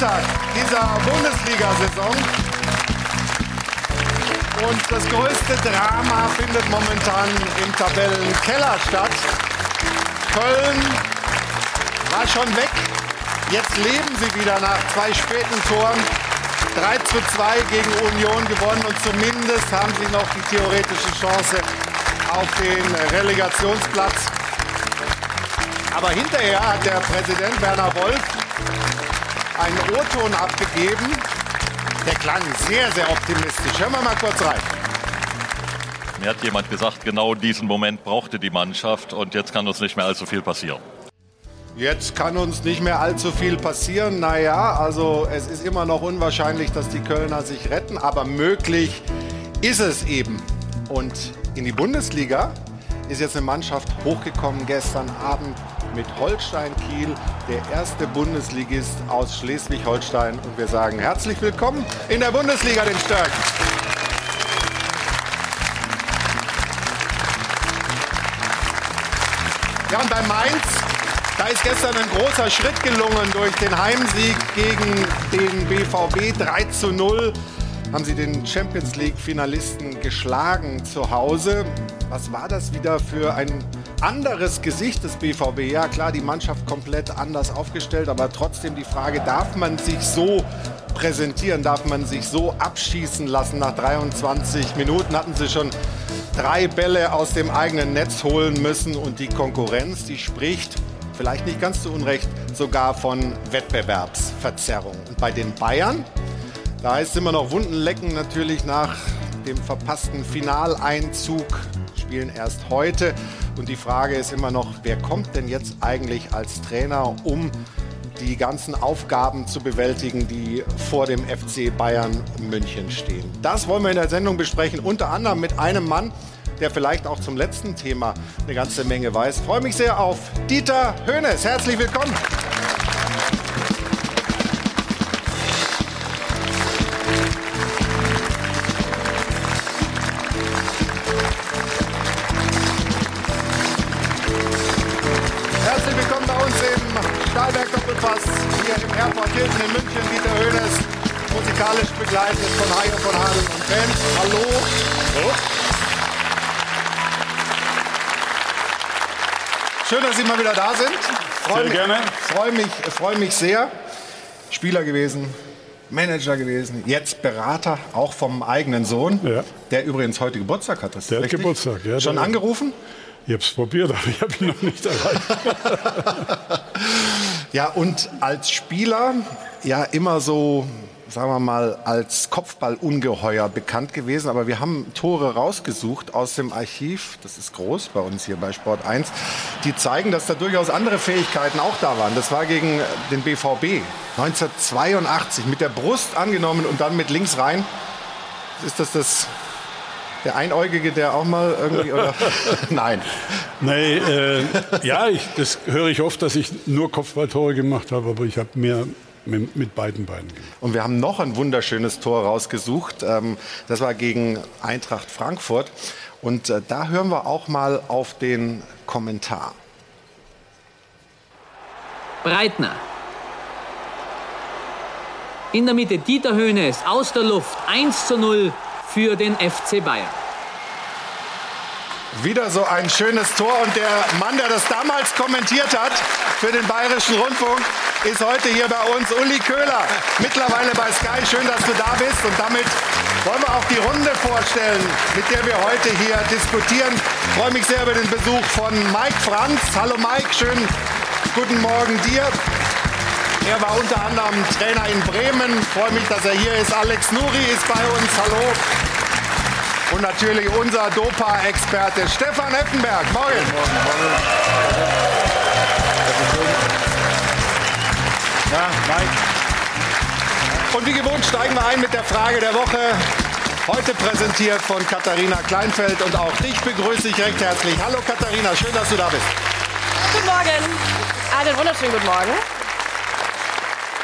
Spieltag dieser Bundesliga-Saison. Und das größte Drama findet momentan im Tabellenkeller statt. Köln war schon weg. Jetzt leben sie wieder nach 2 späten Toren. 3:2 gegen Union gewonnen und zumindest haben sie noch die theoretische Chance auf den Relegationsplatz. Aber hinterher hat der Präsident Werner Wolf einen O-Ton abgegeben. Der klang sehr, sehr optimistisch. Hören wir mal kurz rein. Mir hat jemand gesagt, genau diesen Moment brauchte die Mannschaft und jetzt kann uns nicht mehr allzu viel passieren. Jetzt kann uns nicht mehr allzu viel passieren. Naja, also es ist immer noch unwahrscheinlich, dass die Kölner sich retten, aber möglich ist es eben. Und in die Bundesliga ist jetzt eine Mannschaft hochgekommen gestern Abend mit Holstein Kiel, der erste Bundesligist aus Schleswig-Holstein. Und wir sagen herzlich willkommen in der Bundesliga, den Störchen. Ja, und bei Mainz, da ist gestern ein großer Schritt gelungen durch den Heimsieg gegen den BVB 3:0. Haben sie den Champions-League-Finalisten geschlagen zu Hause. Was war das wieder für ein anderes Gesicht des BVB? Ja klar, die Mannschaft komplett anders aufgestellt, aber trotzdem die Frage, darf man sich so präsentieren, darf man sich so abschießen lassen? Nach 23 Minuten hatten sie schon 3 Bälle aus dem eigenen Netz holen müssen und die Konkurrenz, die spricht, vielleicht nicht ganz zu Unrecht, sogar von Wettbewerbsverzerrung. Und bei den Bayern, da heißt es immer noch Wunden lecken natürlich nach dem verpassten Finaleinzug, spielen erst heute. Und die Frage ist immer noch, wer kommt denn jetzt eigentlich als Trainer, um die ganzen Aufgaben zu bewältigen, die vor dem FC Bayern München stehen? Das wollen wir in der Sendung besprechen, unter anderem mit einem Mann, der vielleicht auch zum letzten Thema eine ganze Menge weiß. Ich freue mich sehr auf Dieter Hoeneß. Herzlich willkommen. Herzlich willkommen bei uns im Stahlberg-Doppelpass hier im Airport Hilton in München. Dieter Hoeneß, musikalisch begleitet von Hajo von Hadel und Band. Hallo. Hallo. Schön, dass Sie mal wieder da sind. Freue mich sehr. Spieler gewesen, Manager gewesen, jetzt Berater, auch vom eigenen Sohn, ja, der übrigens heute Geburtstag hat. Der hat Geburtstag, ja. Schon angerufen? Ich habe es probiert, aber ich habe ihn noch nicht erreicht. Ja, und als Spieler ja immer so, sagen wir mal, als Kopfballungeheuer bekannt gewesen. Aber wir haben Tore rausgesucht aus dem Archiv, das ist groß bei uns hier bei Sport 1, die zeigen, dass da durchaus andere Fähigkeiten auch da waren. Das war gegen den BVB 1982, mit der Brust angenommen und dann mit links rein. Ist das der Einäugige, der auch mal irgendwie, oder? Nein. Nee, das höre ich oft, dass ich nur Kopfballtore gemacht habe, aber ich habe mehr mit beiden Beinen gemacht. Und wir haben noch ein wunderschönes Tor rausgesucht. Das war gegen Eintracht Frankfurt. Und da hören wir auch mal auf den Kommentar. Breitner. In der Mitte Dieter Hoeneß aus der Luft 1:0 für den FC Bayern. Wieder so ein schönes Tor und der Mann, der das damals kommentiert hat für den Bayerischen Rundfunk, ist heute hier bei uns, Uli Köhler, mittlerweile bei Sky. Schön, dass du da bist und damit wollen wir auch die Runde vorstellen, mit der wir heute hier diskutieren. Ich freue mich sehr über den Besuch von Mike Franz. Hallo Mike, schönen guten Morgen dir. Er war unter anderem Trainer in Bremen. Ich freue mich, dass er hier ist. Alex Nuri ist bei uns. Hallo. Und natürlich unser Dopa-Experte Stefan Effenberg. Morgen. Ja, Mike. Und wie gewohnt steigen wir ein mit der Frage der Woche. Heute präsentiert von Katharina Kleinfeld. Und auch dich begrüße ich recht herzlich. Hallo Katharina, schön, dass du da bist. Guten Morgen. Einen wunderschönen guten Morgen.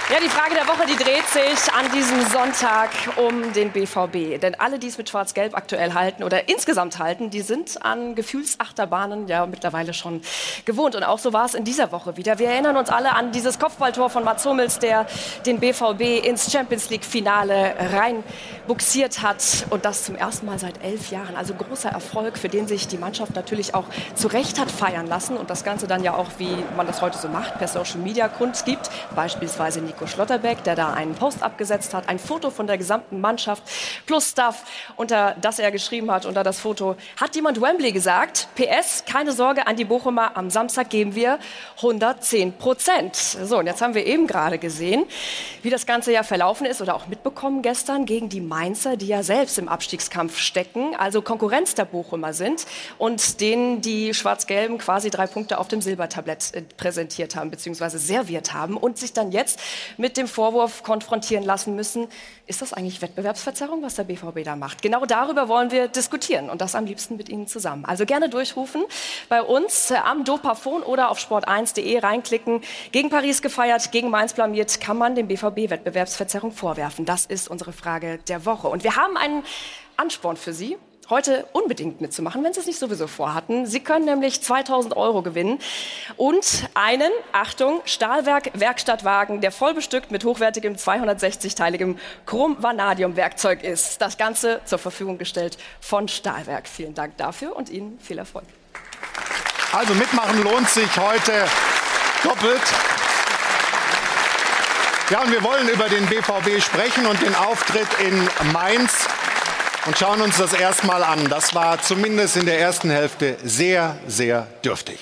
Ja, die Frage der Woche, die dreht sich an diesem Sonntag um den BVB. Denn alle, die es mit Schwarz-Gelb aktuell halten oder insgesamt halten, die sind an Gefühlsachterbahnen ja mittlerweile schon gewohnt. Und auch so war es in dieser Woche wieder. Wir erinnern uns alle an dieses Kopfballtor von Mats Hummels, der den BVB ins Champions-League-Finale reinbuxiert hat. Und das zum ersten Mal seit 11 Jahren. Also großer Erfolg, für den sich die Mannschaft natürlich auch zu Recht hat feiern lassen. Und das Ganze dann ja auch, wie man das heute so macht, per Social Media kundgibt. Beispielsweise Nico Schlotterbeck, der da einen Post abgesetzt hat, ein Foto von der gesamten Mannschaft plus Stuff, unter das er geschrieben hat, unter das Foto, hat jemand Wembley gesagt, PS, keine Sorge an die Bochumer, am Samstag geben wir 110%. So, und jetzt haben wir eben gerade gesehen, wie das Ganze ja verlaufen ist oder auch mitbekommen gestern gegen die Mainzer, die ja selbst im Abstiegskampf stecken, also Konkurrenz der Bochumer sind und denen die Schwarz-Gelben quasi 3 Punkte auf dem Silbertablett präsentiert haben, beziehungsweise serviert haben und sich dann jetzt mit dem Vorwurf konfrontieren lassen müssen, ist das eigentlich Wettbewerbsverzerrung, was der BVB da macht? Genau darüber wollen wir diskutieren und das am liebsten mit Ihnen zusammen. Also gerne durchrufen bei uns am Dopafon oder auf sport1.de reinklicken. Gegen Paris gefeiert, gegen Mainz blamiert, kann man dem BVB Wettbewerbsverzerrung vorwerfen? Das ist unsere Frage der Woche. Und wir haben einen Ansporn für Sie, heute unbedingt mitzumachen, wenn Sie es nicht sowieso vorhatten. Sie können nämlich 2.000 € gewinnen und einen, Achtung, Stahlwerk-Werkstattwagen, der voll bestückt mit hochwertigem 260-teiligem Chrom-Vanadium-Werkzeug ist. Das Ganze zur Verfügung gestellt von Stahlwerk. Vielen Dank dafür und Ihnen viel Erfolg. Also mitmachen lohnt sich heute doppelt. Ja, und wir wollen über den BVB sprechen und den Auftritt in Mainz. Und schauen uns das erstmal an. Das war zumindest in der ersten Hälfte sehr, sehr dürftig.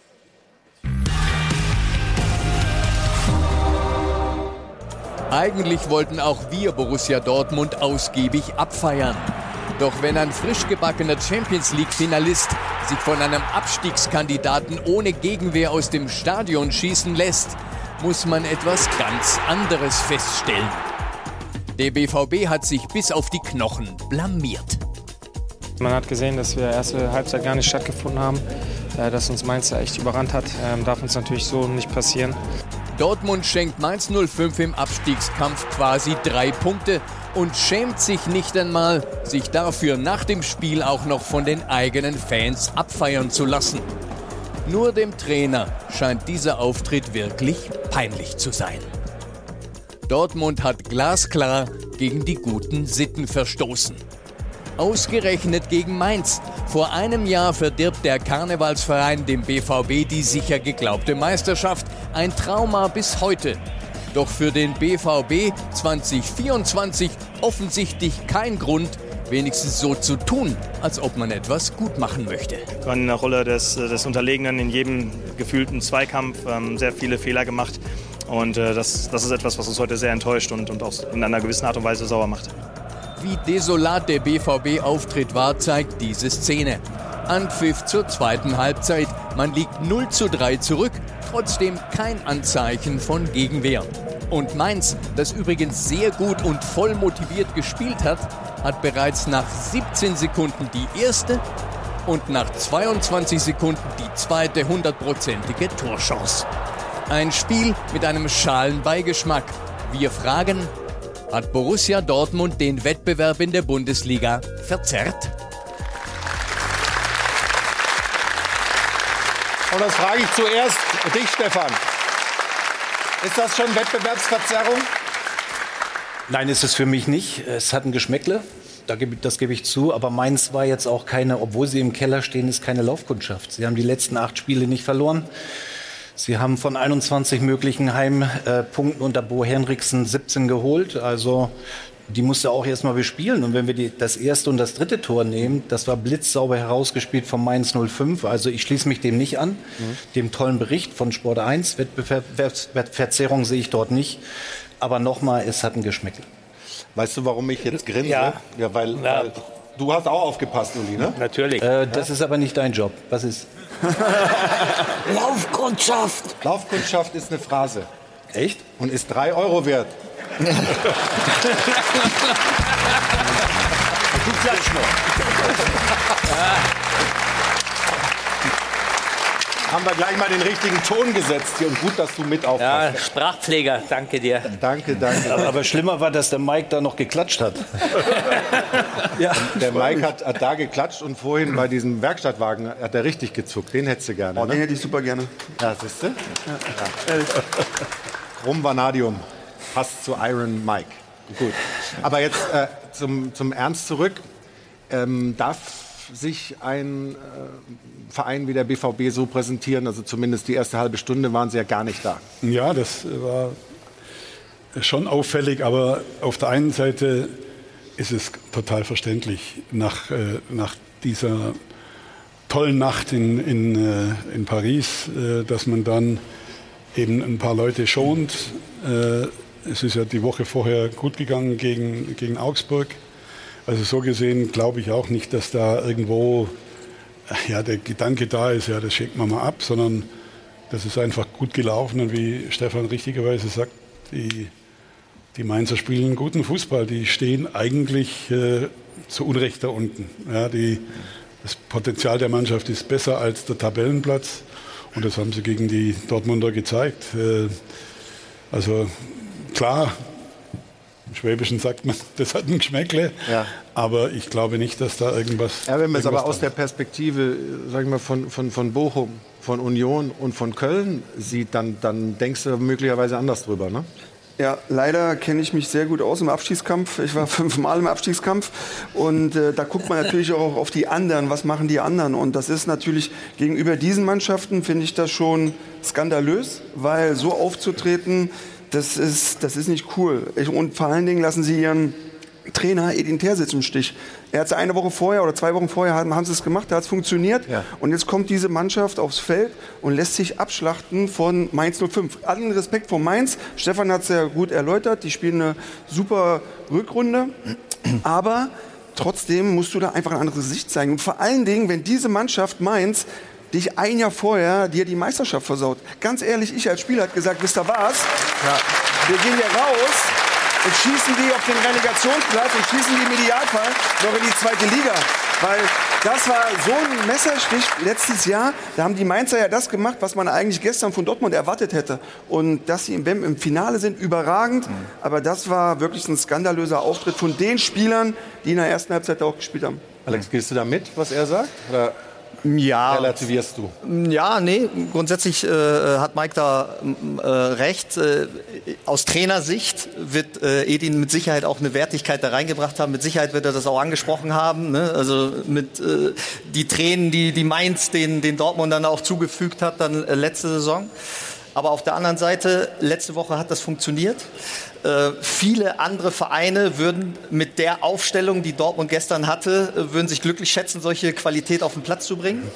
Eigentlich wollten auch wir Borussia Dortmund ausgiebig abfeiern. Doch wenn ein frisch gebackener Champions-League-Finalist sich von einem Abstiegskandidaten ohne Gegenwehr aus dem Stadion schießen lässt, muss man etwas ganz anderes feststellen. Der BVB hat sich bis auf die Knochen blamiert. Man hat gesehen, dass wir erste Halbzeit gar nicht stattgefunden haben, dass uns Mainz echt überrannt hat. Darf uns natürlich so nicht passieren. Dortmund schenkt Mainz 05 im Abstiegskampf quasi 3 Punkte und schämt sich nicht einmal, sich dafür nach dem Spiel auch noch von den eigenen Fans abfeiern zu lassen. Nur dem Trainer scheint dieser Auftritt wirklich peinlich zu sein. Dortmund hat glasklar gegen die guten Sitten verstoßen. Ausgerechnet gegen Mainz. Vor einem Jahr verdirbt der Karnevalsverein dem BVB die sicher geglaubte Meisterschaft. Ein Trauma bis heute. Doch für den BVB 2024 offensichtlich kein Grund, wenigstens so zu tun, als ob man etwas gut machen möchte. Wir waren in der Rolle des Unterlegenen in jedem gefühlten Zweikampf, sehr viele Fehler gemacht. Und das ist etwas, was uns heute sehr enttäuscht und auch in einer gewissen Art und Weise sauer macht. Wie desolat der BVB-Auftritt war, zeigt diese Szene. Anpfiff zur zweiten Halbzeit. Man liegt 0:3 zurück, trotzdem kein Anzeichen von Gegenwehr. Und Mainz, das übrigens sehr gut und voll motiviert gespielt hat, hat bereits nach 17 Sekunden die erste und nach 22 Sekunden die zweite 100-prozentige Torchance. Ein Spiel mit einem schalen Beigeschmack. Wir fragen, hat Borussia Dortmund den Wettbewerb in der Bundesliga verzerrt? Und das frage ich zuerst dich, Stefan. Ist das schon Wettbewerbsverzerrung? Nein, ist es für mich nicht. Es hat ein Geschmäckle, das gebe ich zu. Aber Mainz war jetzt auch keine, obwohl sie im Keller stehen, ist keine Laufkundschaft. Sie haben die letzten 8 Spiele nicht verloren. Sie haben von 21 möglichen Heimpunkten unter Bo Henriksen 17 geholt. Also die musste auch erstmal bespielen. Und wenn wir das erste und das dritte Tor nehmen, das war blitzsauber herausgespielt von Mainz 05. Also ich schließe mich dem nicht an, dem tollen Bericht von Sport 1. Wettbewerbsverzerrung sehe ich dort nicht. Aber nochmal, es hat ein Geschmäckle. Weißt du, warum ich jetzt grinse? Ja. Weil du hast auch aufgepasst, Uli, ne? Natürlich. Das ist aber nicht dein Job. Was ist? Laufkundschaft. Laufkundschaft ist eine Phrase. Echt? Und ist 3 € wert. haben wir gleich mal den richtigen Ton gesetzt hier und gut, dass du mit aufpasst. Ja, Sprachpfleger, danke dir. Danke. Aber schlimmer war, dass der Mike da noch geklatscht hat. Ja. Der Mike hat da geklatscht und vorhin bei diesem Werkstattwagen hat er richtig gezuckt. Den hättest du gerne. Oh, den hätte ich super gerne. Ja, siehst du? Ja. Chrom Vanadium passt zu Iron Mike. Gut. Aber jetzt zum Ernst zurück. Darf sich ein Verein wie der BVB so präsentieren? Also zumindest die erste halbe Stunde waren sie ja gar nicht da. Ja, das war schon auffällig, aber auf der einen Seite ist es total verständlich nach dieser tollen Nacht in Paris, dass man dann eben ein paar Leute schont. Es ist ja die Woche vorher gut gegangen gegen Augsburg. Also so gesehen glaube ich auch nicht, dass da irgendwo der Gedanke da ist, ja, das schickt man mal ab, sondern das ist einfach gut gelaufen. Und wie Stefan richtigerweise sagt, die Mainzer spielen einen guten Fußball. Die stehen eigentlich zu Unrecht da unten. Ja, das Potenzial der Mannschaft ist besser als der Tabellenplatz. Und das haben sie gegen die Dortmunder gezeigt. Also klar, im Schwäbischen sagt man, das hat ein Geschmäckle. Ja. Aber ich glaube nicht, dass da irgendwas... Ja, wenn man es aber aus der Perspektive, sag ich mal, von Bochum, von Union und von Köln sieht, dann denkst du möglicherweise anders drüber, ne? Ja, leider kenne ich mich sehr gut aus im Abstiegskampf. Ich war 5-mal im Abstiegskampf und da guckt man natürlich auch auf die anderen. Was machen die anderen? Und das ist natürlich gegenüber diesen Mannschaften, finde ich das schon skandalös, weil so aufzutreten, das ist nicht cool. Und vor allen Dingen lassen sie ihren Trainer Edin Terzic im Stich. Er hat es eine Woche vorher oder 2 Wochen vorher haben sie es gemacht, da hat es funktioniert. Ja. Und jetzt kommt diese Mannschaft aufs Feld und lässt sich abschlachten von Mainz 05. Allen Respekt vor Mainz. Stefan hat es ja gut erläutert. Die spielen eine super Rückrunde. Aber trotzdem musst du da einfach ein anderes Gesicht zeigen. Und vor allen Dingen, wenn diese Mannschaft Mainz dich ein Jahr vorher dir die Meisterschaft versaut. Ganz ehrlich, ich als Spieler habe gesagt, wisst ihr was? Ja. Wir gehen hier raus und schießen die auf den Relegationsplatz und schießen die im Idealfall noch in die 2. Liga. Weil das war so ein Messerstich letztes Jahr. Da haben die Mainzer ja das gemacht, was man eigentlich gestern von Dortmund erwartet hätte. Und dass sie im Finale sind, überragend. Aber das war wirklich ein skandalöser Auftritt von den Spielern, die in der ersten Halbzeit auch gespielt haben. Alex, gehst du da mit, was er sagt? Oder ja, relativierst du? Ja, nee, grundsätzlich hat Mike da recht. Aus Trainersicht wird Edin mit Sicherheit auch eine Wertigkeit da reingebracht haben. Mit Sicherheit wird er das auch angesprochen haben. Ne? Also mit die Tränen, die Mainz den Dortmund dann auch zugefügt hat, dann letzte Saison. Aber auf der anderen Seite, letzte Woche hat das funktioniert. Viele andere Vereine würden mit der Aufstellung, die Dortmund gestern hatte, würden sich glücklich schätzen, solche Qualität auf den Platz zu bringen.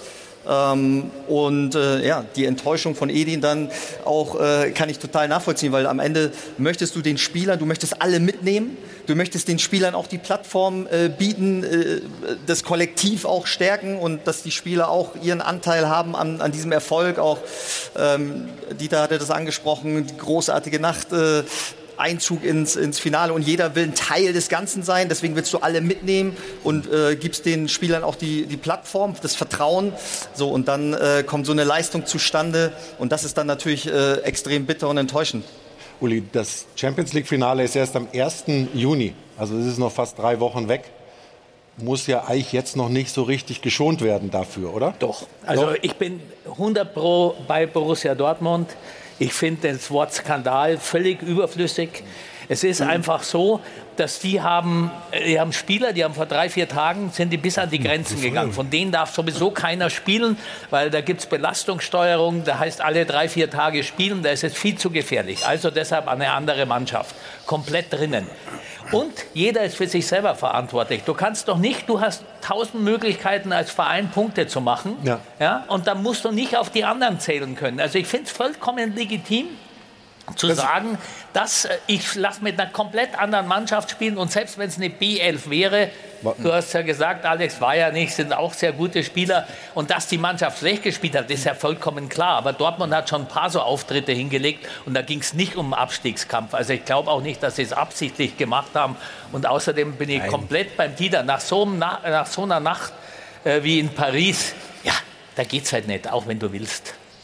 Die Enttäuschung von Edin dann auch kann ich total nachvollziehen, weil am Ende möchtest du den Spielern, du möchtest alle mitnehmen, du möchtest den Spielern auch die Plattform bieten, das Kollektiv auch stärken und dass die Spieler auch ihren Anteil haben an diesem Erfolg. Auch Dieter hatte das angesprochen, die großartige Nacht. Einzug ins Finale und jeder will ein Teil des Ganzen sein, deswegen willst du alle mitnehmen und gibst den Spielern auch die Plattform, das Vertrauen, so und dann kommt so eine Leistung zustande und das ist dann natürlich extrem bitter und enttäuschend. Uli, das Champions-League-Finale ist erst am 1. Juni, also es ist noch fast 3 Wochen weg. Muss ja eigentlich jetzt noch nicht so richtig geschont werden dafür, oder? Doch, also ich bin 100% bei Borussia Dortmund. Ich finde das Wort Skandal völlig überflüssig. Es ist einfach so, dass die haben Spieler, die haben vor 3-4 Tagen sind die bis an die Grenzen gegangen. Von denen darf sowieso keiner spielen, weil da gibt es Belastungssteuerung. Da heißt alle 3-4 Tage spielen, da ist es viel zu gefährlich. Also deshalb eine andere Mannschaft, komplett drinnen. Und jeder ist für sich selber verantwortlich. Du hast 1000 Möglichkeiten als Verein Punkte zu machen. Ja, und dann musst du nicht auf die anderen zählen können. Also ich finde es vollkommen legitim zu sagen, dass ich lasse mit einer komplett anderen Mannschaft spielen und selbst wenn es eine B11 wäre, du hast ja gesagt, Alex war ja nicht, sind auch sehr gute Spieler und dass die Mannschaft schlecht gespielt hat, ist ja vollkommen klar. Aber Dortmund hat schon ein paar so Auftritte hingelegt und da ging es nicht um Abstiegskampf. Also ich glaube auch nicht, dass sie es absichtlich gemacht haben und außerdem bin ich komplett beim Dieter. Nach so einer Nacht wie in Paris, ja, da geht's halt nicht, auch wenn du willst.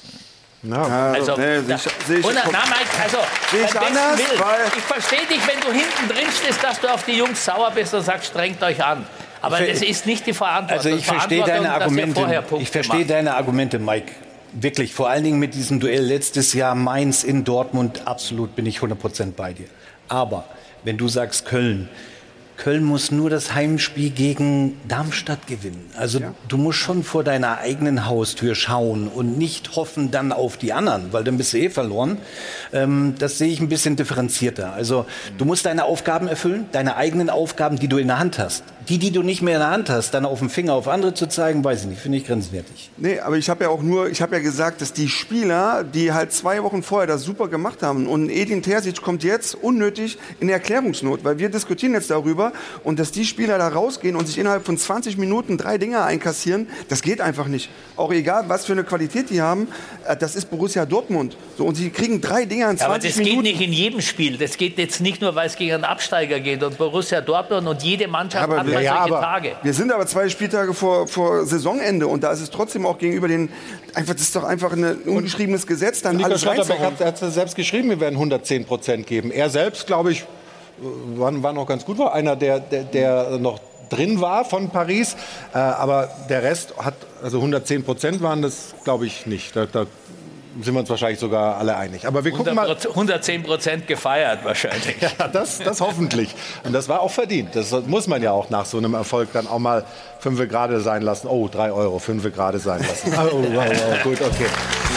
Also, sehe ich beim besten anders, Willen. weil Ich verstehe dich, wenn du hinten drin stehst, dass du auf die Jungs sauer bist und sagst, strengt euch an. Aber das ist nicht die Verantwortung. Also ich verstehe deine Argumente, Mike. Wirklich, vor allen Dingen mit diesem Duell letztes Jahr Mainz in Dortmund, absolut bin ich 100% bei dir. Aber wenn du sagst Köln muss nur das Heimspiel gegen Darmstadt gewinnen. Also du musst schon vor deiner eigenen Haustür schauen und nicht hoffen dann auf die anderen, weil dann bist du verloren. Das sehe ich ein bisschen differenzierter. Also du musst deine Aufgaben erfüllen, deine eigenen Aufgaben, die du in der Hand hast. Die du nicht mehr in der Hand hast, dann auf den Finger auf andere zu zeigen, weiß ich nicht, finde ich grenzwertig. Nee, aber ich habe ja gesagt, dass die Spieler, die halt 2 Wochen vorher das super gemacht haben und Edin Terzic kommt jetzt unnötig in Erklärungsnot, weil wir diskutieren jetzt darüber und dass die Spieler da rausgehen und sich innerhalb von 20 Minuten 3 Dinger einkassieren, das geht einfach nicht. Auch egal, was für eine Qualität die haben, das ist Borussia Dortmund. So, und sie kriegen 3 Dinger in 20 Minuten. Aber das geht nicht in jedem Spiel. Das geht jetzt nicht nur, weil es gegen einen Absteiger geht und Borussia Dortmund und jede Mannschaft hat solche Tage. Wir sind aber 2 Spieltage vor Saisonende und da ist es trotzdem auch gegenüber das ist doch einfach ein ungeschriebenes Gesetz, dann Nico alles Schlotterbeck reinzuhauen. hat es selbst geschrieben, wir werden 110% geben. Er selbst, glaube ich, war noch ganz gut, war einer, der noch drin war von Paris, aber der Rest hat, also 110% waren das, glaube ich, nicht. Da sind wir uns wahrscheinlich sogar alle einig. Aber wir gucken mal. 110% gefeiert wahrscheinlich. Ja, das hoffentlich. Und das war auch verdient. Das muss man ja auch nach so einem Erfolg dann auch mal 5 gerade sein lassen. Oh, 3 Euro, 5 gerade sein lassen. Oh, gut, okay.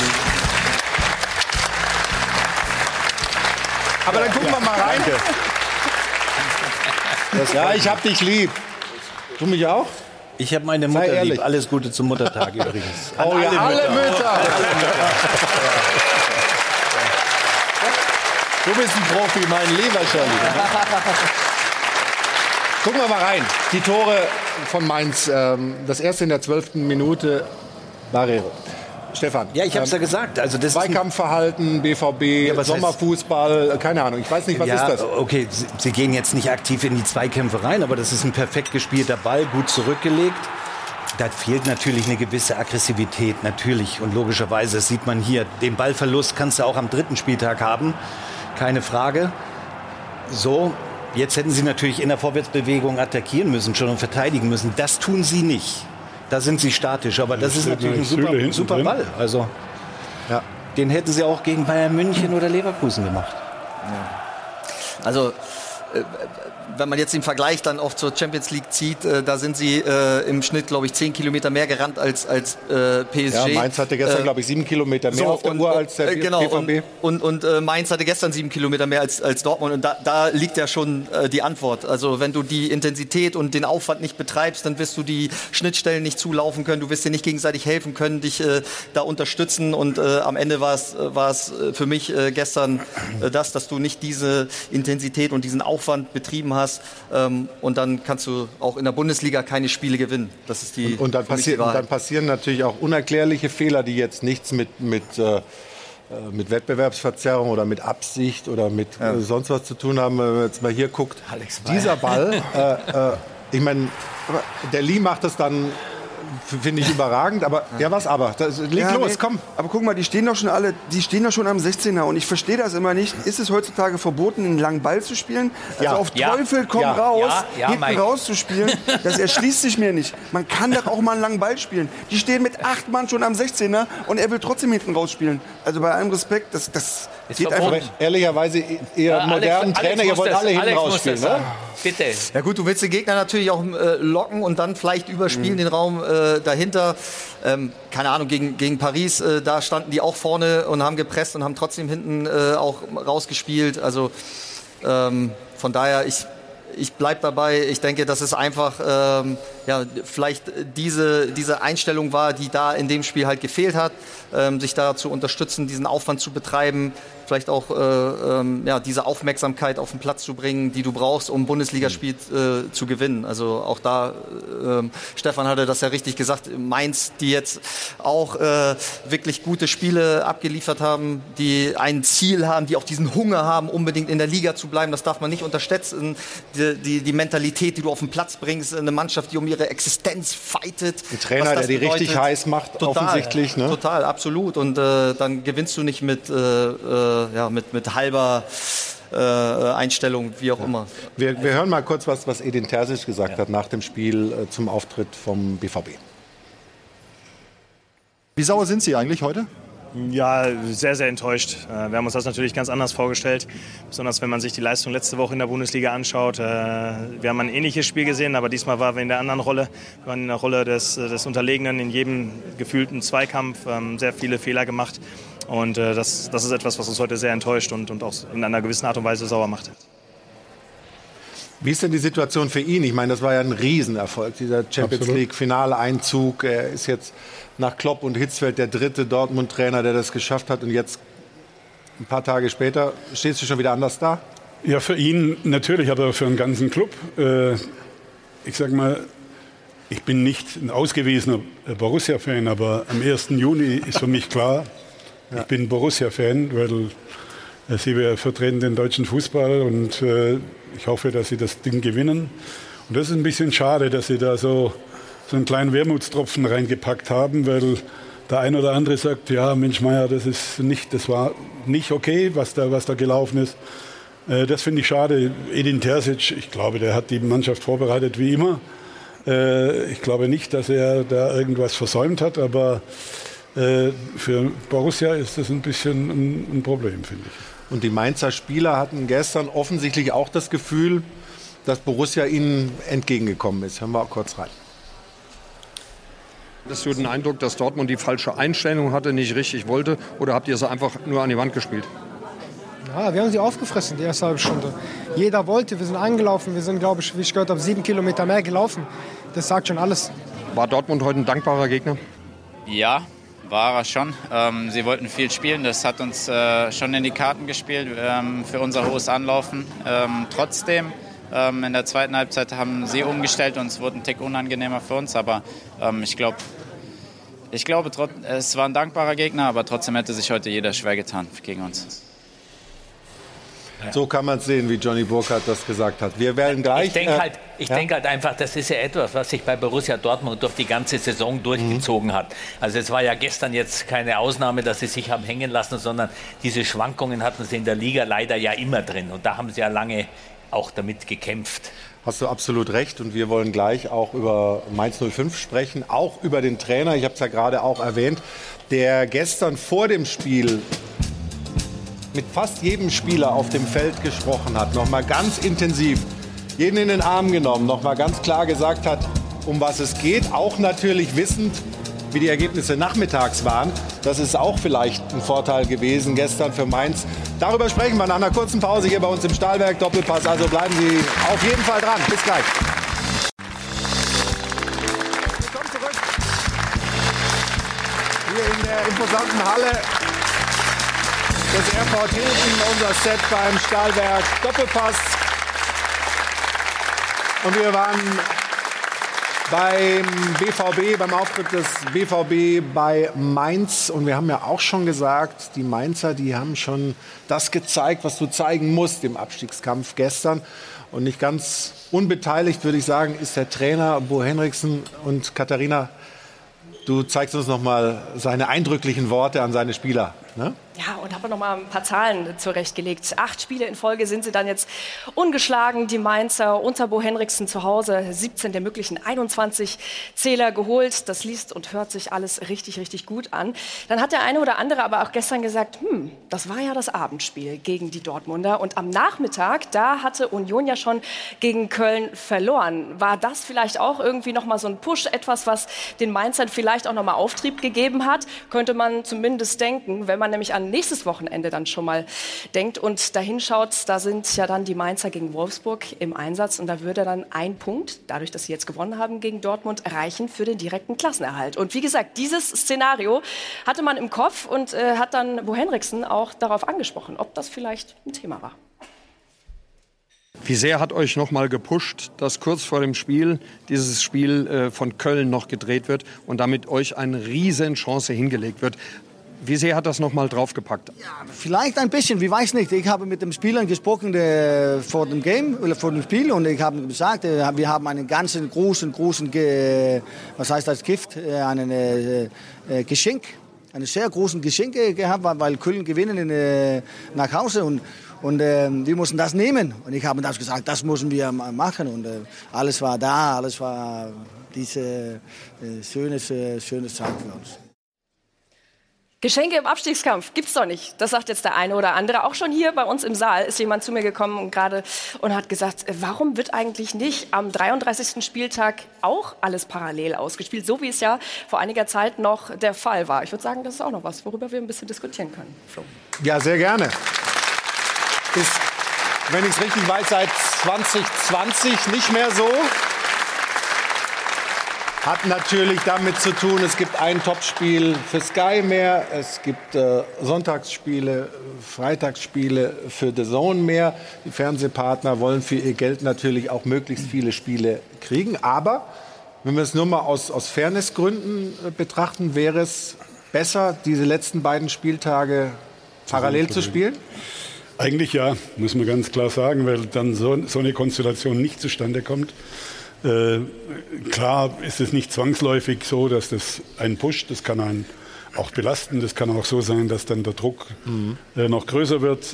Aber dann gucken wir mal rein. Ja, ich hab dich lieb. Du mich auch? Ich habe meine Mutter lieb. Alles Gute zum Muttertag übrigens. Oh ja, alle Mütter. Du bist ein Profi, mein lieber Charlie. Gucken wir mal rein. Die Tore von Mainz. Das erste in der 12. Minute. Barrero. Stefan. Ja, ich habe es ja gesagt. Also das Zweikampfverhalten, BVB, ja, Sommerfußball, keine Ahnung. Ich weiß nicht, was ist das? Okay, Sie gehen jetzt nicht aktiv in die Zweikämpfe rein, aber das ist ein perfekt gespielter Ball, gut zurückgelegt. Da fehlt natürlich eine gewisse Aggressivität, natürlich. Und logischerweise, das sieht man hier, den Ballverlust kannst du auch am 3. Spieltag haben. Keine Frage. So, jetzt hätten Sie natürlich in der Vorwärtsbewegung attackieren müssen schon und verteidigen müssen. Das tun Sie nicht. Da sind Sie statisch, aber das ist natürlich ein super Ball. Also, den hätten Sie auch gegen Bayern München oder Leverkusen gemacht. Ja. Also, wenn man jetzt den Vergleich dann auch zur Champions League zieht, da sind sie im Schnitt, glaube ich, 10 Kilometer mehr gerannt als PSG. Ja, Mainz hatte gestern, glaube ich, 7 Kilometer mehr auf der Uhr als der BVB. Und Mainz hatte gestern 7 Kilometer mehr als Dortmund. Und da liegt ja schon die Antwort. Also wenn du die Intensität und den Aufwand nicht betreibst, dann wirst du die Schnittstellen nicht zulaufen können. Du wirst dir nicht gegenseitig helfen können, dich da unterstützen. Und am Ende war es für mich gestern dass du nicht diese Intensität und diesen Aufwand betrieben hast. Und dann kannst du auch in der Bundesliga keine Spiele gewinnen. Das ist die und dann passieren natürlich auch unerklärliche Fehler, die jetzt nichts mit Wettbewerbsverzerrung oder mit Absicht oder mit sonst was zu tun haben. Wenn man jetzt mal hier guckt, dieser Ball, ich meine, der Lee macht das dann, finde ich, überragend, aber leg los, komm. Aber guck mal, die stehen doch schon am 16er und ich verstehe das immer nicht. Ist es heutzutage verboten, einen langen Ball zu spielen? Also auf Teufel komm raus, hinten raus zu spielen, das erschließt sich mir nicht. Man kann doch auch mal einen langen Ball spielen. Die stehen mit 8 Mann schon am 16er und er will trotzdem hinten rausspielen. Also bei allem Respekt, das geht einfach nicht. Ehrlicherweise, ihr modernen Trainer, ihr wollt alle hinten rausspielen, ne? Bitte. Ja gut, du willst den Gegner natürlich auch locken und dann vielleicht überspielen den Raum dahinter. Keine Ahnung, gegen Paris, da standen die auch vorne und haben gepresst und haben trotzdem hinten auch rausgespielt. Also von daher, ich bleibe dabei. Ich denke, dass es einfach vielleicht diese Einstellung war, die da in dem Spiel halt gefehlt hat, sich da zu unterstützen, diesen Aufwand zu betreiben. vielleicht auch diese Aufmerksamkeit auf den Platz zu bringen, die du brauchst, um ein Bundesligaspiel zu gewinnen. Also auch da, Stefan hatte das ja richtig gesagt, Mainz, die jetzt auch wirklich gute Spiele abgeliefert haben, die ein Ziel haben, die auch diesen Hunger haben, unbedingt in der Liga zu bleiben. Das darf man nicht unterschätzen. Die Mentalität, die du auf den Platz bringst, eine Mannschaft, die um ihre Existenz fightet. Ein Trainer, der die richtig heiß macht, total, offensichtlich. Ne? Total, absolut. Und dann gewinnst du nicht mit halber Einstellung, wie auch immer. Wir hören mal kurz, was Edin Terzic gesagt hat nach dem Spiel zum Auftritt vom BVB. Wie sauer sind Sie eigentlich heute? Ja, sehr, sehr enttäuscht. Wir haben uns das natürlich ganz anders vorgestellt, besonders wenn man sich die Leistung letzte Woche in der Bundesliga anschaut. Wir haben ein ähnliches Spiel gesehen, aber diesmal waren wir in der anderen Rolle. Wir waren in der Rolle des Unterlegenen in jedem gefühlten Zweikampf, sehr viele Fehler gemacht. Und das ist etwas, was uns heute sehr enttäuscht und auch in einer gewissen Art und Weise sauer macht. Wie ist denn die Situation für ihn? Ich meine, das war ja ein Riesenerfolg, dieser Champions League-Finaleinzug. Er ist jetzt nach Klopp und Hitzfeld der dritte Dortmund-Trainer, der das geschafft hat. Und jetzt, ein paar Tage später, stehst du schon wieder anders da? Ja, für ihn natürlich, aber für den ganzen Club. Ich sag mal, ich bin nicht ein ausgewiesener Borussia-Fan, aber am 1. Juni ist für mich klar, ich bin Borussia-Fan, weil sie vertreten den deutschen Fußball und ich hoffe, dass sie das Ding gewinnen. Und das ist ein bisschen schade, dass sie da so einen kleinen Wermutstropfen reingepackt haben, weil der ein oder andere sagt, ja, Mensch, Meier, das war nicht okay, was da gelaufen ist. Das finde ich schade. Edin Terzic, ich glaube, der hat die Mannschaft vorbereitet wie immer. Ich glaube nicht, dass er da irgendwas versäumt hat, aber für Borussia ist das ein bisschen ein Problem, finde ich. Und die Mainzer Spieler hatten gestern offensichtlich auch das Gefühl, dass Borussia ihnen entgegengekommen ist. Hören wir auch kurz rein. Hast du den Eindruck, dass Dortmund die falsche Einstellung hatte, nicht richtig wollte? Oder habt ihr sie einfach nur an die Wand gespielt? Ja, wir haben sie aufgefressen, die erste halbe Stunde. Jeder wollte, wir sind angelaufen. Wir sind, glaube ich, wie ich gehört habe, 7 Kilometer mehr gelaufen. Das sagt schon alles. War Dortmund heute ein dankbarer Gegner? Ja, war er schon. Sie wollten viel spielen, das hat uns schon in die Karten gespielt für unser hohes Anlaufen. Trotzdem, in der zweiten Halbzeit haben sie umgestellt und es wurde ein Tick unangenehmer für uns. Aber ich glaube, es war ein dankbarer Gegner, aber trotzdem hätte sich heute jeder schwer getan gegen uns. So kann man es sehen, wie Johnny Burkhardt das gesagt hat. Wir werden gleich... Ich denke halt einfach, das ist ja etwas, was sich bei Borussia Dortmund durch die ganze Saison durchgezogen hat. Also es war ja gestern jetzt keine Ausnahme, dass sie sich haben hängen lassen, sondern diese Schwankungen hatten sie in der Liga leider ja immer drin. Und da haben sie ja lange auch damit gekämpft. Hast du absolut recht. Und wir wollen gleich auch über Mainz 05 sprechen, auch über den Trainer. Ich habe es ja gerade auch erwähnt, der gestern vor dem Spiel mit fast jedem Spieler auf dem Feld gesprochen hat, noch mal ganz intensiv, jeden in den Arm genommen, noch mal ganz klar gesagt hat, um was es geht, auch natürlich wissend, wie die Ergebnisse nachmittags waren. Das ist auch vielleicht ein Vorteil gewesen gestern für Mainz. Darüber sprechen wir nach einer kurzen Pause hier bei uns im Stahlwerk Doppelpass. Also bleiben Sie auf jeden Fall dran. Bis gleich. Willkommen zurück. Hier in der imposanten Halle des Airport Hilton, unser Set beim Stahlwerk Doppelpass. Und wir waren beim BVB, beim Auftritt des BVB bei Mainz. Und wir haben ja auch schon gesagt, die Mainzer, die haben schon das gezeigt, was du zeigen musst im Abstiegskampf gestern. Und nicht ganz unbeteiligt, würde ich sagen, ist der Trainer Bo Henriksen. Und Katharina, du zeigst uns noch mal seine eindrücklichen Worte an seine Spieler, ne? Ja, und habe noch mal ein paar Zahlen zurechtgelegt. 8 Spiele in Folge sind sie dann jetzt ungeschlagen, die Mainzer, unter Bo Henriksen zu Hause. 17 der möglichen 21 Zähler geholt. Das liest und hört sich alles richtig, richtig gut an. Dann hat der eine oder andere aber auch gestern gesagt, das war ja das Abendspiel gegen die Dortmunder. Und am Nachmittag, da hatte Union ja schon gegen Köln verloren. War das vielleicht auch irgendwie noch mal so ein Push, etwas, was den Mainzern vielleicht auch noch mal Auftrieb gegeben hat? Könnte man zumindest denken, wenn man man nämlich an nächstes Wochenende dann schon mal denkt und dahin schaut, da sind ja dann die Mainzer gegen Wolfsburg im Einsatz und da würde dann ein Punkt, dadurch, dass sie jetzt gewonnen haben gegen Dortmund, reichen für den direkten Klassenerhalt. Und wie gesagt, dieses Szenario hatte man im Kopf und hat dann Bo Henriksen auch darauf angesprochen, ob das vielleicht ein Thema war. Wie sehr hat euch noch mal gepusht, dass kurz vor dem Spiel dieses Spiel von Köln noch gedreht wird und damit euch eine riesen Chance hingelegt wird? Wie sehr hat das noch mal draufgepackt? Ja, vielleicht ein bisschen, ich weiß nicht. Ich habe mit dem Spielern gesprochen vor dem Game oder vor dem Spiel und ich habe gesagt, wir haben einen ganzen großen, was heißt das, Gift, einen Geschenk, einen sehr großen Geschenk gehabt, weil Köln gewinnen nach Hause und wir mussten das nehmen. Und ich habe das gesagt, das müssen wir machen. Und alles war da, alles war diese schöne Zeit für uns. Geschenke im Abstiegskampf gibt's doch nicht. Das sagt jetzt der eine oder andere. Auch schon hier bei uns im Saal ist jemand zu mir gekommen und hat gesagt, warum wird eigentlich nicht am 33. Spieltag auch alles parallel ausgespielt, so wie es ja vor einiger Zeit noch der Fall war. Ich würde sagen, das ist auch noch was, worüber wir ein bisschen diskutieren können. Flo. Ja, sehr gerne. Ist, wenn ich es richtig weiß, seit 2020 nicht mehr so. Hat natürlich damit zu tun, es gibt ein Topspiel für Sky mehr, es gibt Sonntagsspiele, Freitagsspiele für DAZN mehr. Die Fernsehpartner wollen für ihr Geld natürlich auch möglichst viele Spiele kriegen. Aber wenn wir es nur mal aus Fairnessgründen betrachten, wäre es besser, diese letzten beiden Spieltage parallel zu spielen? Eigentlich ja, muss man ganz klar sagen, weil dann so eine Konstellation nicht zustande kommt. Klar ist es nicht zwangsläufig so, dass das einen pusht, das kann einen auch belasten, das kann auch so sein, dass dann der Druck noch größer wird,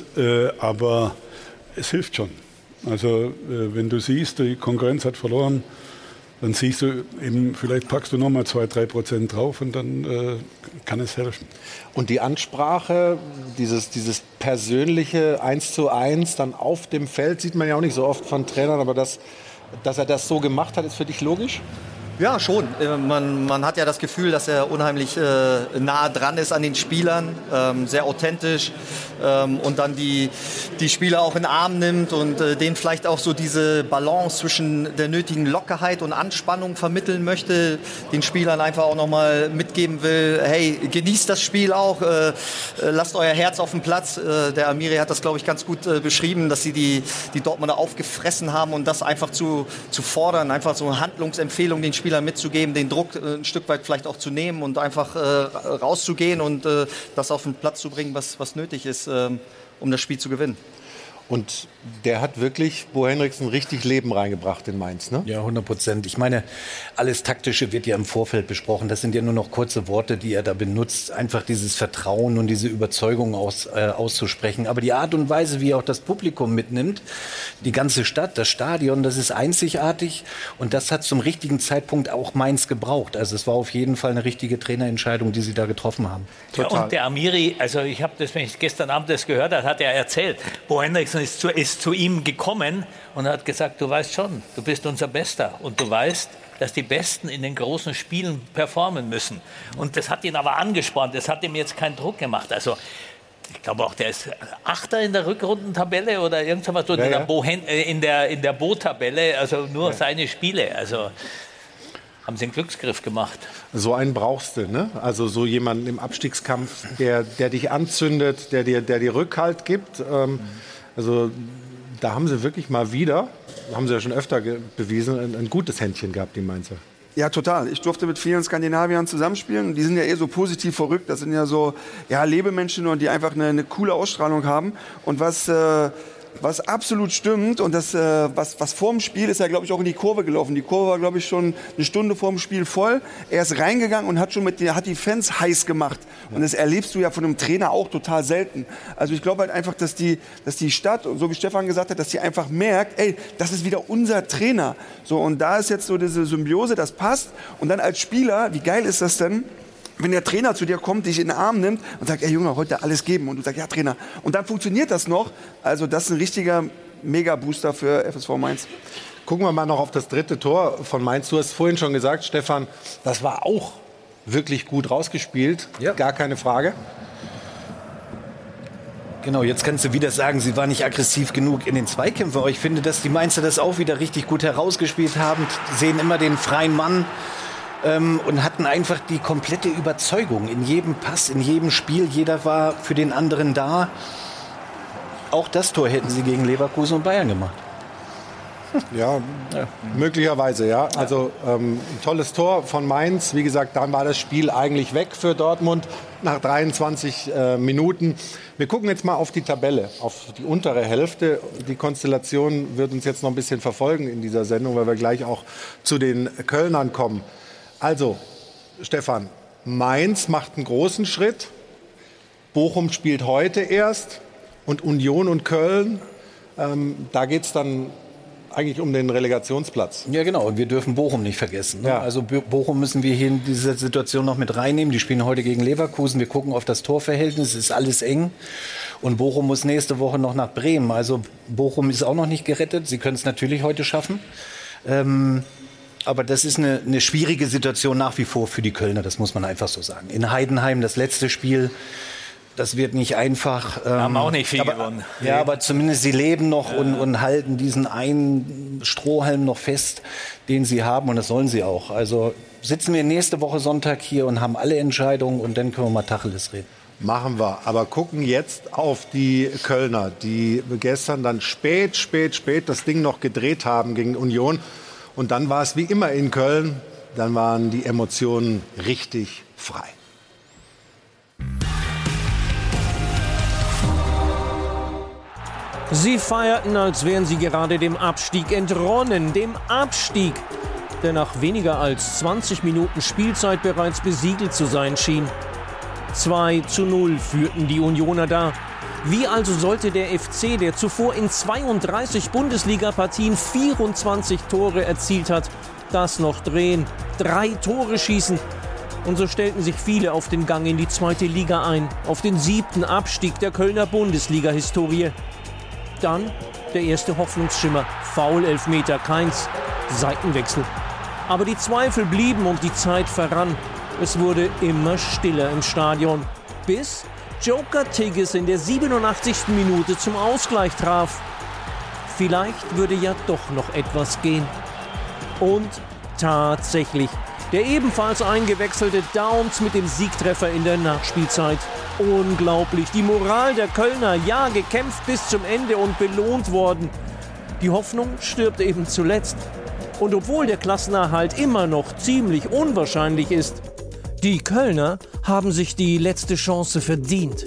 aber es hilft schon. Also wenn du siehst, die Konkurrenz hat verloren, dann siehst du eben, vielleicht packst du nochmal 2-3% drauf und dann kann es helfen. Und die Ansprache, dieses persönliche 1:1 dann auf dem Feld, sieht man ja auch nicht so oft von Trainern, aber dass er das so gemacht hat, ist für dich logisch? Ja, schon. Man hat ja das Gefühl, dass er unheimlich nah dran ist an den Spielern, sehr authentisch und dann die Spieler auch in den Arm nimmt und denen vielleicht auch so diese Balance zwischen der nötigen Lockerheit und Anspannung vermitteln möchte, den Spielern einfach auch nochmal mitgeben will, hey, genießt das Spiel auch, lasst euer Herz auf den Platz. Der Amiri hat das, glaube ich, ganz gut beschrieben, dass sie die Dortmunder aufgefressen haben und das einfach zu fordern, einfach so eine Handlungsempfehlung den Spielern mitzugeben, den Druck ein Stück weit vielleicht auch zu nehmen und einfach rauszugehen und das auf den Platz zu bringen, was nötig ist, um das Spiel zu gewinnen. Und der hat wirklich Bo Henriksen richtig Leben reingebracht in Mainz, ne? Ja, 100%. Ich meine, alles Taktische wird ja im Vorfeld besprochen. Das sind ja nur noch kurze Worte, die er da benutzt. Einfach dieses Vertrauen und diese Überzeugung auszusprechen. Aber die Art und Weise, wie er auch das Publikum mitnimmt, die ganze Stadt, das Stadion, das ist einzigartig. Und das hat zum richtigen Zeitpunkt auch Mainz gebraucht. Also es war auf jeden Fall eine richtige Trainerentscheidung, die sie da getroffen haben. Ja, und der Amiri, also ich habe das, wenn ich gestern Abend das gehört habe, hat er erzählt, Bo Henriksen ist zu ihm gekommen und hat gesagt, du weißt schon, du bist unser Bester und du weißt, dass die Besten in den großen Spielen performen müssen. Und das hat ihn aber angespornt, das hat ihm jetzt keinen Druck gemacht. Also ich glaube auch, der ist Achter in der Rückrundentabelle oder irgendwas so, in der Bo-Tabelle, also nur seine Spiele. Also haben sie einen Glücksgriff gemacht. So einen brauchst du, ne? Also so jemanden im Abstiegskampf, der dich anzündet, der dir Rückhalt gibt. Also da haben sie wirklich mal wieder, haben sie ja schon öfter bewiesen, ein gutes Händchen gehabt, die Mainzer. Ja, total. Ich durfte mit vielen Skandinaviern zusammenspielen. Die sind ja so positiv verrückt. Das sind ja so Lebemenschen und die einfach eine coole Ausstrahlung haben. Und was absolut stimmt und das, was vor dem Spiel ist, er, glaube ich, auch in die Kurve gelaufen. Die Kurve war, glaube ich, schon eine Stunde vor dem Spiel voll. Er ist reingegangen und hat die Fans heiß gemacht. Und das erlebst du ja von einem Trainer auch total selten. Also ich glaube halt einfach, dass die Stadt, so wie Stefan gesagt hat, dass die einfach merkt, ey, das ist wieder unser Trainer. So, und da ist jetzt so diese Symbiose, das passt. Und dann als Spieler, wie geil ist das denn, wenn der Trainer zu dir kommt, dich in den Arm nimmt und sagt, ey Junge, heute alles geben. Und du sagst, ja Trainer. Und dann funktioniert das noch. Also das ist ein richtiger Mega-Booster für FSV Mainz. Gucken wir mal noch auf das dritte Tor von Mainz. Du hast vorhin schon gesagt, Stefan, das war auch wirklich gut rausgespielt. Ja. Gar keine Frage. Genau, jetzt kannst du wieder sagen, sie war nicht aggressiv genug in den Zweikämpfen. Aber ich finde, dass die Mainzer das auch wieder richtig gut herausgespielt haben, sehen immer den freien Mann und hatten einfach die komplette Überzeugung in jedem Pass, in jedem Spiel. Jeder war für den anderen da. Auch das Tor hätten sie gegen Leverkusen und Bayern gemacht. Ja, möglicherweise, ja. Also ein tolles Tor von Mainz. Wie gesagt, dann war das Spiel eigentlich weg für Dortmund nach 23 Minuten. Wir gucken jetzt mal auf die Tabelle, auf die untere Hälfte. Die Konstellation wird uns jetzt noch ein bisschen verfolgen in dieser Sendung, weil wir gleich auch zu den Kölnern kommen. Also, Stefan, Mainz macht einen großen Schritt. Bochum spielt heute erst. Und Union und Köln, da geht es dann eigentlich um den Relegationsplatz. Ja, genau. Und wir dürfen Bochum nicht vergessen. Ne? Ja. Also Bochum müssen wir hier in diese Situation noch mit reinnehmen. Die spielen heute gegen Leverkusen. Wir gucken auf das Torverhältnis. Es ist alles eng. Und Bochum muss nächste Woche noch nach Bremen. Also Bochum ist auch noch nicht gerettet. Sie können es natürlich heute schaffen. Aber das ist eine schwierige Situation nach wie vor für die Kölner. Das muss man einfach so sagen. In Heidenheim das letzte Spiel. Das wird nicht einfach. Haben auch nicht viel gewonnen. Ja, aber zumindest sie leben noch und halten diesen einen Strohhalm noch fest, den sie haben. Und das sollen sie auch. Also sitzen wir nächste Woche Sonntag hier und haben alle Entscheidungen. Und dann können wir mal Tacheles reden. Machen wir. Aber gucken jetzt auf die Kölner, die gestern dann spät das Ding noch gedreht haben gegen Union. Und dann war es wie immer in Köln. Dann waren die Emotionen richtig frei. Sie feierten, als wären sie gerade dem Abstieg entronnen. Dem Abstieg, der nach weniger als 20 Minuten Spielzeit bereits besiegelt zu sein schien. 2:0 führten die Unioner da. Wie also sollte der FC, der zuvor in 32 Bundesliga-Partien 24 Tore erzielt hat, das noch drehen? 3 Tore schießen. Und so stellten sich viele auf den Gang in die 2. Liga ein. Auf den 7. Abstieg der Kölner Bundesliga-Historie. Dann der erste Hoffnungsschimmer. Foul-Elfmeter, keins. Seitenwechsel. Aber die Zweifel blieben und die Zeit verrann. Es wurde immer stiller im Stadion. Bis Joker Tigges in der 87. Minute zum Ausgleich traf. Vielleicht würde ja doch noch etwas gehen. Und tatsächlich. Der ebenfalls eingewechselte Downs mit dem Siegtreffer in der Nachspielzeit. Unglaublich. Die Moral der Kölner, ja, gekämpft bis zum Ende und belohnt worden. Die Hoffnung stirbt eben zuletzt. Und obwohl der Klassenerhalt immer noch ziemlich unwahrscheinlich ist, die Kölner haben sich die letzte Chance verdient.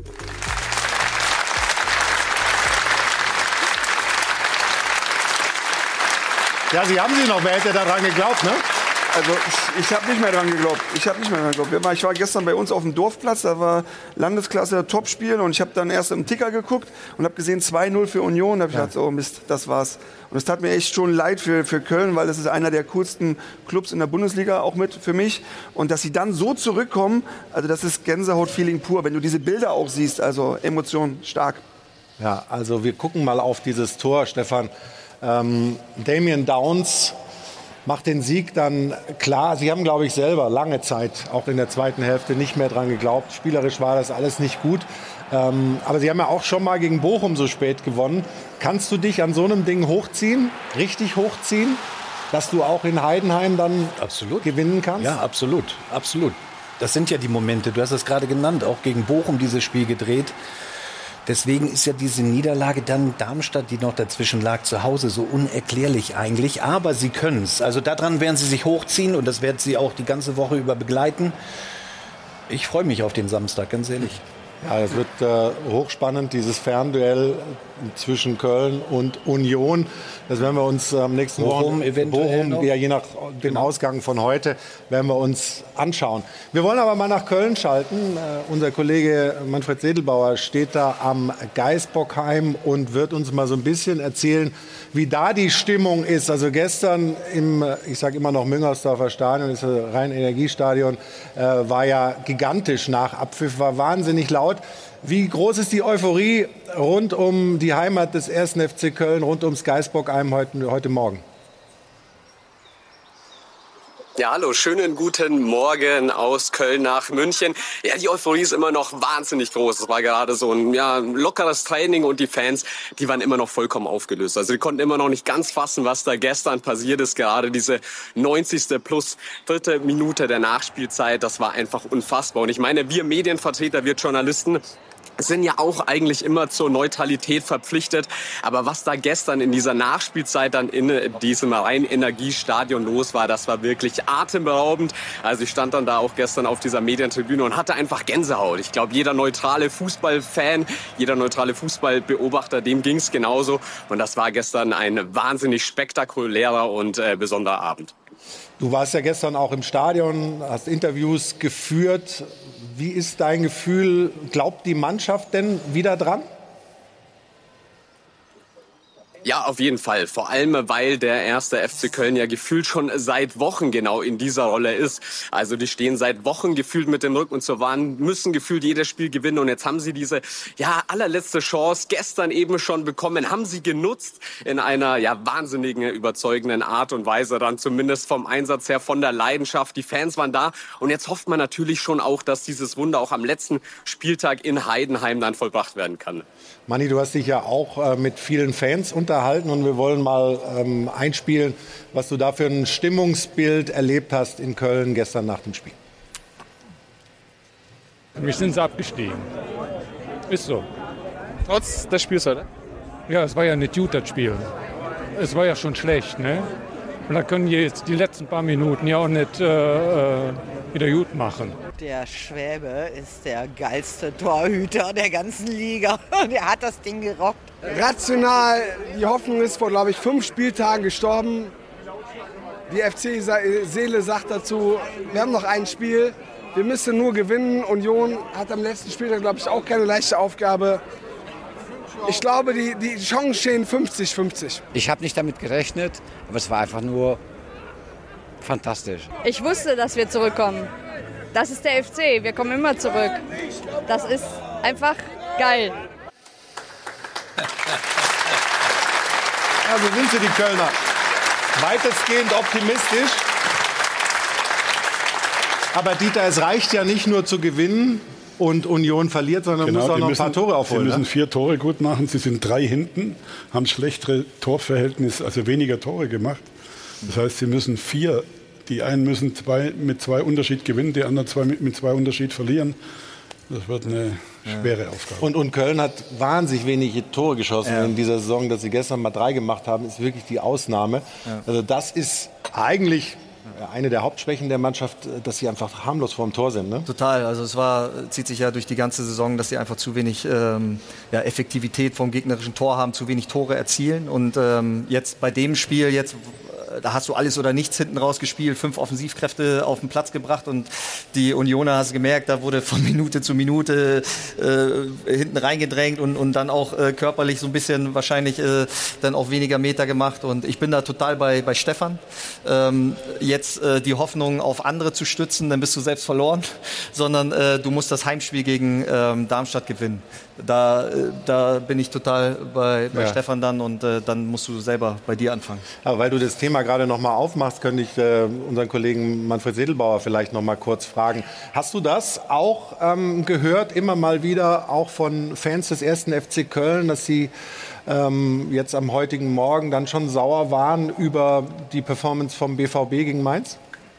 Ja, Sie haben sie noch. Wer hätte daran geglaubt, ne? Also ich habe nicht mehr dran geglaubt. Ich war gestern bei uns auf dem Dorfplatz, da war Landesklasse Topspiel und ich habe dann erst im Ticker geguckt und habe gesehen 2:0 für Union. Da habe ich gedacht, oh Mist, das war's. Und es tat mir echt schon leid für Köln, weil das ist einer der coolsten Clubs in der Bundesliga, auch mit für mich. Und dass sie dann so zurückkommen, also das ist Gänsehaut-Feeling pur. Wenn du diese Bilder auch siehst, also Emotionen stark. Ja, also wir gucken mal auf dieses Tor, Stefan. Damien Downs macht den Sieg dann klar. Sie haben, glaube ich, selber lange Zeit, auch in der zweiten Hälfte, nicht mehr dran geglaubt. Spielerisch war das alles nicht gut. Aber Sie haben ja auch schon mal gegen Bochum so spät gewonnen. Kannst du dich an so einem Ding hochziehen, richtig hochziehen, dass du auch in Heidenheim dann gewinnen kannst? Ja, absolut. Das sind ja die Momente. Du hast es gerade genannt, auch gegen Bochum dieses Spiel gedreht. Deswegen ist ja diese Niederlage dann Darmstadt, die noch dazwischen lag, zu Hause so unerklärlich eigentlich. Aber sie können es. Also daran werden sie sich hochziehen und das werden sie auch die ganze Woche über begleiten. Ich freue mich auf den Samstag, ganz ehrlich. Ja, es wird hochspannend, dieses Fernduell zwischen Köln und Union. Das werden wir uns am nächsten Wochenende, ja, je nach dem Ausgang von heute, werden wir uns anschauen. Wir wollen aber mal nach Köln schalten. Unser Kollege Manfred Sedelbauer steht da am Gaisbockheim und wird uns mal so ein bisschen erzählen, wie da die Stimmung ist. Also gestern im, ich sage immer noch Müngersdorfer Stadion, das Rhein-Energiestadion, war ja gigantisch nach Abpfiff, war wahnsinnig laut. Wie groß ist die Euphorie rund um die Heimat des 1. FC Köln, rund ums Gaisbockheim heute Morgen? Ja, hallo, schönen guten Morgen aus Köln nach München. Ja, die Euphorie ist immer noch wahnsinnig groß. Es war gerade so ein lockeres Training und die Fans, die waren immer noch vollkommen aufgelöst. Also die konnten immer noch nicht ganz fassen, was da gestern passiert ist. Gerade diese 90. plus 3. Minute der Nachspielzeit, das war einfach unfassbar. Und ich meine, wir Medienvertreter, wir Journalisten, sind ja auch eigentlich immer zur Neutralität verpflichtet. Aber was da gestern in dieser Nachspielzeit dann in diesem Rhein-Energiestadion los war, das war wirklich atemberaubend. Also ich stand dann da auch gestern auf dieser Medientribüne und hatte einfach Gänsehaut. Ich glaube, jeder neutrale Fußballfan, jeder neutrale Fußballbeobachter, dem ging es genauso. Und das war gestern ein wahnsinnig spektakulärer und besonderer Abend. Du warst ja gestern auch im Stadion, hast Interviews geführt. Wie ist dein Gefühl? Glaubt die Mannschaft denn wieder dran? Ja, auf jeden Fall. Vor allem, weil der erste FC Köln ja gefühlt schon seit Wochen genau in dieser Rolle ist. Also die stehen seit Wochen gefühlt mit dem Rücken zur Wand, müssen gefühlt jedes Spiel gewinnen. Und jetzt haben sie diese allerletzte Chance gestern eben schon bekommen, haben sie genutzt in einer wahnsinnigen, überzeugenden Art und Weise. Dann zumindest vom Einsatz her, von der Leidenschaft. Die Fans waren da. Und jetzt hofft man natürlich schon auch, dass dieses Wunder auch am letzten Spieltag in Heidenheim dann vollbracht werden kann. Manni, du hast dich ja auch mit vielen Fans unterhalten und wir wollen mal einspielen, was du da für ein Stimmungsbild erlebt hast in Köln gestern nach dem Spiel. Wir sind abgestiegen. Ist so. Trotz des Spiels heute? Ja, es war ja nicht gut, das Spiel. Es war ja schon schlecht, ne? Und da können jetzt die letzten paar Minuten ja auch nicht wieder gut machen. Der Schwäbe ist der geilste Torhüter der ganzen Liga. Der hat das Ding gerockt. Rational, die Hoffnung ist vor, glaube ich, 5 Spieltagen gestorben. Die FC-Seele sagt dazu, wir haben noch ein Spiel, wir müssen nur gewinnen. Union hat am letzten Spieltag, glaube ich, auch keine leichte Aufgabe. Ich glaube, die Chancen stehen 50-50. Ich habe nicht damit gerechnet, aber es war einfach nur fantastisch. Ich wusste, dass wir zurückkommen. Das ist der FC, wir kommen immer zurück. Das ist einfach geil. Ja, so sind sie, die Kölner. Weitestgehend optimistisch. Aber Dieter, es reicht ja nicht nur zu gewinnen und Union verliert, sondern muss auch noch ein paar Tore aufholen. Sie müssen 4 Tore gut machen. Sie sind 3 hinten, haben schlechtere Torverhältnis, also weniger Tore gemacht. Das heißt, sie müssen 4. Die einen müssen mit 2 Unterschied gewinnen, die anderen mit 2 Unterschied verlieren. Das wird eine schwere Aufgabe. Und Köln hat wahnsinnig wenige Tore geschossen in dieser Saison. Dass sie gestern mal 3 gemacht haben, ist wirklich die Ausnahme. Ja. Also das ist eigentlich eine der Hauptschwächen der Mannschaft, dass sie einfach harmlos vorm Tor sind. Ne? Total. Also es zieht sich ja durch die ganze Saison, dass sie einfach zu wenig Effektivität vom gegnerischen Tor haben, zu wenig Tore erzielen. Und jetzt bei dem Spiel da hast du alles oder nichts hinten rausgespielt, 5 Offensivkräfte auf den Platz gebracht und die Unioner, hast du gemerkt, da wurde von Minute zu Minute hinten reingedrängt und dann auch körperlich so ein bisschen wahrscheinlich dann auch weniger Meter gemacht und ich bin da total bei Stefan. Jetzt die Hoffnung auf andere zu stützen, dann bist du selbst verloren, sondern du musst das Heimspiel gegen Darmstadt gewinnen. Da bin ich total bei Stefan dann und dann musst du selber bei dir anfangen. Aber weil du das Thema gerade noch mal aufmachst, könnte ich unseren Kollegen Manfred Sedelbauer vielleicht noch mal kurz fragen. Hast du das auch gehört, immer mal wieder, auch von Fans des 1. FC Köln, dass sie jetzt am heutigen Morgen dann schon sauer waren über die Performance vom BVB gegen Mainz?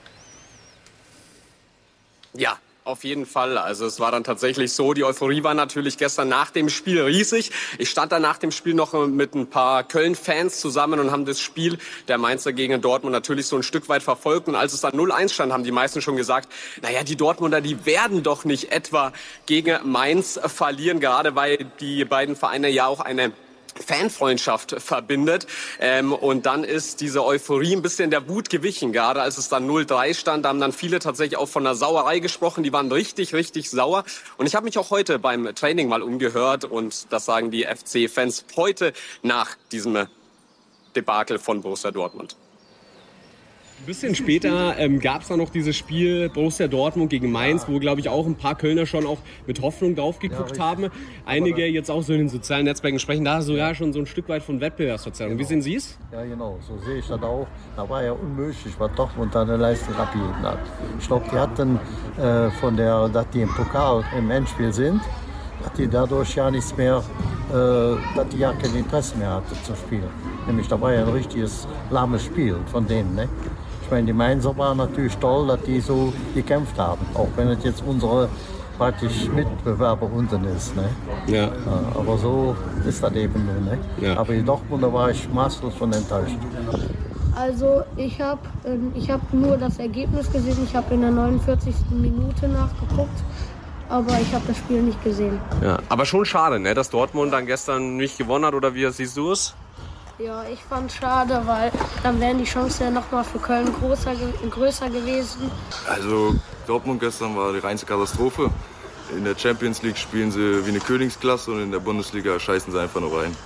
Ja. Auf jeden Fall. Also es war dann tatsächlich so, die Euphorie war natürlich gestern nach dem Spiel riesig. Ich stand da nach dem Spiel noch mit ein paar Köln-Fans zusammen und haben das Spiel der Mainzer gegen Dortmund natürlich so ein Stück weit verfolgt. Und als es dann 0-1 stand, haben die meisten schon gesagt, naja, die Dortmunder, die werden doch nicht etwa gegen Mainz verlieren, gerade weil die beiden Vereine ja auch eine Fanfreundschaft verbindet. Und dann ist diese Euphorie ein bisschen der Wut gewichen. Gerade als es dann 0-3 stand, haben dann viele tatsächlich auch von einer Sauerei gesprochen. Die waren richtig, richtig sauer. Und ich habe mich auch heute beim Training mal umgehört. Und das sagen die FC-Fans heute nach diesem Debakel von Borussia Dortmund. Ein bisschen später gab es dann noch dieses Spiel Borussia Dortmund gegen Mainz, wo, glaube ich, auch ein paar Kölner schon auch mit Hoffnung drauf geguckt haben. Einige jetzt auch so in den sozialen Netzwerken sprechen da sogar schon so ein Stück weit von Wettbewerbsverzerrung. Wie sehen Sie es? Ja, genau, so sehe ich das auch. Da war ja unmöglich, was Dortmund da eine Leistung abgegeben hat. Ich glaube, die hatten dass die im Pokal im Endspiel sind, dass die dadurch ja nichts mehr, dass die ja kein Interesse mehr hatte zu spielen. Nämlich, da war ja ein richtiges lahmes Spiel von denen. Ne? Ich meine, die Mainzer waren natürlich toll, dass die so gekämpft haben, auch wenn es jetzt unsere praktisch Mitbewerber unten ist. Ne? Ja. Aber so ist das eben nur. Ne? Ja. Aber in Dortmund war ich maßlos von enttäuscht. Also ich hab nur das Ergebnis gesehen, ich habe in der 49. Minute nachgeguckt, aber ich habe das Spiel nicht gesehen. Ja, aber schon schade, ne, dass Dortmund dann gestern nicht gewonnen hat, oder wie siehst du es? Ja, ich fand es schade, weil dann wären die Chancen ja nochmal für Köln größer gewesen. Also Dortmund gestern war die reinste Katastrophe. In der Champions League spielen sie wie eine Königsklasse und in der Bundesliga scheißen sie einfach nur rein.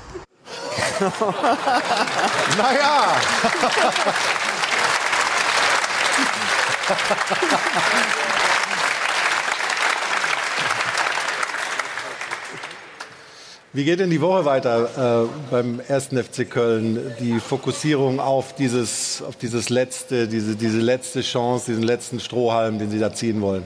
Naja. Wie geht denn die Woche weiter beim 1. FC Köln? Die Fokussierung auf diese letzte Chance, diesen letzten Strohhalm, den Sie da ziehen wollen?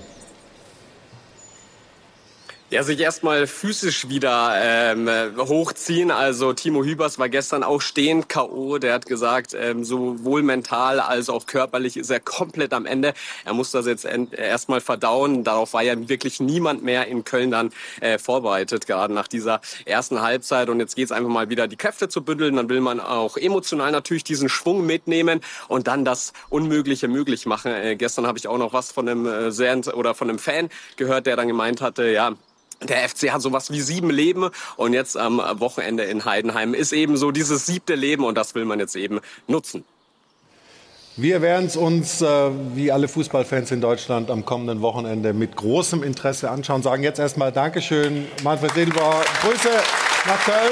Ja, sich erstmal physisch wieder hochziehen. Also Timo Hübers war gestern auch stehend K.O. Der hat gesagt, sowohl mental als auch körperlich ist er komplett am Ende. Er muss das jetzt erstmal verdauen. Darauf war ja wirklich niemand mehr in Köln dann vorbereitet, gerade nach dieser ersten Halbzeit. Und jetzt geht's einfach mal wieder, die Kräfte zu bündeln. Dann will man auch emotional natürlich diesen Schwung mitnehmen und dann das Unmögliche möglich machen. Gestern habe ich auch noch was von einem Fan gehört, der dann gemeint hatte, ja, der FC hat sowas wie 7 Leben und jetzt am Wochenende in Heidenheim ist eben so dieses 7. Leben und das will man jetzt eben nutzen. Wir werden es uns, wie alle Fußballfans in Deutschland, am kommenden Wochenende mit großem Interesse anschauen. Sagen jetzt erstmal Dankeschön, Manfred Silber. Grüße nach Köln.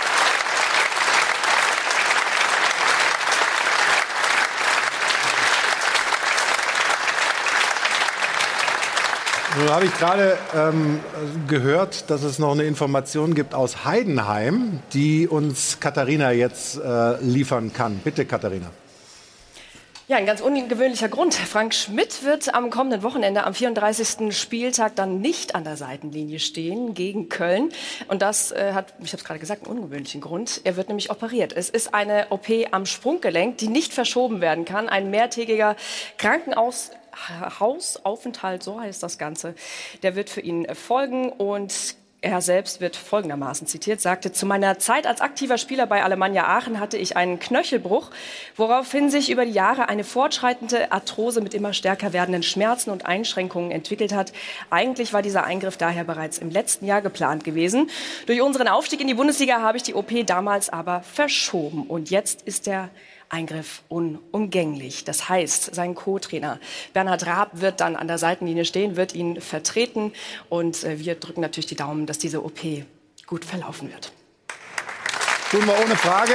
Nun habe ich gerade gehört, dass es noch eine Information gibt aus Heidenheim, die uns Katharina jetzt liefern kann. Bitte, Katharina. Ja, ein ganz ungewöhnlicher Grund. Frank Schmidt wird am kommenden Wochenende, am 34. Spieltag, dann nicht an der Seitenlinie stehen gegen Köln. Und das hat, ich habe es gerade gesagt, einen ungewöhnlichen Grund. Er wird nämlich operiert. Es ist eine OP am Sprunggelenk, die nicht verschoben werden kann. Ein mehrtägiger Hausaufenthalt, so heißt das Ganze, der wird für ihn folgen und er selbst wird folgendermaßen zitiert, sagte, zu meiner Zeit als aktiver Spieler bei Alemannia Aachen hatte ich einen Knöchelbruch, woraufhin sich über die Jahre eine fortschreitende Arthrose mit immer stärker werdenden Schmerzen und Einschränkungen entwickelt hat. Eigentlich war dieser Eingriff daher bereits im letzten Jahr geplant gewesen. Durch unseren Aufstieg in die Bundesliga habe ich die OP damals aber verschoben und jetzt ist der Eingriff unumgänglich. Das heißt, sein Co-Trainer Bernhard Raab wird dann an der Seitenlinie stehen, wird ihn vertreten und wir drücken natürlich die Daumen, dass diese OP gut verlaufen wird. Tun wir ohne Frage.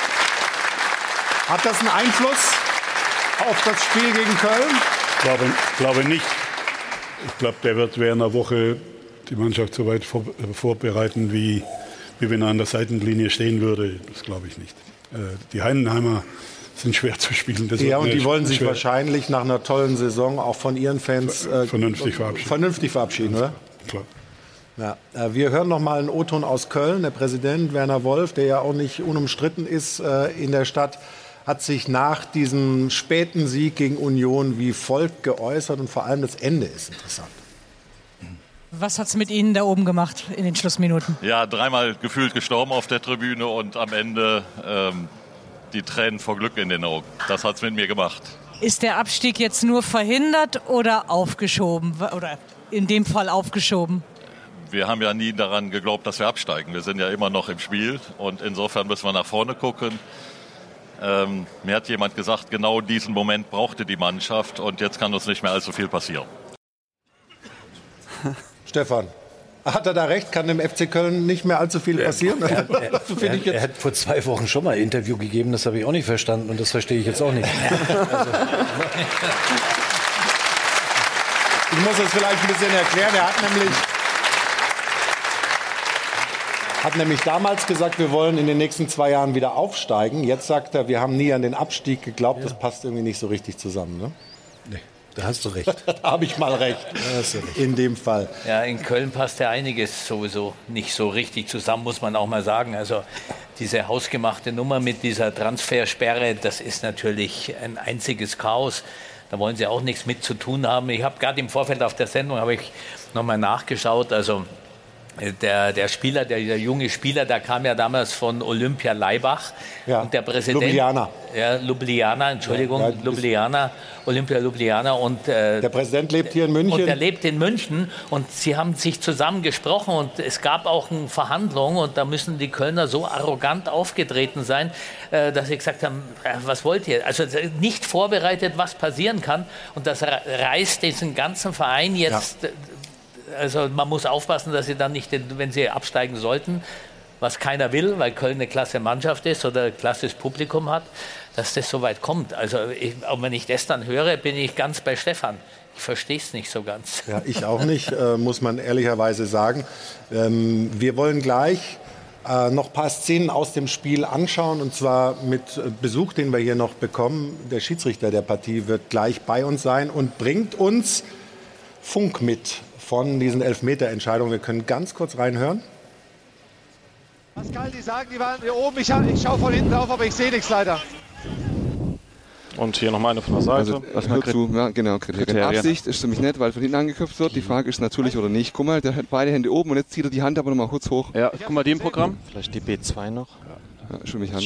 Hat das einen Einfluss auf das Spiel gegen Köln? Ich glaube nicht. Ich glaube, der wird während einer Woche die Mannschaft so weit vorbereiten, wie wenn er an der Seitenlinie stehen würde. Das glaube ich nicht. Die Heidenheimer sind schwer zu spielen. Das ja, und die wollen sich wahrscheinlich nach einer tollen Saison auch von ihren Fans vernünftig verabschieden, oder? Klar. Ja, wir hören noch mal einen O-Ton aus Köln. Der Präsident Werner Wolf, der ja auch nicht unumstritten ist in der Stadt, hat sich nach diesem späten Sieg gegen Union wie folgt geäußert und vor allem das Ende ist interessant. Was hat es mit Ihnen da oben gemacht in den Schlussminuten? Ja, 3-mal gefühlt gestorben auf der Tribüne und am Ende die Tränen vor Glück in den Augen. Das hat es mit mir gemacht. Ist der Abstieg jetzt nur verhindert oder aufgeschoben? Oder in dem Fall aufgeschoben? Wir haben ja nie daran geglaubt, dass wir absteigen. Wir sind ja immer noch im Spiel und insofern müssen wir nach vorne gucken. Mir hat jemand gesagt, genau diesen Moment brauchte die Mannschaft und jetzt kann uns nicht mehr allzu viel passieren. Stefan, Hat er da recht? Kann dem FC Köln nicht mehr allzu viel passieren? Er hat vor 2 Wochen schon mal ein Interview gegeben, das habe ich auch nicht verstanden und das verstehe ich jetzt auch nicht. Also. Ich muss es vielleicht ein bisschen erklären. Er hat nämlich damals gesagt, wir wollen in den nächsten 2 Jahren wieder aufsteigen. Jetzt sagt er, wir haben nie an den Abstieg geglaubt. Das passt irgendwie nicht so richtig zusammen. Ne? Nee, da hast du recht. Da habe ich mal recht. In dem Fall. Ja, in Köln passt ja einiges sowieso nicht so richtig zusammen, muss man auch mal sagen. Also diese hausgemachte Nummer mit dieser Transfersperre, das ist natürlich ein einziges Chaos. Da wollen sie auch nichts mit zu tun haben. Ich habe gerade im Vorfeld auf der Sendung noch mal nachgeschaut. Also der Spieler, der junge Spieler, der kam ja damals von Olympia Laibach. Ja, und der Präsident, Ljubljana. Ja, Ljubljana, Entschuldigung, ja, Ljubljana, Olympia Ljubljana. Und, der Präsident lebt hier in München. Und der lebt in München. Und sie haben sich zusammen gesprochen. Und es gab auch eine Verhandlung. Und da müssen die Kölner so arrogant aufgetreten sein, dass sie gesagt haben, was wollt ihr? Also nicht vorbereitet, was passieren kann. Und das reißt diesen ganzen Verein jetzt... Ja. Also man muss aufpassen, dass sie dann nicht, wenn sie absteigen sollten, was keiner will, weil Köln eine klasse Mannschaft ist oder ein klasses Publikum hat, dass das so weit kommt. Also wenn ich das dann höre, bin ich ganz bei Stefan. Ich verstehe es nicht so ganz. Ja, ich auch nicht, muss man ehrlicherweise sagen. Wir wollen gleich noch ein paar Szenen aus dem Spiel anschauen, und zwar mit Besuch, den wir hier noch bekommen. Der Schiedsrichter der Partie wird gleich bei uns sein und bringt uns Funk mit von diesen Elfmeterentscheidungen. Wir können ganz kurz reinhören. Pascal, die sagen, die waren hier oben. Ich schaue von hinten drauf, aber ich sehe nichts leider. Und hier nochmal eine von der Seite. Also, hör zu, ja, genau. Absicht ist ziemlich nett, weil von hinten angeköpft wird. Die Frage ist natürlich oder nicht. Guck mal, der hat beide Hände oben und jetzt zieht er die Hand aber nochmal kurz hoch. Ja, guck mal, die im Programm. Vielleicht die B2 noch. Ja, schon mich Hand.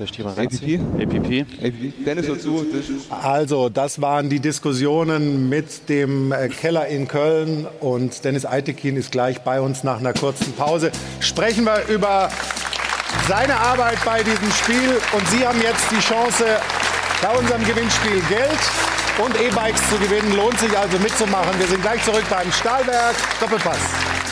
APP. Dennis dazu. Also, das waren die Diskussionen mit dem Keller in Köln, und Dennis Eitekin ist gleich bei uns nach einer kurzen Pause. Sprechen wir über seine Arbeit bei diesem Spiel, und Sie haben jetzt die Chance, bei unserem Gewinnspiel Geld und E-Bikes zu gewinnen. Lohnt sich also mitzumachen. Wir sind gleich zurück beim Stahlwerk Doppelpass.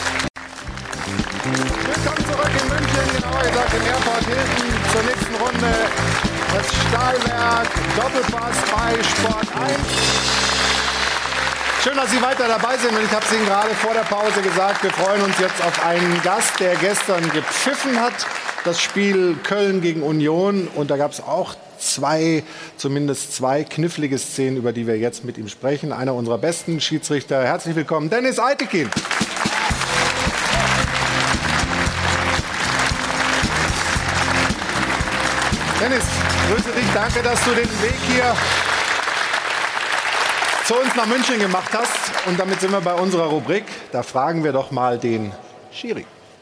Willkommen zurück in München, genauer gesagt in Airport Hilton, zur nächsten Runde. Das Stahlwerk Doppelpass bei Sport 1. Schön, dass Sie weiter dabei sind, und ich habe es Ihnen gerade vor der Pause gesagt, wir freuen uns jetzt auf einen Gast, der gestern gepfiffen hat. Das Spiel Köln gegen Union, und da gab es auch zumindest zwei knifflige Szenen, über die wir jetzt mit ihm sprechen. Einer unserer besten Schiedsrichter. Herzlich willkommen, Dennis Eitekin. Dennis, grüße dich. Danke, dass du den Weg hier zu uns nach München gemacht hast. Und damit sind wir bei unserer Rubrik. Da fragen wir doch mal den Schiri.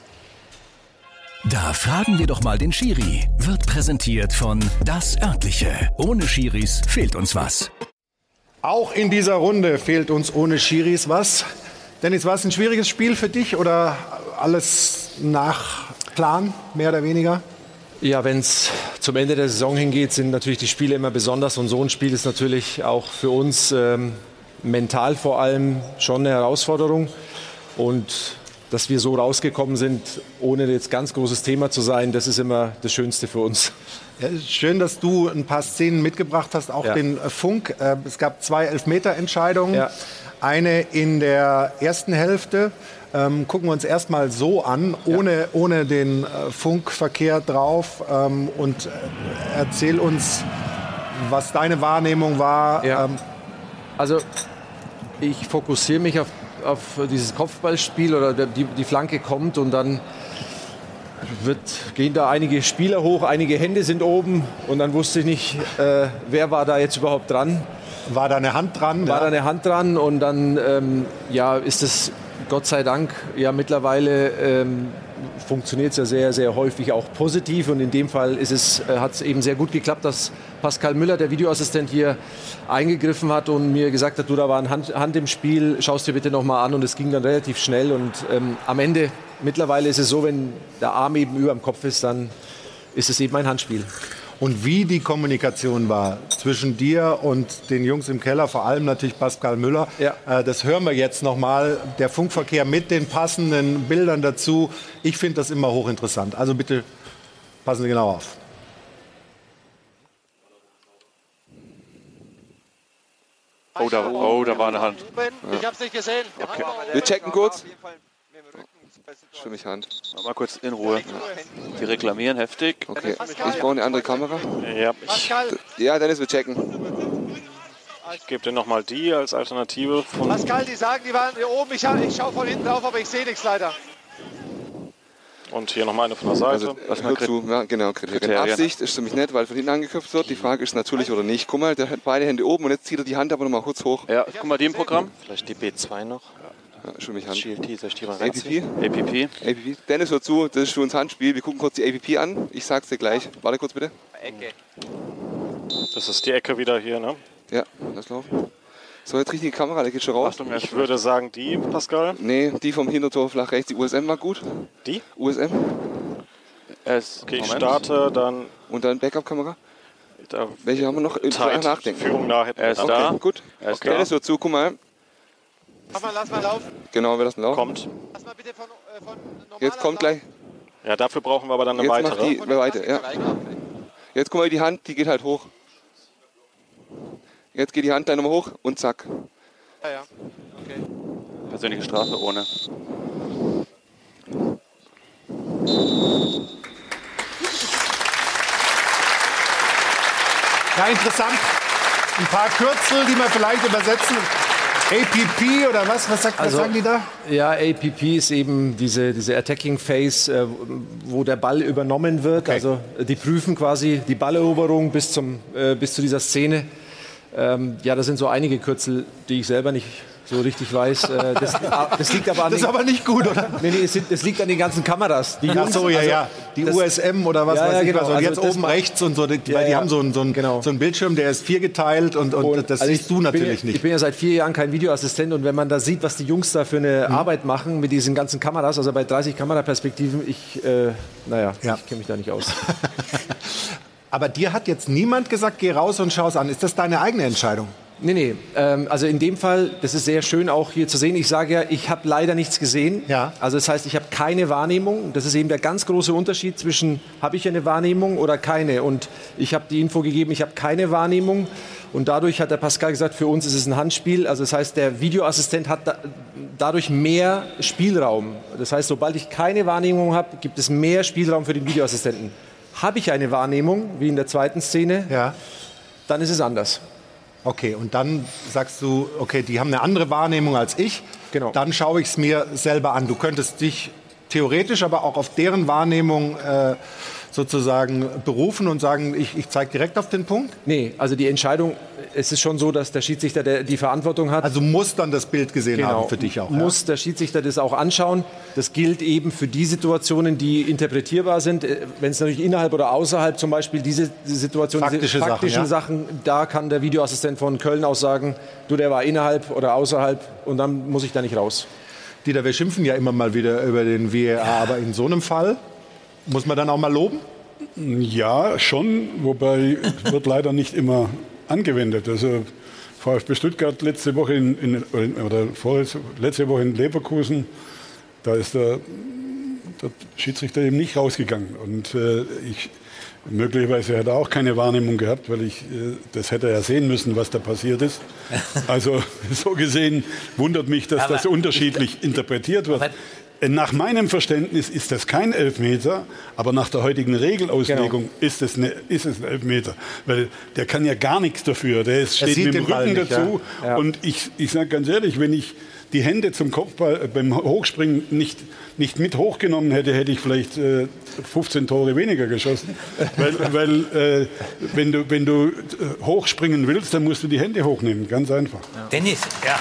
Da fragen wir doch mal den Schiri. Wird präsentiert von Das Örtliche. Ohne Schiris fehlt uns was. Auch in dieser Runde fehlt uns ohne Schiris was. Dennis, war es ein schwieriges Spiel für dich oder alles nach Plan, mehr oder weniger? Ja, wenn es zum Ende der Saison hingeht, sind natürlich die Spiele immer besonders. Und so ein Spiel ist natürlich auch für uns mental vor allem schon eine Herausforderung. Und dass wir so rausgekommen sind, ohne jetzt ganz großes Thema zu sein, das ist immer das Schönste für uns. Ja, schön, dass du ein paar Szenen mitgebracht hast, auch den Funk. Es gab 2 Elfmeterentscheidungen. Ja. Eine in der ersten Hälfte. Gucken wir uns erstmal so an, ohne den Funkverkehr drauf. Und erzähl uns, was deine Wahrnehmung war. Ja. Also ich fokussiere mich auf dieses Kopfballspiel, oder die Flanke kommt, und dann gehen da einige Spieler hoch, einige Hände sind oben, und dann wusste ich nicht, wer war da jetzt überhaupt dran. War da eine Hand dran? War da eine Hand dran, und dann ist es Gott sei Dank mittlerweile funktioniert es ja sehr, sehr häufig auch positiv, und in dem Fall hat es eben sehr gut geklappt, dass Pascal Müller, der Videoassistent, hier eingegriffen hat und mir gesagt hat, du, da war eine Hand im Spiel, schau es dir bitte nochmal an, und es ging dann relativ schnell, und am Ende, mittlerweile ist es so, wenn der Arm eben über dem Kopf ist, dann ist es eben ein Handspiel. und wie die Kommunikation war zwischen dir und den Jungs im Keller, vor allem natürlich Pascal Müller. Ja. Das hören wir jetzt nochmal. Der Funkverkehr mit den passenden Bildern dazu. Ich finde das immer hochinteressant. Also bitte passen Sie genau auf. Oh, da war eine Hand. Ich hab's nicht gesehen. Okay. Wir checken kurz. Stimme ich Hand. Mal kurz in Ruhe. Die reklamieren heftig. Okay, ich brauche eine andere Kamera. Ja, Dennis, wir checken. Ich gebe dir nochmal die als Alternative. Pascal, die sagen, die waren hier oben. Ich schaue von hinten drauf, aber ich sehe nichts leider. Und hier nochmal eine von der Seite. Also, Kriterien. Absicht ist nämlich nett, weil von hinten angeköpft wird. Die Frage ist natürlich oder nicht. Guck mal, der hat beide Hände oben und jetzt zieht er die Hand aber nochmal kurz hoch. Ja, guck mal, die im Programm. Vielleicht die B2 noch. Ja, schon mich Hand. GLT, soll ich die mal APP. Dennis, hör zu, das ist für uns Handspiel. Wir gucken kurz die APP an. Ich sag's dir gleich. Warte kurz bitte. Ecke. Das ist die Ecke wieder hier, ne? Ja, lass laufen. So, jetzt richtige Kamera, der geht schon raus. Achtung, ich würde sagen, die, Pascal? Nee, die vom Hintertor flach rechts. Die USM war gut. Die? USM. Okay, ich starte, dann... Und dann Backup-Kamera? Welche haben wir noch? Nachdenken. Führung nah hätten wir okay, da. Gut. Okay, Dennis, hör zu, guck mal. Lass mal laufen. Genau, wir lassen laufen. Kommt. Lass mal bitte von jetzt kommt gleich. Ja, dafür brauchen wir aber dann eine weitere. Jetzt weiter, ja. Jetzt guck mal, die Hand, die geht halt hoch. Jetzt geht die Hand dann nochmal hoch und zack. Ja. Okay. Persönliche Strafe ohne. Ja, interessant. Ein paar Kürzel, die wir vielleicht übersetzen. APP oder was? Was sagen die da? Ja, APP ist eben diese Attacking Phase, wo der Ball übernommen wird. Okay. Also die prüfen quasi die Balleroberung bis zu dieser Szene. Ja, das sind so einige Kürzel, die ich selber nicht so richtig weiß. Das liegt aber an das ist aber nicht gut, oder? Nee, es liegt an den ganzen Kameras. Die Jungs, Die USM oder was weiß ich. Genau. Also jetzt oben rechts und so, weil die haben so einen Bildschirm, der ist viergeteilt und das siehst du natürlich nicht. Ich bin ja seit 4 Jahren kein Videoassistent und wenn man da sieht, was die Jungs da für eine Arbeit machen mit diesen ganzen Kameras, also bei 30 Kameraperspektiven, ich kenne mich da nicht aus. Aber dir hat jetzt niemand gesagt, geh raus und schau es an. Ist das deine eigene Entscheidung? Nee. Also in dem Fall, das ist sehr schön auch hier zu sehen. Ich sage ja, ich habe leider nichts gesehen. Ja. Also das heißt, ich habe keine Wahrnehmung. Das ist eben der ganz große Unterschied zwischen, habe ich eine Wahrnehmung oder keine. Und ich habe die Info gegeben, ich habe keine Wahrnehmung. Und dadurch hat der Pascal gesagt, für uns ist es ein Handspiel. Also das heißt, der Videoassistent hat dadurch mehr Spielraum. Das heißt, sobald ich keine Wahrnehmung habe, gibt es mehr Spielraum für den Videoassistenten. Habe ich eine Wahrnehmung, wie in der zweiten Szene, dann ist es anders. Okay, und dann sagst du, okay, die haben eine andere Wahrnehmung als ich. Genau. Dann schaue ich es mir selber an. Du könntest dich theoretisch aber auch auf deren Wahrnehmung sozusagen berufen und sagen, ich zeige direkt auf den Punkt? Nee, also die Entscheidung, es ist schon so, dass der Schiedsrichter die Verantwortung hat. Also muss dann das Bild gesehen haben für dich auch? Muss der Schiedsrichter das auch anschauen. Das gilt eben für die Situationen, die interpretierbar sind. Wenn es natürlich innerhalb oder außerhalb zum Beispiel diese Situation, faktischen Sachen, da kann der Videoassistent von Köln auch sagen, du, der war innerhalb oder außerhalb und dann muss ich da nicht raus. Dieter, wir schimpfen ja immer mal wieder über den VAR, aber in so einem Fall muss man dann auch mal loben? Ja, schon, wobei wird leider nicht immer angewendet. Also VfB Stuttgart letzte Woche letzte Woche in Leverkusen, da ist der Schiedsrichter eben nicht rausgegangen. Und möglicherweise hat er auch keine Wahrnehmung gehabt, weil das hätte er ja sehen müssen, was da passiert ist. Also so gesehen wundert mich, dass das unterschiedlich interpretiert wird. Nach meinem Verständnis ist das kein Elfmeter, aber nach der heutigen Regelauslegung ist es ein Elfmeter. Weil der kann ja gar nichts dafür. Der steht mit dem Rücken dazu. Ja. Ja. Und ich sage ganz ehrlich, wenn ich die Hände zum Kopfball beim Hochspringen nicht mit hochgenommen hätte, hätte ich vielleicht 15 Tore weniger geschossen. Weil wenn du hochspringen willst, dann musst du die Hände hochnehmen. Ganz einfach. Ja. Dennis, ja.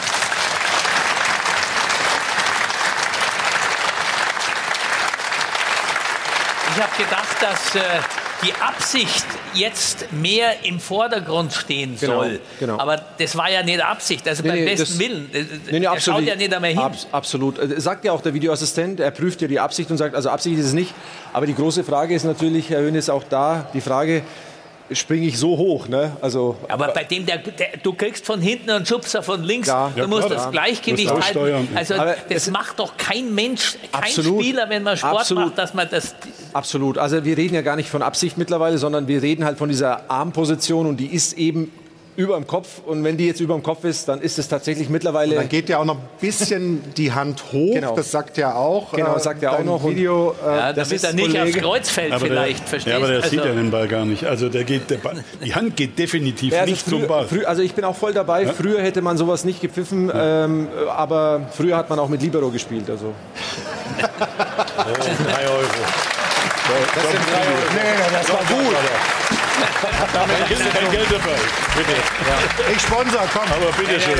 Ich habe gedacht, dass die Absicht jetzt mehr im Vordergrund stehen soll. Genau. Aber das war ja nicht Absicht, also beim besten Willen. Er schaut ja nicht einmal hin. Absolut. Sagt ja auch der Videoassistent, er prüft ja die Absicht und sagt, also Absicht ist es nicht. Aber die große Frage ist natürlich, Herr Hoeneß, auch da die Frage, springe ich so hoch. Ne? Also, aber bei dem, du kriegst von hinten einen Schubser von links, du musst das Gleichgewicht halten. Also das macht doch kein Mensch, kein Spieler, wenn man Sport macht, dass man das... Absolut. Also wir reden ja gar nicht von Absicht mittlerweile, sondern wir reden halt von dieser Armposition und die ist eben über dem Kopf. Und wenn die jetzt über dem Kopf ist, dann ist es tatsächlich mittlerweile... Und dann geht ja auch noch ein bisschen die Hand hoch, das sagt ja auch. Genau, sagt ja auch noch. Video, das ist er nicht aufs Kreuz fällt vielleicht, verstehst du? Ja, aber der sieht ja den Ball gar nicht. Also die Hand geht definitiv nicht zum Ball. Also ich bin auch voll dabei. Ja? Früher hätte man sowas nicht gepfiffen, aber früher hat man auch mit Libero gespielt. Also. 3 Euro. Das sind 3 Euro. Nee, das war gut. Damit ist kein Geld dabei. Bitte. Ja. Ich sponsor, komm. Aber bitteschön.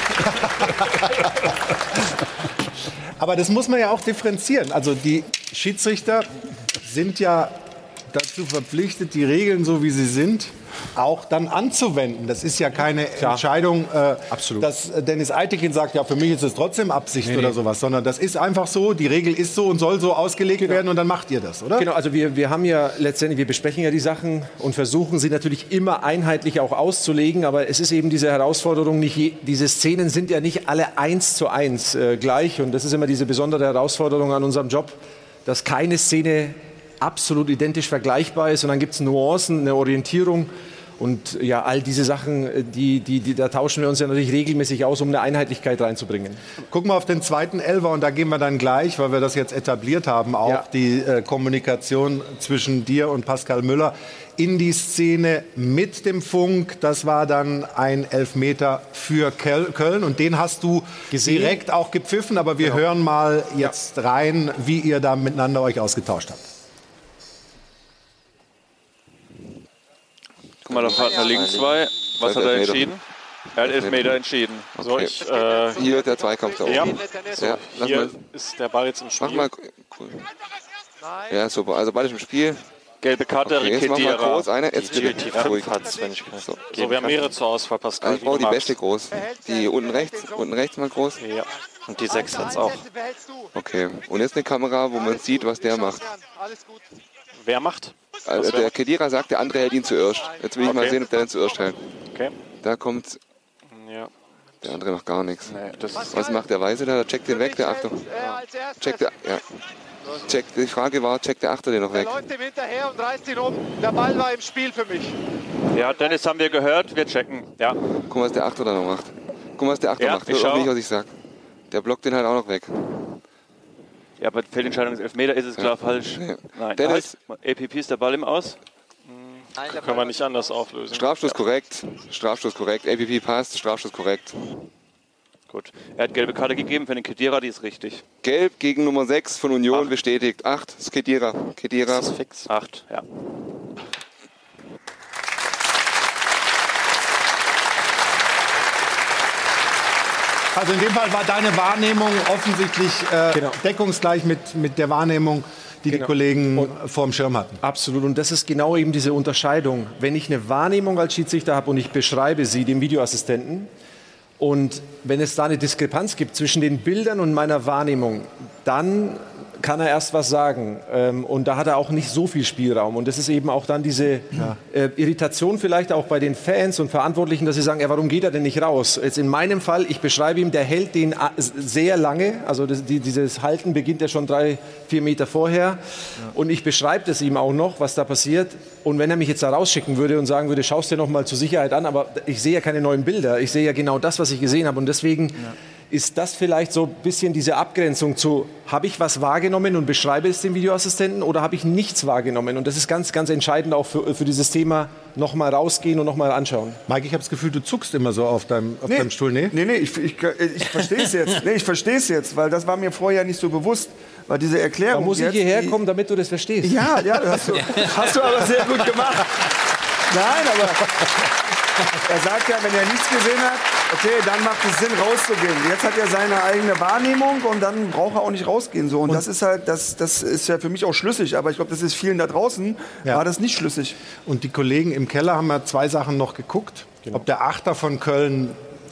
Aber das muss man ja auch differenzieren. Also die Schiedsrichter sind ja dazu verpflichtet, die Regeln, so wie sie sind, auch dann anzuwenden. Das ist ja keine Entscheidung, dass Dennis Eitekin sagt, ja, für mich ist es trotzdem Absicht oder sowas, sondern das ist einfach so, die Regel ist so und soll so ausgelegt werden und dann macht ihr das, oder? Genau, also wir haben ja letztendlich, wir besprechen ja die Sachen und versuchen sie natürlich immer einheitlich auch auszulegen, aber es ist eben diese Herausforderung, diese Szenen sind ja nicht alle 1:1 gleich und das ist immer diese besondere Herausforderung an unserem Job, dass keine Szene absolut identisch vergleichbar ist und dann gibt es Nuancen, eine Orientierung und ja, all diese Sachen, da tauschen wir uns ja natürlich regelmäßig aus, um eine Einheitlichkeit reinzubringen. Gucken wir auf den zweiten Elfer und da gehen wir dann gleich, weil wir das jetzt etabliert haben, auch die Kommunikation zwischen dir und Pascal Müller in die Szene mit dem Funk. Das war dann ein Elfmeter für Köln und den hast du direkt auch gepfiffen, aber wir hören mal jetzt rein, wie ihr da miteinander euch ausgetauscht habt. Guck mal, der Partner liegen 2. Was hat er entschieden? Er hat Elfmeter entschieden. So, hier der Zweikampf da oben. Ja. So, ja, hier ist der Ball jetzt im Spiel. Mach mal, cool. Ja, super. Also Ball ist im Spiel. Gelbe Karte, jetzt mach mal groß eine. Jetzt bitte ruhig. So, wir haben mehrere zur Auswahl, Pascal. Ich brauche die beste groß. Die unten rechts mal groß. Ja. Und die 6 hat's auch. Okay. Und jetzt eine Kamera, wo man sieht, was der macht. Wer macht? Also der Khedira sagt, der andere hält ihn zuerst. Jetzt will ich mal sehen, ob der den zuerst hält. Okay. Da kommt der andere noch gar nichts. Nee, was macht der Weiße da? Der checkt den weg, der Achtung. Checkt der, die Frage war, checkt der Achter den noch weg? Der läuft ihm hinterher und reißt ihn um. Der Ball war im Spiel für mich. Ja, Dennis, haben wir gehört. Wir checken. Ja. Guck mal, was der Achter da noch macht. Guck mal, was der Achter macht. Hör nicht, was ich sag. Der blockt den halt auch noch weg. Ja, aber Fehlentscheidung ist Elfmeter, ist es klar falsch. Ja. Nein, Dennis. Halt. APP ist der Ball im Aus. Können wir nicht anders auflösen. Strafstoß korrekt. Strafstoß korrekt. APP passt. Strafstoß korrekt. Gut. Er hat gelbe Karte gegeben für den Khedira, die ist richtig. Gelb gegen Nummer 6 von Union bestätigt. 8 ist Khedira. Khedira. Das ist fix. 8, ja. Also in dem Fall war deine Wahrnehmung offensichtlich deckungsgleich mit der Wahrnehmung, die Kollegen vorm Schirm hatten. Absolut. Und das ist genau eben diese Unterscheidung. Wenn ich eine Wahrnehmung als Schiedsrichter habe und ich beschreibe sie dem Videoassistenten und wenn es da eine Diskrepanz gibt zwischen den Bildern und meiner Wahrnehmung, dann kann er erst was sagen. Und da hat er auch nicht so viel Spielraum. Und das ist eben auch dann diese Irritation vielleicht auch bei den Fans und Verantwortlichen, dass sie sagen, ja, warum geht er denn nicht raus? Jetzt in meinem Fall, ich beschreibe ihm, der hält den sehr lange. Also dieses Halten beginnt ja schon 3-4 Meter vorher. Ja. Und ich beschreibe das ihm auch noch, was da passiert. Und wenn er mich jetzt da rausschicken würde und sagen würde, schaust dir noch mal zur Sicherheit an, aber ich sehe ja keine neuen Bilder. Ich sehe ja genau das, was ich gesehen habe. Und deswegen ist das vielleicht so ein bisschen diese Abgrenzung zu, habe ich was wahrgenommen und beschreibe es dem Videoassistenten oder habe ich nichts wahrgenommen? Und das ist ganz, ganz entscheidend auch für dieses Thema, noch mal rausgehen und noch mal anschauen. Mike, ich habe das Gefühl, du zuckst immer so auf deinem Stuhl. Nee, ich verstehe es jetzt. Ich verstehe es jetzt, weil das war mir vorher nicht so bewusst. Weil diese Erklärung. Da muss ich hierher kommen, damit du das verstehst. Ja, hast du aber sehr gut gemacht. Nein, aber er sagt ja, wenn er nichts gesehen hat, okay, dann macht es Sinn, rauszugehen. Jetzt hat er seine eigene Wahrnehmung und dann braucht er auch nicht rausgehen. So. Und das ist halt, das ist ja für mich auch schlüssig. Aber ich glaube, das ist vielen da draußen, war das nicht schlüssig. Und die Kollegen im Keller haben ja 2 Sachen noch geguckt. Genau. Ob der Achter von Köln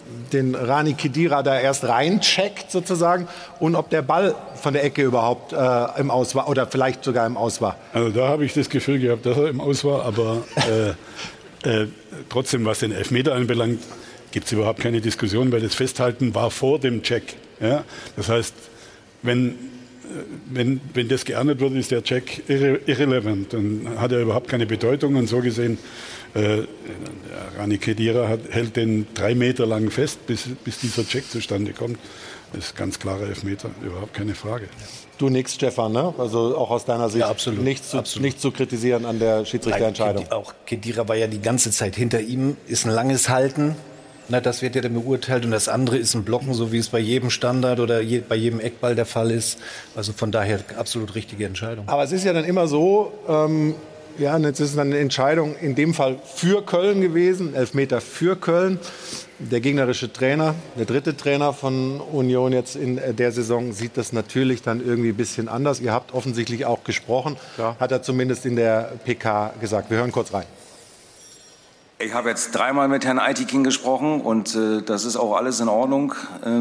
den Rani Khedira da erst reincheckt sozusagen und ob der Ball von der Ecke überhaupt im Aus war oder vielleicht sogar im Aus war. Also da habe ich das Gefühl gehabt, dass er im Aus war, aber trotzdem, was den Elfmeter anbelangt, gibt es überhaupt keine Diskussion, weil das Festhalten war vor dem Check. Ja? Das heißt, wenn das geahndet wird, ist der Check irrelevant. Dann hat er überhaupt keine Bedeutung. Und so gesehen, Rani Khedira hält den 3 Meter lang fest, bis dieser Check zustande kommt. Das ist ganz klarer Elfmeter, überhaupt keine Frage. Du nix, Stefan, ne? Also auch aus deiner Sicht absolut. Nichts zu kritisieren an der Schiedsrichterentscheidung. Auch Khedira war ja die ganze Zeit hinter ihm, ist ein langes Halten. Na, das wird ja dann beurteilt und das andere ist ein Blocken, so wie es bei jedem Standard oder bei jedem Eckball der Fall ist. Also von daher absolut richtige Entscheidung. Aber es ist ja dann immer so, ja, jetzt ist es eine Entscheidung in dem Fall für Köln gewesen, Elfmeter für Köln. Der gegnerische Trainer, der dritte Trainer von Union jetzt in der Saison, sieht das natürlich dann irgendwie ein bisschen anders. Ihr habt offensichtlich auch gesprochen, hat er zumindest in der PK gesagt. Wir hören kurz rein. Ich habe jetzt 3-mal mit Herrn Aytekin gesprochen und das ist auch alles in Ordnung.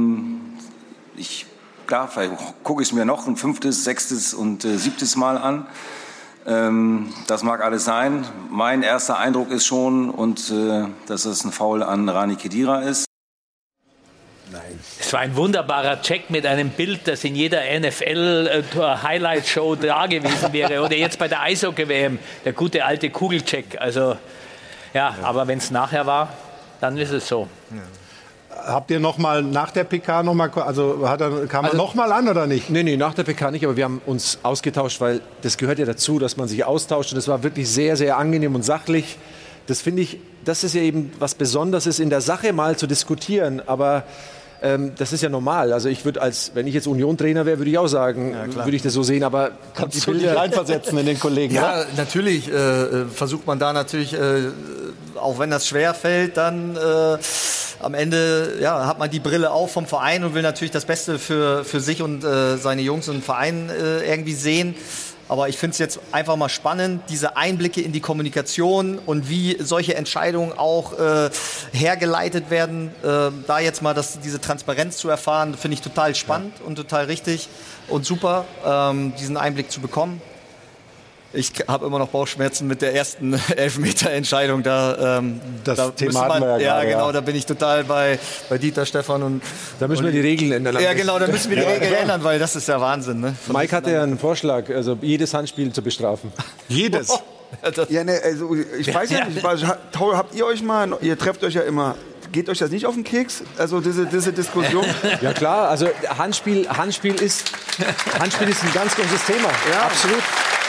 Klar, vielleicht gucke ich es mir noch ein 5., 6. und 7. Mal an. Das mag alles sein. Mein erster Eindruck ist schon, dass es ein Foul an Rani Khedira ist. Nein. Es war ein wunderbarer Check mit einem Bild, das in jeder NFL-Highlight-Show da gewesen wäre. Oder jetzt bei der Eishockey-WM, der gute alte Kugelcheck. Also, ja, aber wenn es nachher war, dann ist es so. Ja. Habt ihr noch mal nach der PK noch mal, also kam er noch mal an oder nicht? Nee, nach der PK nicht, aber wir haben uns ausgetauscht, weil das gehört ja dazu, dass man sich austauscht. Und das war wirklich sehr, sehr angenehm und sachlich. Das finde ich, das ist ja eben was Besonderes, in der Sache mal zu diskutieren. Aber das ist ja normal. Also ich würde wenn ich jetzt Union-Trainer wäre, würde ich auch sagen, würde ich das so sehen. Aber kannst du dich reinversetzen in den Kollegen? Ja, natürlich versucht man da natürlich, auch wenn das schwer fällt, dann am Ende hat man die Brille auf vom Verein und will natürlich das Beste für sich und seine Jungs und den Verein irgendwie sehen. Aber ich finde es jetzt einfach mal spannend, diese Einblicke in die Kommunikation und wie solche Entscheidungen auch hergeleitet werden. Da jetzt mal diese Transparenz zu erfahren, finde ich total spannend und total richtig und super, diesen Einblick zu bekommen. Ich habe immer noch Bauchschmerzen mit der ersten Elfmeter-Entscheidung. Da Thema hatten wir ja gerade, genau, da bin ich total bei Dieter, Stefan und... Da müssen wir die Regeln ändern. Ja, genau, da müssen wir die Regeln ändern, weil das ist ja Wahnsinn. Ne? Mike hatte ja einen Vorschlag, also jedes Handspiel zu bestrafen. Jedes? Ja, ne, also ich weiß ja nicht, habt ihr euch mal, ihr trefft euch ja immer, geht euch das nicht auf den Keks? Also diese Diskussion? Ja klar, also Handspiel ist ein ganz großes Thema. Ja, absolut.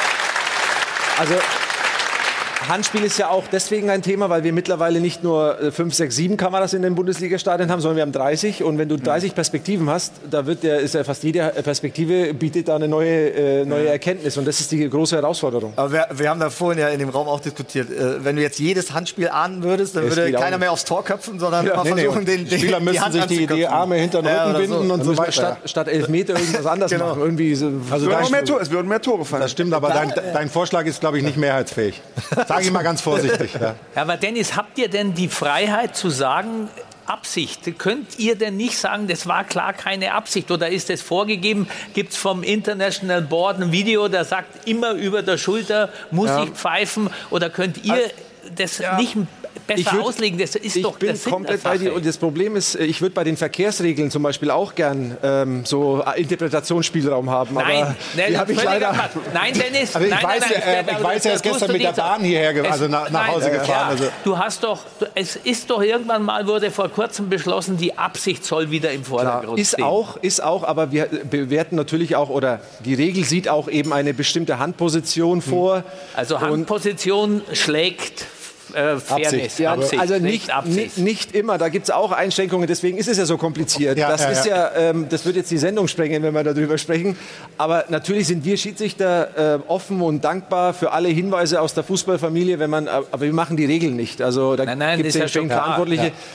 Also Handspiel ist ja auch deswegen ein Thema, weil wir mittlerweile nicht nur 5, 6, 7 Kameras in den Bundesliga-Stadien haben, sondern wir haben 30. Und wenn du 30 Perspektiven hast, ist ja fast jede Perspektive bietet da eine neue Erkenntnis. Und das ist die große Herausforderung. Aber wir haben da vorhin ja in dem Raum auch diskutiert. Wenn du jetzt jedes Handspiel ahnen würdest, dann würde keiner mehr aufs Tor köpfen, sondern mal versuchen, die Spieler müssen sich die Arme hinter den Rücken binden und so weiter. Statt Elfmeter irgendwas anderes machen. Irgendwie es würden mehr Tore fallen. Das stimmt, aber dein Vorschlag ist, glaube ich, nicht mehrheitsfähig. Sage ich mal ganz vorsichtig. Ja. Aber Dennis, habt ihr denn die Freiheit zu sagen, Absicht? Könnt ihr denn nicht sagen, das war klar keine Absicht? Oder ist das vorgegeben? Gibt es vom International Board ein Video, der sagt, immer über der Schulter muss ich pfeifen? Oder könnt ihr das nicht besser auslegen? Das ist doch der Sinn. Ich bin komplett bei dir. Und das Problem ist, ich würde bei den Verkehrsregeln zum Beispiel auch gern so Interpretationsspielraum haben. Nein, habe ich leider. Nein, Dennis. Also ich weiß, er ist gestern mit der Bahn hierher, nach Hause gefahren. Also. Du hast doch, es ist doch irgendwann mal, wurde vor kurzem beschlossen, die Absicht soll wieder im Vordergrund stehen. Ist auch, aber wir bewerten natürlich auch, oder die Regel sieht auch eben eine bestimmte Handposition vor. Also Handposition schlägt Fairness. Ja, also nicht immer, da gibt es auch Einschränkungen, deswegen ist es ja so kompliziert. Das wird jetzt die Sendung sprengen, wenn wir darüber sprechen. Aber natürlich sind wir Schiedsrichter offen und dankbar für alle Hinweise aus der Fußballfamilie, aber wir machen die Regeln nicht. Also da gibt es ja schon Verantwortliche. Ja.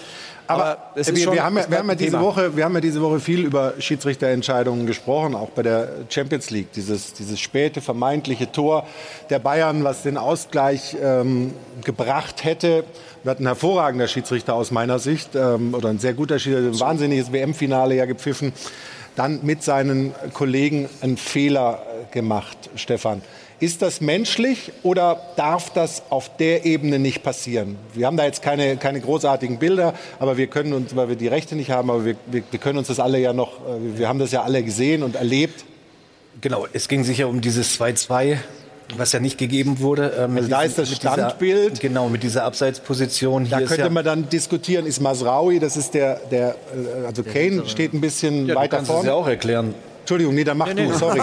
Aber wir haben ja diese Woche viel über Schiedsrichterentscheidungen gesprochen, auch bei der Champions League. Dieses späte vermeintliche Tor der Bayern, was den Ausgleich gebracht hätte. Wir hatten ein hervorragender Schiedsrichter aus meiner Sicht, oder ein sehr guter Schiedsrichter, ein wahnsinniges WM-Finale ja gepfiffen. Dann mit seinen Kollegen einen Fehler gemacht, Stefan. Ist das menschlich oder darf das auf der Ebene nicht passieren? Wir haben da jetzt keine großartigen Bilder, aber wir können uns, weil wir die Rechte nicht haben, aber wir können uns das alle ja noch, wir haben das ja alle gesehen und erlebt. Genau, es ging sicher um dieses 2-2, was ja nicht gegeben wurde. Also da ist das Standbild. Genau, mit dieser Abseitsposition. Da könnte man dann diskutieren, ist Mazraoui, das ist also Kane steht ein bisschen weiter vorne. Du kannst es ja auch erklären. Entschuldigung, dann mach du. Sorry.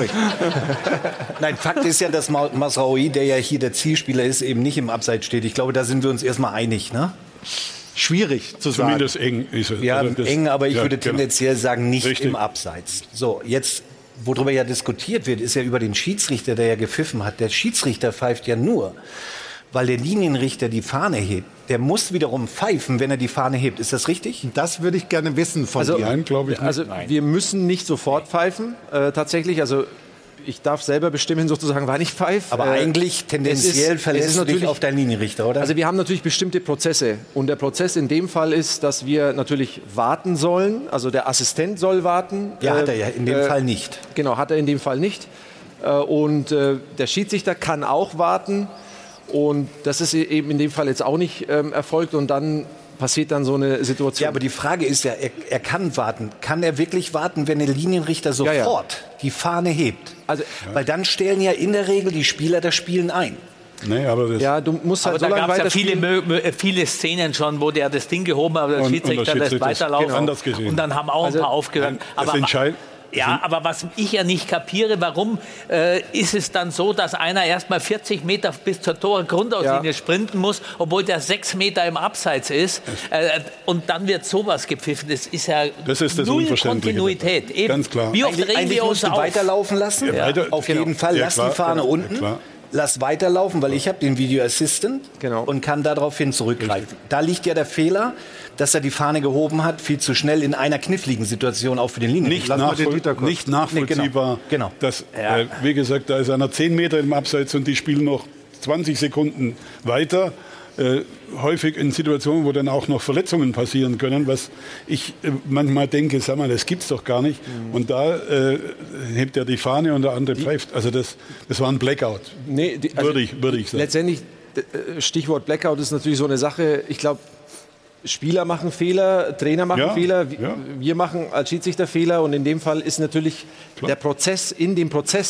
Nein, Fakt ist ja, dass Mazraoui, der ja hier der Zielspieler ist, eben nicht im Abseits steht. Ich glaube, da sind wir uns erstmal einig, ne? Schwierig zu sagen. Zumindest eng ist es. Ja, also eng, aber ich würde tendenziell sagen, nicht im Abseits. So, jetzt, worüber ja diskutiert wird, ist ja über den Schiedsrichter, der ja gepfiffen hat. Der Schiedsrichter pfeift ja nur, weil der Linienrichter die Fahne hebt. Der muss wiederum pfeifen, wenn er die Fahne hebt. Ist das richtig? Das würde ich gerne wissen von dir. Nein, glaube ich nicht. Also wir müssen nicht sofort pfeifen, tatsächlich. Also ich darf selber bestimmen, sozusagen, wann ich pfeife. Aber eigentlich tendenziell verlässt du dich auf deinen Linienrichter, oder? Also wir haben natürlich bestimmte Prozesse. Und der Prozess in dem Fall ist, dass wir natürlich warten sollen. Also der Assistent soll warten. Ja, hat er ja in dem Fall nicht. Genau, hat er in dem Fall nicht. Und der Schiedsrichter kann auch warten. Und das ist eben in dem Fall jetzt auch nicht erfolgt. Und dann passiert dann so eine Situation. Ja, aber die Frage ist ja, er kann warten. Kann er wirklich warten, wenn der Linienrichter sofort die Fahne hebt? Also, weil dann stellen ja in der Regel die Spieler das Spielen ein. Nee, aber du musst halt aber so lange weiterspielen. Da gab es ja viele Szenen schon, wo der das Ding gehoben hat, aber der Schiedsrichter lässt weiterlaufen. Anders gesehen. Und dann haben auch ein paar aufgehört. Ja, aber was ich ja nicht kapiere, warum ist es dann so, dass einer erst mal 40 Meter bis zur Torgrundauslinie sprinten muss, obwohl der 6 Meter im Abseits ist, und dann wird sowas gepfiffen. Das ist ja null Kontinuität. Eben. Ganz klar. Wie oft regen wir uns auf? Weiterlaufen lassen? Ja. Auf jeden Fall. Lass die Fahne unten. Lass weiterlaufen, weil ich habe den Video Assistant und kann daraufhin zurückgreifen. Da liegt ja der Fehler, dass er die Fahne gehoben hat, viel zu schnell in einer kniffligen Situation auch für den Linienrichter. Nicht nachvollziehbar. Genau. Dass, wie gesagt, da ist einer 10 Meter im Abseits und die spielen noch 20 Sekunden weiter. Häufig in Situationen, wo dann auch noch Verletzungen passieren können, was ich manchmal denke, sag mal, das gibt's doch gar nicht. Und da hebt er die Fahne und der andere pfeift. Also das war ein Blackout. Nee, würde ich sagen. Letztendlich, Stichwort Blackout ist natürlich so eine Sache, ich glaube, Spieler machen Fehler, Trainer machen Fehler, wir machen als Schiedsrichter Fehler, und in dem Fall ist natürlich der Prozess, in dem Prozess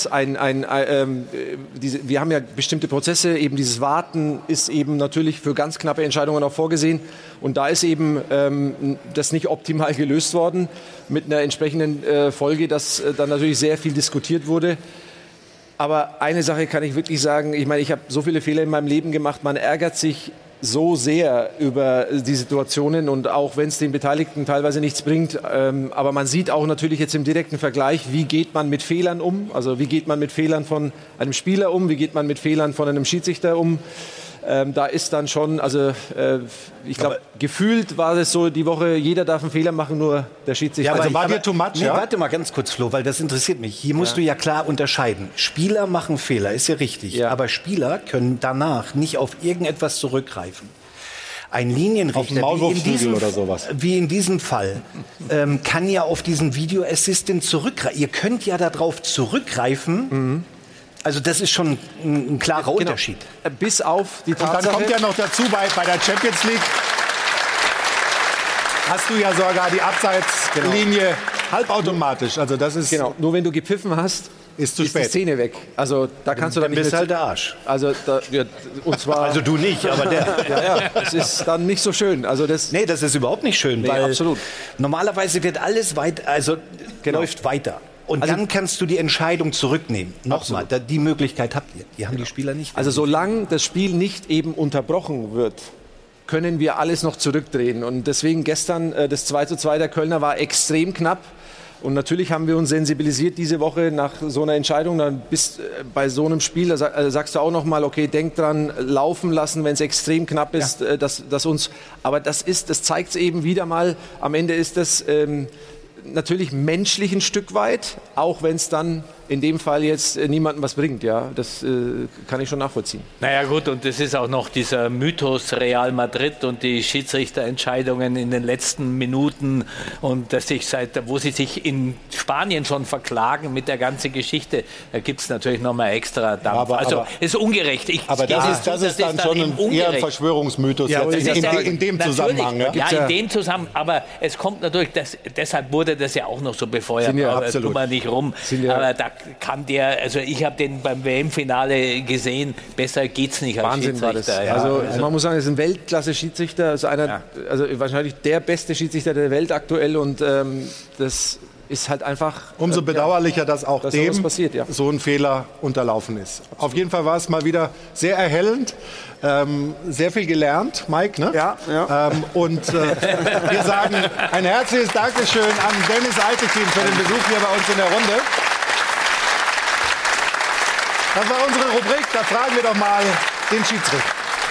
wir haben ja bestimmte Prozesse, eben dieses Warten ist eben natürlich für ganz knappe Entscheidungen auch vorgesehen, und da ist eben das nicht optimal gelöst worden mit einer entsprechenden Folge, dass dann natürlich sehr viel diskutiert wurde. Aber eine Sache kann ich wirklich sagen, ich meine, ich habe so viele Fehler in meinem Leben gemacht, man ärgert sich so sehr über die Situationen, und auch wenn es den Beteiligten teilweise nichts bringt, aber man sieht auch natürlich jetzt im direkten Vergleich, wie geht man mit Fehlern um, also wie geht man mit Fehlern von einem Spieler um, wie geht man mit Fehlern von einem Schiedsrichter um. Da ist dann schon, also ich glaube, gefühlt war es so die Woche, jeder darf einen Fehler machen, nur der Schiedsrichter. Ja, also war dir too much? Nee, warte mal ganz kurz, Flo, weil das interessiert mich. Hier musst du ja klar unterscheiden. Spieler machen Fehler, ist ja richtig. Aber Spieler können danach nicht auf irgendetwas zurückgreifen. Ein Linienrichter, wie in diesem Fall, kann ja auf diesen Video Assistant zurückgreifen. Ihr könnt ja darauf zurückgreifen. Also das ist schon ein klarer Unterschied. Bis auf die Tatsache... Und dann kommt ja noch dazu, bei der Champions League hast du ja sogar die Abseitslinie halbautomatisch. Also das ist... Genau, nur wenn du gepfiffen hast, ist die Szene weg. Also da kannst du dann nicht bist halt der Arsch. Also und zwar also du nicht, aber der. Das ist dann nicht so schön. Also das ist überhaupt nicht schön, weil absolut. Normalerweise wird alles läuft weiter. Und dann kannst du die Entscheidung zurücknehmen. Nochmal, die Möglichkeit habt ihr. Die haben die Spieler nicht. Also solange das Spiel nicht eben unterbrochen wird, können wir alles noch zurückdrehen. Und deswegen gestern das 2:2 der Kölner war extrem knapp. Und natürlich haben wir uns sensibilisiert diese Woche nach so einer Entscheidung. Dann bist bei so einem Spiel, da sagst du auch noch mal, okay, denk dran, laufen lassen, wenn es extrem knapp ist, dass uns. Aber das zeigt es eben wieder mal. Am Ende ist das natürlich menschlich ein Stück weit, auch wenn es dann in dem Fall jetzt niemandem was bringt. Ja, das kann ich schon nachvollziehen. Naja gut, und das ist auch noch dieser Mythos Real Madrid und die Schiedsrichterentscheidungen in den letzten Minuten und dass wo sie sich in Spanien schon verklagen mit der ganzen Geschichte, da gibt es natürlich nochmal extra Dampf. Also ist ungerecht. Das ist dann schon eher ein Verschwörungsmythos in dem Zusammenhang. Ja, in dem Zusammenhang. Aber es kommt natürlich, deshalb wurde das ja auch noch so befeuert. Tun wir nicht rum. Aber da kann ich habe den beim WM-Finale gesehen, besser geht's nicht als Wahnsinn Schiedsrichter. War das. Also man muss sagen, er ist ein Weltklasse-Schiedsrichter, also wahrscheinlich der beste Schiedsrichter der Welt aktuell und das ist halt einfach... Umso bedauerlicher, dass auch dem passiert, so ein Fehler unterlaufen ist. Auf jeden Fall war es mal wieder sehr erhellend, sehr viel gelernt, Mike, ne? Ja. Und wir sagen ein herzliches Dankeschön an Dennis Altekin für den Besuch hier bei uns in der Runde. Das war unsere Rubrik, da fragen wir doch mal den Schiedsrichter.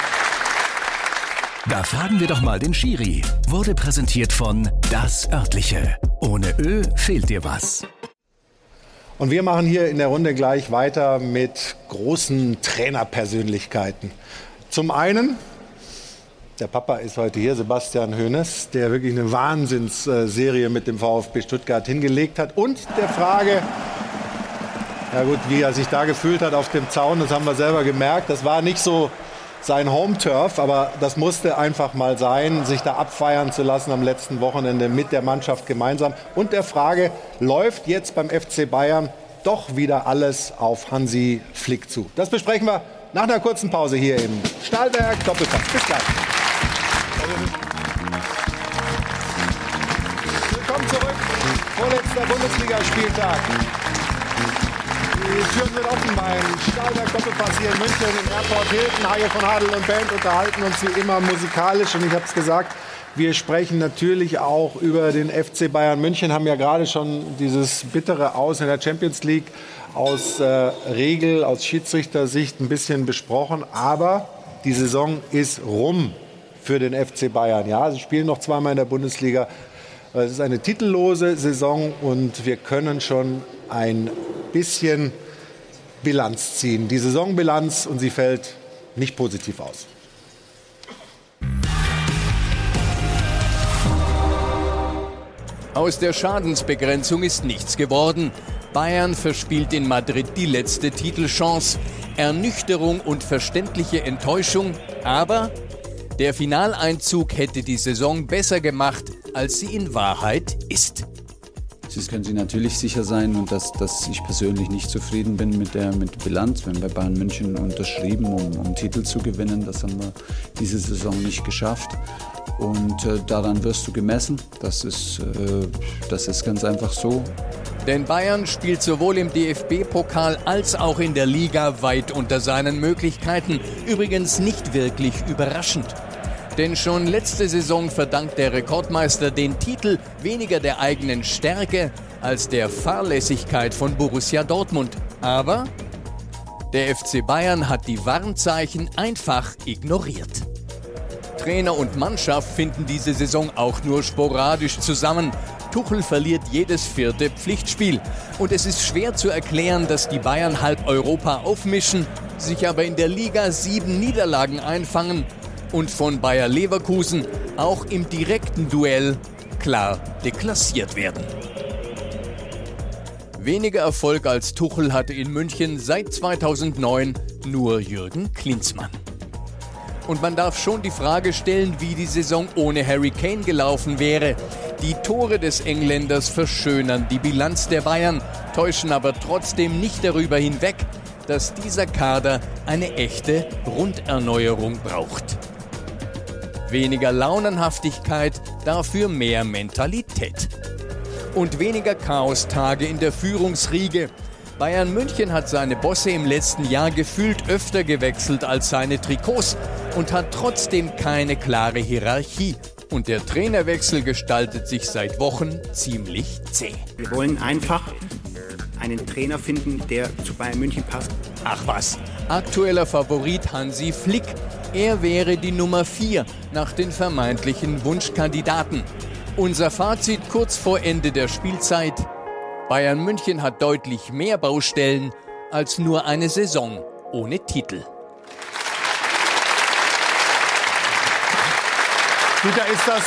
Da fragen wir doch mal den Schiri. Wurde präsentiert von Das Örtliche. Ohne Ö fehlt dir was. Und wir machen hier in der Runde gleich weiter mit großen Trainerpersönlichkeiten. Zum einen, der Papa ist heute hier, Sebastian Hoeneß, der wirklich eine Wahnsinnsserie mit dem VfB Stuttgart hingelegt hat. Und der Frage, ja gut, wie er sich da gefühlt hat auf dem Zaun, das haben wir selber gemerkt. Das war nicht so sein Home-Turf, aber das musste einfach mal sein, sich da abfeiern zu lassen am letzten Wochenende mit der Mannschaft gemeinsam. Und der Frage, läuft jetzt beim FC Bayern doch wieder alles auf Hansi Flick zu? Das besprechen wir nach einer kurzen Pause hier im Stahlwerk Doppelpass. Bis gleich. Willkommen zurück. Vorletzter Bundesligaspieltag. Die Türen sind offen beim Stahlwerk Doppelpass hier in München im Airport Hilton. Hajo von Hadel und Band unterhalten uns wie immer musikalisch. Und ich habe es gesagt, wir sprechen natürlich auch über den FC Bayern München. Haben ja gerade schon dieses bittere Aus in der Champions League aus Regel, aus Schiedsrichtersicht ein bisschen besprochen. Aber die Saison ist rum für den FC Bayern. Ja, sie spielen noch zweimal in der Bundesliga. Es ist eine titellose Saison und wir können schon ein bisschen Bilanz ziehen. Die Saisonbilanz, und sie fällt nicht positiv aus. Aus der Schadensbegrenzung ist nichts geworden. Bayern verspielt in Madrid die letzte Titelchance. Ernüchterung und verständliche Enttäuschung. Aber der Finaleinzug hätte die Saison besser gemacht, als sie in Wahrheit ist. Das können Sie natürlich sicher sein, und dass ich persönlich nicht zufrieden bin mit der Bilanz. Wir haben bei Bayern München unterschrieben, um Titel zu gewinnen. Das haben wir diese Saison nicht geschafft. Und daran wirst du gemessen. Das ist ganz einfach so. Denn Bayern spielt sowohl im DFB-Pokal als auch in der Liga weit unter seinen Möglichkeiten. Übrigens nicht wirklich überraschend. Denn schon letzte Saison verdankt der Rekordmeister den Titel weniger der eigenen Stärke als der Fahrlässigkeit von Borussia Dortmund. Aber der FC Bayern hat die Warnzeichen einfach ignoriert. Trainer und Mannschaft finden diese Saison auch nur sporadisch zusammen. Tuchel verliert jedes 4. Pflichtspiel. Und es ist schwer zu erklären, dass die Bayern halb Europa aufmischen, sich aber in der Liga 7 Niederlagen einfangen und von Bayer Leverkusen auch im direkten Duell klar deklassiert werden. Weniger Erfolg als Tuchel hatte in München seit 2009 nur Jürgen Klinsmann. Und man darf schon die Frage stellen, wie die Saison ohne Harry Kane gelaufen wäre. Die Tore des Engländers verschönern die Bilanz der Bayern, täuschen aber trotzdem nicht darüber hinweg, dass dieser Kader eine echte Grunderneuerung braucht. Weniger Launenhaftigkeit, dafür mehr Mentalität. Und weniger Chaostage in der Führungsriege. Bayern München hat seine Bosse im letzten Jahr gefühlt öfter gewechselt als seine Trikots und hat trotzdem keine klare Hierarchie. Und der Trainerwechsel gestaltet sich seit Wochen ziemlich zäh. Wir wollen einfach einen Trainer finden, der zu Bayern München passt. Ach was, aktueller Favorit Hansi Flick. Er wäre die Nummer 4 nach den vermeintlichen Wunschkandidaten. Unser Fazit kurz vor Ende der Spielzeit: Bayern München hat deutlich mehr Baustellen als nur eine Saison ohne Titel. Dieter,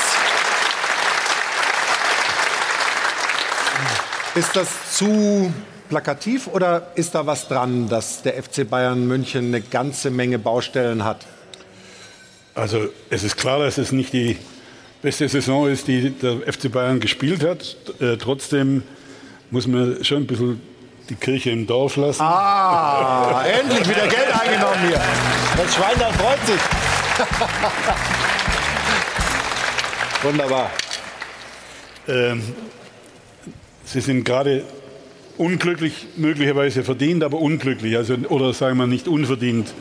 ist das zu plakativ oder ist da was dran, dass der FC Bayern München eine ganze Menge Baustellen hat? Also es ist klar, dass es nicht die beste Saison ist, die der FC Bayern gespielt hat. Trotzdem muss man schon ein bisschen die Kirche im Dorf lassen. Ah, endlich wieder Geld eingenommen hier. Das Schwein da freut sich. Wunderbar. Sie sind gerade unglücklich, möglicherweise verdient, aber unglücklich. Also, oder sagen wir nicht unverdient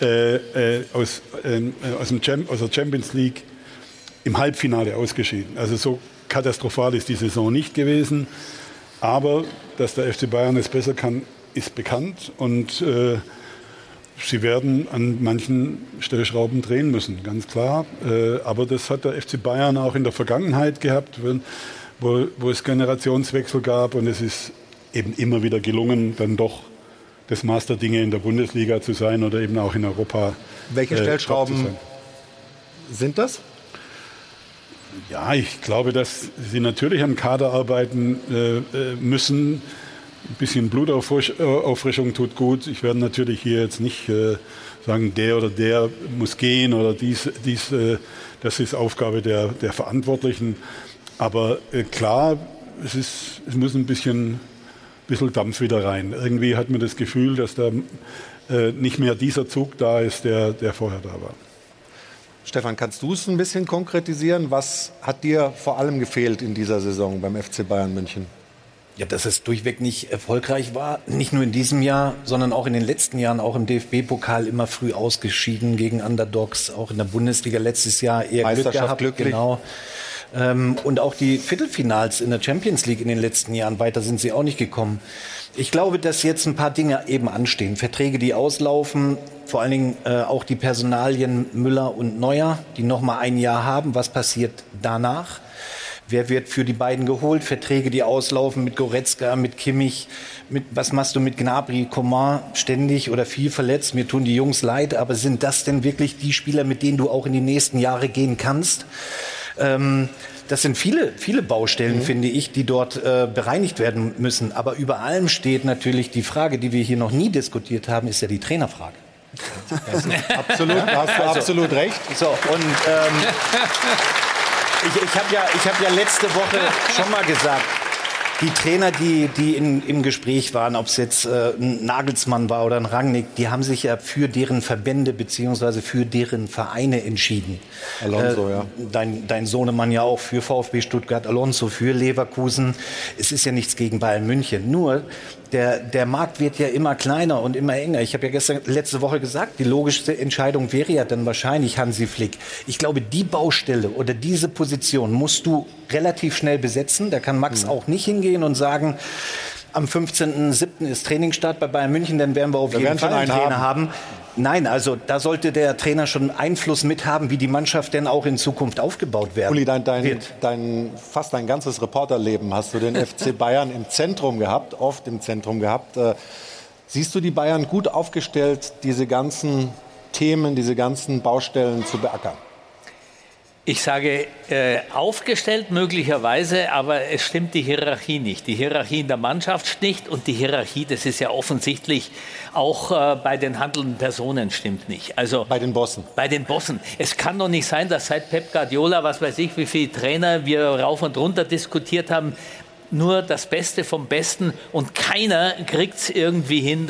aus der Champions League im Halbfinale ausgeschieden. Also so katastrophal ist die Saison nicht gewesen. Aber dass der FC Bayern es besser kann, ist bekannt. Und sie werden an manchen Stellschrauben drehen müssen, ganz klar. Aber das hat der FC Bayern auch in der Vergangenheit gehabt, wo es Generationswechsel gab. Und es ist eben immer wieder gelungen, dann doch das Maß der Dinge in der Bundesliga zu sein oder eben auch in Europa. Welche Stellschrauben sind das? Ja, ich glaube, dass sie natürlich am Kader arbeiten müssen. Ein bisschen Blutauffrischung tut gut. Ich werde natürlich hier jetzt nicht sagen, der oder der muss gehen oder das ist Aufgabe der Verantwortlichen. Aber klar, es muss ein bisschen Dampf wieder rein. Irgendwie hat man das Gefühl, dass da nicht mehr dieser Zug da ist, der vorher da war. Stefan, kannst du es ein bisschen konkretisieren? Was hat dir vor allem gefehlt in dieser Saison beim FC Bayern München? Ja, dass es durchweg nicht erfolgreich war. Nicht nur in diesem Jahr, sondern auch in den letzten Jahren, auch im DFB-Pokal immer früh ausgeschieden gegen Underdogs. Auch in der Bundesliga letztes Jahr eher Glück gehabt. Glücklich. Genau. Und auch die Viertelfinals in der Champions League in den letzten Jahren, weiter sind sie auch nicht gekommen. Ich glaube, dass jetzt ein paar Dinge eben anstehen. Verträge, die auslaufen, vor allen Dingen auch die Personalien Müller und Neuer, die noch mal ein Jahr haben. Was passiert danach? Wer wird für die beiden geholt? Verträge, die auslaufen mit Goretzka, mit Kimmich. Was machst du mit Gnabry, Coman ständig oder viel verletzt? Mir tun die Jungs leid, aber sind das denn wirklich die Spieler, mit denen du auch in die nächsten Jahre gehen kannst? Das sind viele Baustellen, finde ich, die dort bereinigt werden müssen. Aber über allem steht natürlich die Frage, die wir hier noch nie diskutiert haben, ist ja die Trainerfrage. Absolut, da hast du absolut recht. So, und ich hab ja letzte Woche schon mal gesagt, die Trainer, die im Gespräch waren, ob es jetzt ein Nagelsmann war oder ein Rangnick, die haben sich ja für deren Verbände bzw. für deren Vereine entschieden. Alonso, ja. Dein Sohnemann ja auch für VfB Stuttgart, Alonso für Leverkusen. Es ist ja nichts gegen Bayern München. Nur der Markt wird ja immer kleiner und immer enger. Ich habe ja letzte Woche gesagt, die logischste Entscheidung wäre ja dann wahrscheinlich Hansi Flick. Ich glaube, die Baustelle oder diese Position musst du relativ schnell besetzen. Da kann Max auch nicht hingehen und sagen, am 15.07. ist Trainingsstart bei Bayern München, dann werden wir auf jeden Fall einen Trainer haben. Nein, also da sollte der Trainer schon Einfluss mit haben, wie die Mannschaft denn auch in Zukunft aufgebaut werden Uli, fast dein ganzes Reporterleben hast du den FC Bayern im Zentrum gehabt, oft im Zentrum gehabt. Siehst du die Bayern gut aufgestellt, diese ganzen Themen, diese ganzen Baustellen zu beackern? Ich sage aufgestellt möglicherweise, aber es stimmt die Hierarchie nicht. Die Hierarchie in der Mannschaft nicht und die Hierarchie, das ist ja offensichtlich, auch bei den handelnden Personen stimmt nicht. Also bei den Bossen. Bei den Bossen. Es kann doch nicht sein, dass seit Pep Guardiola, was weiß ich, wie viele Trainer wir rauf und runter diskutiert haben, nur das Beste vom Besten und keiner kriegt es irgendwie hin,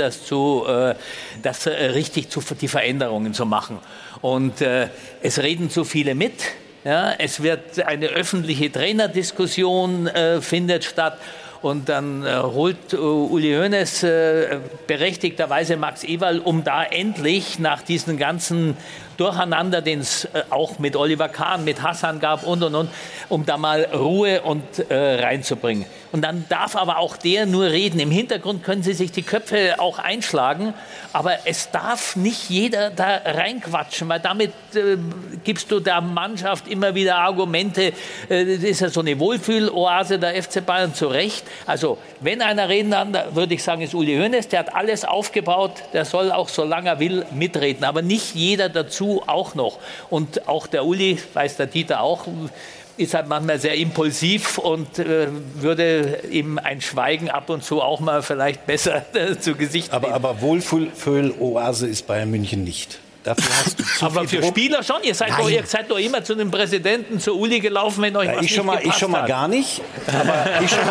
die Veränderungen zu machen. Und es reden zu viele mit. Ja, es wird eine öffentliche Trainerdiskussion findet statt. Und dann holt Uli Hoeneß berechtigterweise Max Eberl, um da endlich nach diesen ganzen Durcheinander, den es auch mit Oliver Kahn, mit Hassan gab und, um da mal Ruhe und reinzubringen. Und dann darf aber auch der nur reden. Im Hintergrund können sie sich die Köpfe auch einschlagen, aber es darf nicht jeder da reinquatschen, weil damit gibst du der Mannschaft immer wieder Argumente. Das ist ja so eine Wohlfühloase der FC Bayern, zu Recht. Also wenn einer reden kann, würde ich sagen, ist Uli Hoeneß. Der hat alles aufgebaut, der soll auch, solange er will, mitreden. Aber nicht jeder dazu auch noch. Und auch der Uli, weiß der Dieter auch, ist halt manchmal sehr impulsiv und würde ihm ein Schweigen ab und zu auch mal vielleicht besser zu Gesicht nehmen. Aber Wohlfühl-Oase ist Bayern München nicht. Dafür hast du zu aber viel für Druck. Spieler schon. Ihr seid doch immer zu dem Präsidenten, zu Uli gelaufen, wenn euch was nicht gepasst hat. Ich schon mal gar nicht. Aber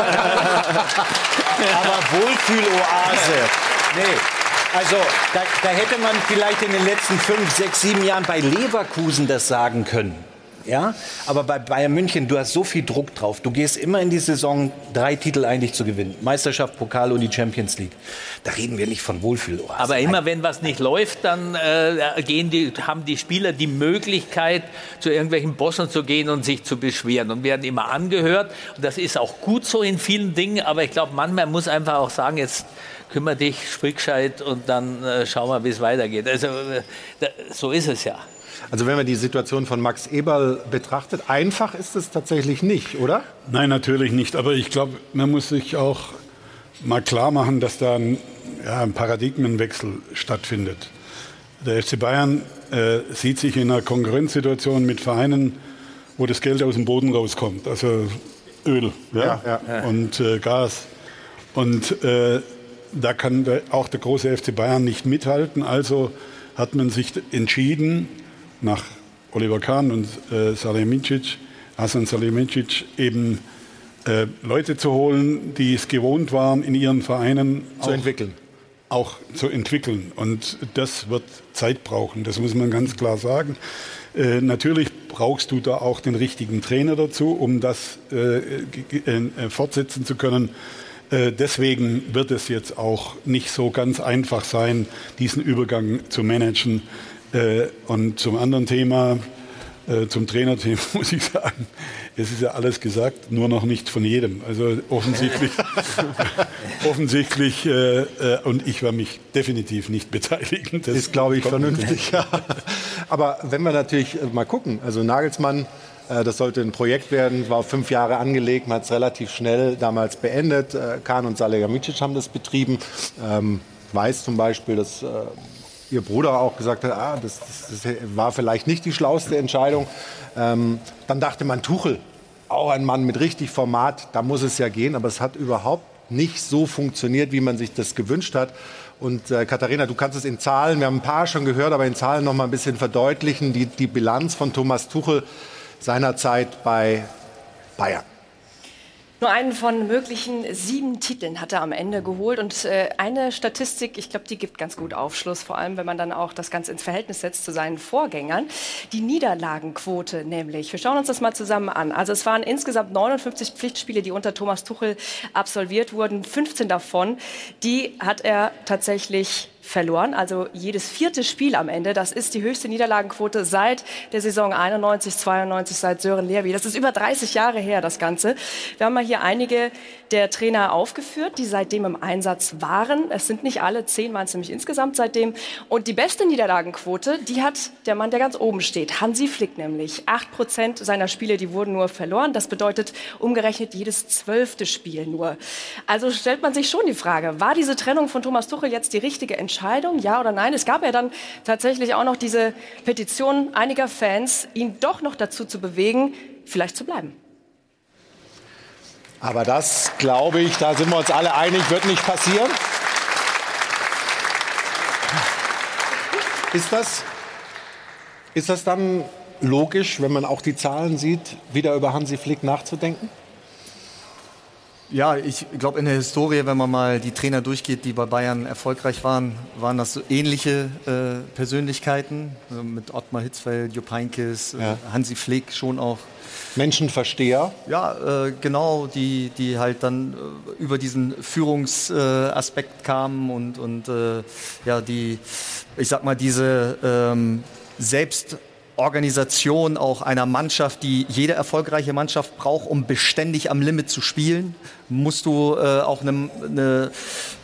Wohlfühl-Oase. Nee. Also da hätte man vielleicht in den letzten 5, 6, 7 Jahren bei Leverkusen das sagen können. Ja, aber bei Bayern München, du hast so viel Druck drauf. Du gehst immer in die Saison, 3 Titel eigentlich zu gewinnen. Meisterschaft, Pokal und die Champions League. Da reden wir nicht von Wohlfühloase. Aber immer wenn was nicht läuft, dann haben die Spieler die Möglichkeit, zu irgendwelchen Bossen zu gehen und sich zu beschweren und werden immer angehört. Und das ist auch gut so in vielen Dingen. Aber ich glaube, manchmal muss einfach auch sagen, jetzt kümmere dich, sprich gescheit und dann schauen wir, wie es weitergeht. Also so ist es ja. Also wenn man die Situation von Max Eberl betrachtet, einfach ist es tatsächlich nicht, oder? Nein, natürlich nicht. Aber ich glaube, man muss sich auch mal klar machen, dass da ein Paradigmenwechsel stattfindet. Der FC Bayern sieht sich in einer Konkurrenzsituation mit Vereinen, wo das Geld aus dem Boden rauskommt. Also Öl und Gas. Und da kann auch der große FC Bayern nicht mithalten. Also hat man sich entschieden, nach Oliver Kahn und Hasan Salihamidzic eben Leute zu holen, die es gewohnt waren, in ihren Vereinen auch zu entwickeln. Und das wird Zeit brauchen, das muss man ganz klar sagen. Natürlich brauchst du da auch den richtigen Trainer dazu, um das fortsetzen zu können. Deswegen wird es jetzt auch nicht so ganz einfach sein, diesen Übergang zu managen. Und zum anderen Thema, zum Trainerthema muss ich sagen, es ist ja alles gesagt, nur noch nicht von jedem. Also offensichtlich, und ich werde mich definitiv nicht beteiligen. Das ist, glaube ich, vernünftig. Ja. Aber wenn wir natürlich mal gucken, also Nagelsmann, das sollte ein Projekt werden, war auf 5 Jahre angelegt, man hat es relativ schnell damals beendet. Kahn und Salihamidzic haben das betrieben. Weiß zum Beispiel, dass Ihr Bruder auch gesagt hat, das war vielleicht nicht die schlauste Entscheidung. Dann dachte man, Tuchel, auch ein Mann mit richtig Format, da muss es ja gehen. Aber es hat überhaupt nicht so funktioniert, wie man sich das gewünscht hat. Und Katharina, du kannst es in Zahlen, wir haben ein paar schon gehört, aber in Zahlen noch mal ein bisschen verdeutlichen, die Bilanz von Thomas Tuchel seinerzeit bei Bayern. Nur einen von möglichen 7 Titeln hat er am Ende geholt. Und eine Statistik, ich glaube, die gibt ganz gut Aufschluss, vor allem wenn man dann auch das Ganze ins Verhältnis setzt zu seinen Vorgängern. Die Niederlagenquote nämlich. Wir schauen uns das mal zusammen an. Also es waren insgesamt 59 Pflichtspiele, die unter Thomas Tuchel absolviert wurden. 15 davon, die hat er tatsächlich verloren, also jedes 4. Spiel am Ende. Das ist die höchste Niederlagenquote seit der Saison 91/92, seit Sören Lerby. Das ist über 30 Jahre her, das Ganze. Wir haben mal hier einige der Trainer aufgeführt, die seitdem im Einsatz waren. Es sind nicht alle, 10 waren es nämlich insgesamt seitdem. Und die beste Niederlagenquote, die hat der Mann, der ganz oben steht, Hansi Flick nämlich. 8% seiner Spiele, die wurden nur verloren. Das bedeutet umgerechnet jedes 12. Spiel nur. Also stellt man sich schon die Frage, war diese Trennung von Thomas Tuchel jetzt die richtige Entscheidung, ja oder nein? Es gab ja dann tatsächlich auch noch diese Petition einiger Fans, ihn doch noch dazu zu bewegen, vielleicht zu bleiben. Aber das, glaube ich, da sind wir uns alle einig, wird nicht passieren. Ist das dann logisch, wenn man auch die Zahlen sieht, wieder über Hansi Flick nachzudenken? Ja, ich glaube, in der Historie, wenn man mal die Trainer durchgeht, die bei Bayern erfolgreich waren, waren das so ähnliche Persönlichkeiten. Also mit Ottmar Hitzfeld, Jupp Heynckes, Hansi Flick schon auch. Menschenversteher? Ja, genau, die halt dann über diesen Führungsaspekt kamen und ja, ich sag mal, diese Selbstorganisation auch einer Mannschaft, die jede erfolgreiche Mannschaft braucht, um beständig am Limit zu spielen, musst du auch eine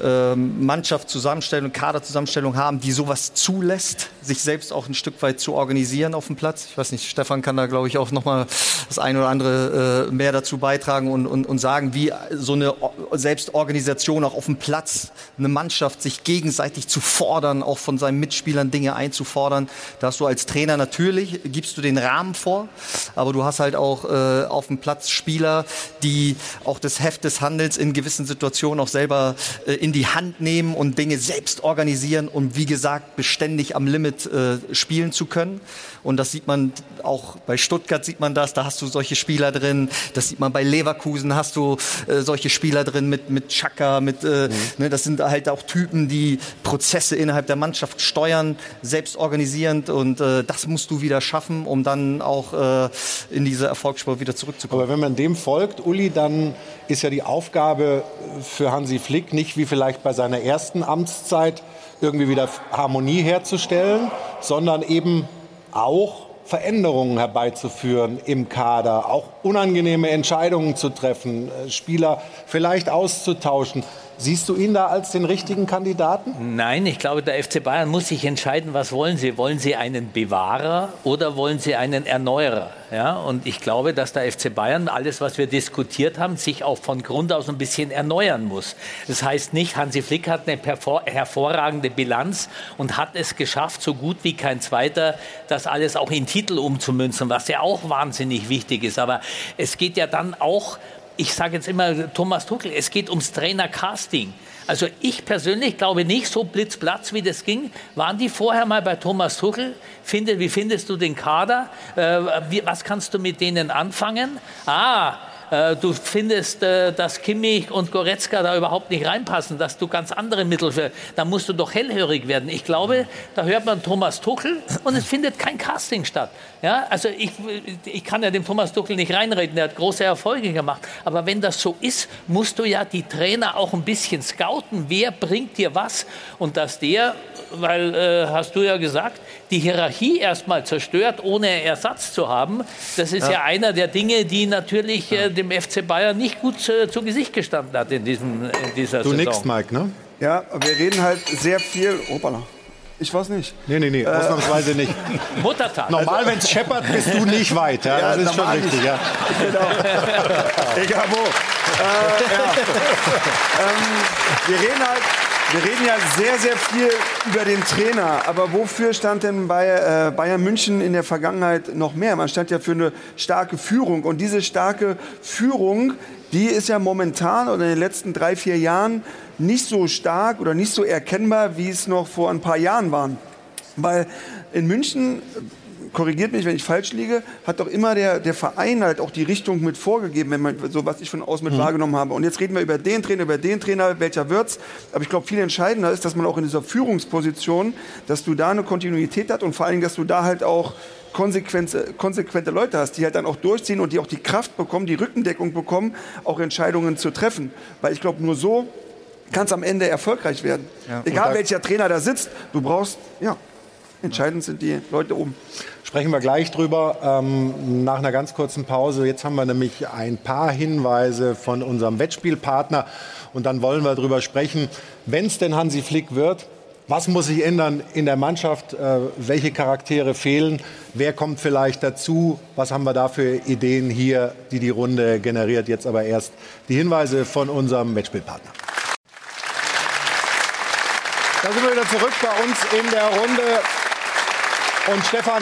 Mannschaftszusammenstellung, Kaderzusammenstellung haben, die sowas zulässt, sich selbst auch ein Stück weit zu organisieren auf dem Platz. Ich weiß nicht, Stefan kann da, glaube ich, auch noch mal das eine oder andere mehr dazu beitragen und sagen, wie so eine Selbstorganisation auch auf dem Platz, eine Mannschaft sich gegenseitig zu fordern, auch von seinen Mitspielern Dinge einzufordern. Da hast du als Trainer natürlich, gibst du den Rahmen vor, aber du hast halt auch auf dem Platz Spieler, die auch das Heft des Handels in gewissen Situationen auch selber in die Hand nehmen und Dinge selbst organisieren, um, wie gesagt, beständig am Limit spielen zu können. Und das sieht man auch bei Stuttgart, sieht man das, da hast du solche Spieler drin. Das sieht man bei Leverkusen, hast du solche Spieler drin mit Xhaka, ne, das sind halt auch Typen, die Prozesse innerhalb der Mannschaft steuern, selbst organisierend, und das musst du wieder schaffen, um dann auch in diese Erfolgsspur wieder zurückzukommen. Aber wenn man dem folgt, Uli, dann ist ja die Aufgabe für Hansi Flick nicht wie vielleicht bei seiner ersten Amtszeit irgendwie wieder Harmonie herzustellen, sondern eben auch Veränderungen herbeizuführen im Kader, auch unangenehme Entscheidungen zu treffen, Spieler vielleicht auszutauschen. Siehst du ihn da als den richtigen Kandidaten? Nein, ich glaube, der FC Bayern muss sich entscheiden, was wollen sie? Wollen sie einen Bewahrer oder wollen sie einen Erneuerer? Ja, und ich glaube, dass der FC Bayern, alles, was wir diskutiert haben, sich auch von Grund aus ein bisschen erneuern muss. Das heißt nicht, Hansi Flick hat eine hervorragende Bilanz und hat es geschafft, so gut wie kein Zweiter, das alles auch in Titel umzumünzen, was ja auch wahnsinnig wichtig ist. Aber es geht ja dann auch, ich sage jetzt immer Thomas Tuchel, es geht ums Trainercasting. Also ich persönlich glaube nicht, so blitzplatz wie das ging, waren die vorher mal bei Thomas Tuchel. Wie findest du den Kader? Was kannst du mit denen anfangen? Du findest, dass Kimmich und Goretzka da überhaupt nicht reinpassen, dass du ganz andere Mittel da musst du doch hellhörig werden. Ich glaube, da hört man Thomas Tuchel und es findet kein Casting statt. Ja, also ich kann ja dem Thomas Tuchel nicht reinreden, der hat große Erfolge gemacht. Aber wenn das so ist, musst du ja die Trainer auch ein bisschen scouten. Wer bringt dir was? Und dass weil hast du ja gesagt, die Hierarchie erstmal zerstört, ohne Ersatz zu haben, das ist ja einer der Dinge, die natürlich dem FC Bayern nicht gut zu Gesicht gestanden hat in dieser Saison. Du nix, Mike, ne? Ja, wir reden halt sehr viel. Opala. Ich weiß nicht. Nee, ausnahmsweise nicht. Muttertag. Normal, wenn es scheppert, bist du nicht weit. Ja, das ist schon richtig. Ja. Genau. Egal wo. Wir reden ja sehr, sehr viel über den Trainer. Aber wofür stand denn bei Bayern München in der Vergangenheit noch mehr? Man stand ja für eine starke Führung. Und diese starke Führung, die ist ja momentan oder in den letzten 3-4 Jahren nicht so stark oder nicht so erkennbar, wie es noch vor ein paar Jahren war. Weil in München, korrigiert mich, wenn ich falsch liege, hat doch immer der Verein halt auch die Richtung mit vorgegeben, wenn man, so was ich von außen mit wahrgenommen habe. Und jetzt reden wir über den Trainer, welcher wird's. Aber ich glaube, viel entscheidender ist, dass man auch in dieser Führungsposition, dass du da eine Kontinuität hast und vor allem, dass du da halt auch konsequente Leute hast, die halt dann auch durchziehen und die auch die Kraft bekommen, die Rückendeckung bekommen, auch Entscheidungen zu treffen. Weil ich glaube, nur so kann es am Ende erfolgreich werden. Ja. Egal welcher Trainer da sitzt, du brauchst, entscheidend sind die Leute oben. Sprechen wir gleich drüber, nach einer ganz kurzen Pause. Jetzt haben wir nämlich ein paar Hinweise von unserem Wettspielpartner und dann wollen wir drüber sprechen, wenn es denn Hansi Flick wird, was muss sich ändern in der Mannschaft, welche Charaktere fehlen, wer kommt vielleicht dazu, was haben wir da für Ideen hier, die Runde generiert. Jetzt aber erst die Hinweise von unserem Wettspielpartner. Da sind wir wieder zurück bei uns in der Runde. Und Stefan,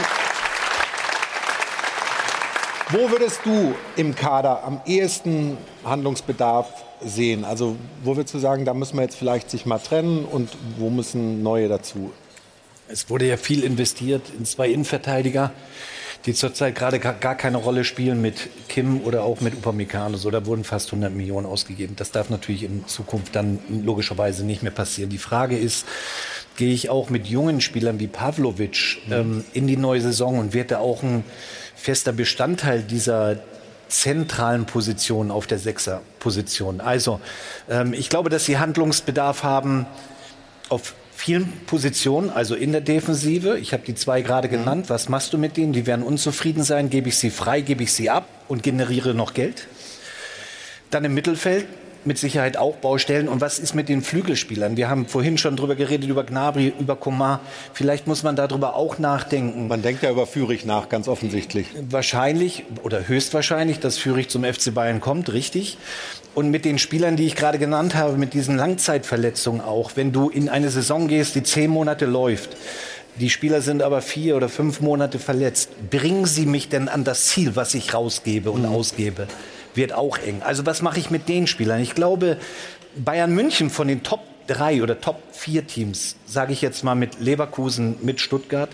wo würdest du im Kader am ehesten Handlungsbedarf sehen? Also wo würdest du sagen, da müssen wir jetzt vielleicht sich mal trennen und wo müssen neue dazu? Es wurde ja viel investiert in 2 Innenverteidiger, die zurzeit gerade gar keine Rolle spielen mit Kim oder auch mit Upamecano. So, da wurden fast 100 Millionen ausgegeben. Das darf natürlich in Zukunft dann logischerweise nicht mehr passieren. Die Frage ist, gehe ich auch mit jungen Spielern wie Pavlovic in die neue Saison und wird er auch ein fester Bestandteil dieser zentralen Position auf der Sechserposition? Also ich glaube, dass sie Handlungsbedarf haben auf vielen Positionen, also in der Defensive. Ich habe die 2 gerade genannt. Was machst du mit denen? Die werden unzufrieden sein. Gebe ich sie frei, gebe ich sie ab und generiere noch Geld? Dann im Mittelfeld mit Sicherheit auch Baustellen. Und was ist mit den Flügelspielern? Wir haben vorhin schon drüber geredet, über Gnabry, über Coman. Vielleicht muss man darüber auch nachdenken. Man denkt ja über Führig nach, ganz offensichtlich. Wahrscheinlich oder höchstwahrscheinlich, dass Führig zum FC Bayern kommt, richtig. Und mit den Spielern, die ich gerade genannt habe, mit diesen Langzeitverletzungen auch, wenn du in eine Saison gehst, die 10 Monate läuft, die Spieler sind aber 4 oder 5 Monate verletzt, bringen sie mich denn an das Ziel, was ich rausgebe und ausgebe? Wird auch eng. Also was mache ich mit den Spielern? Ich glaube, Bayern München von den Top 3 oder Top 4 Teams, sage ich jetzt mal mit Leverkusen, mit Stuttgart,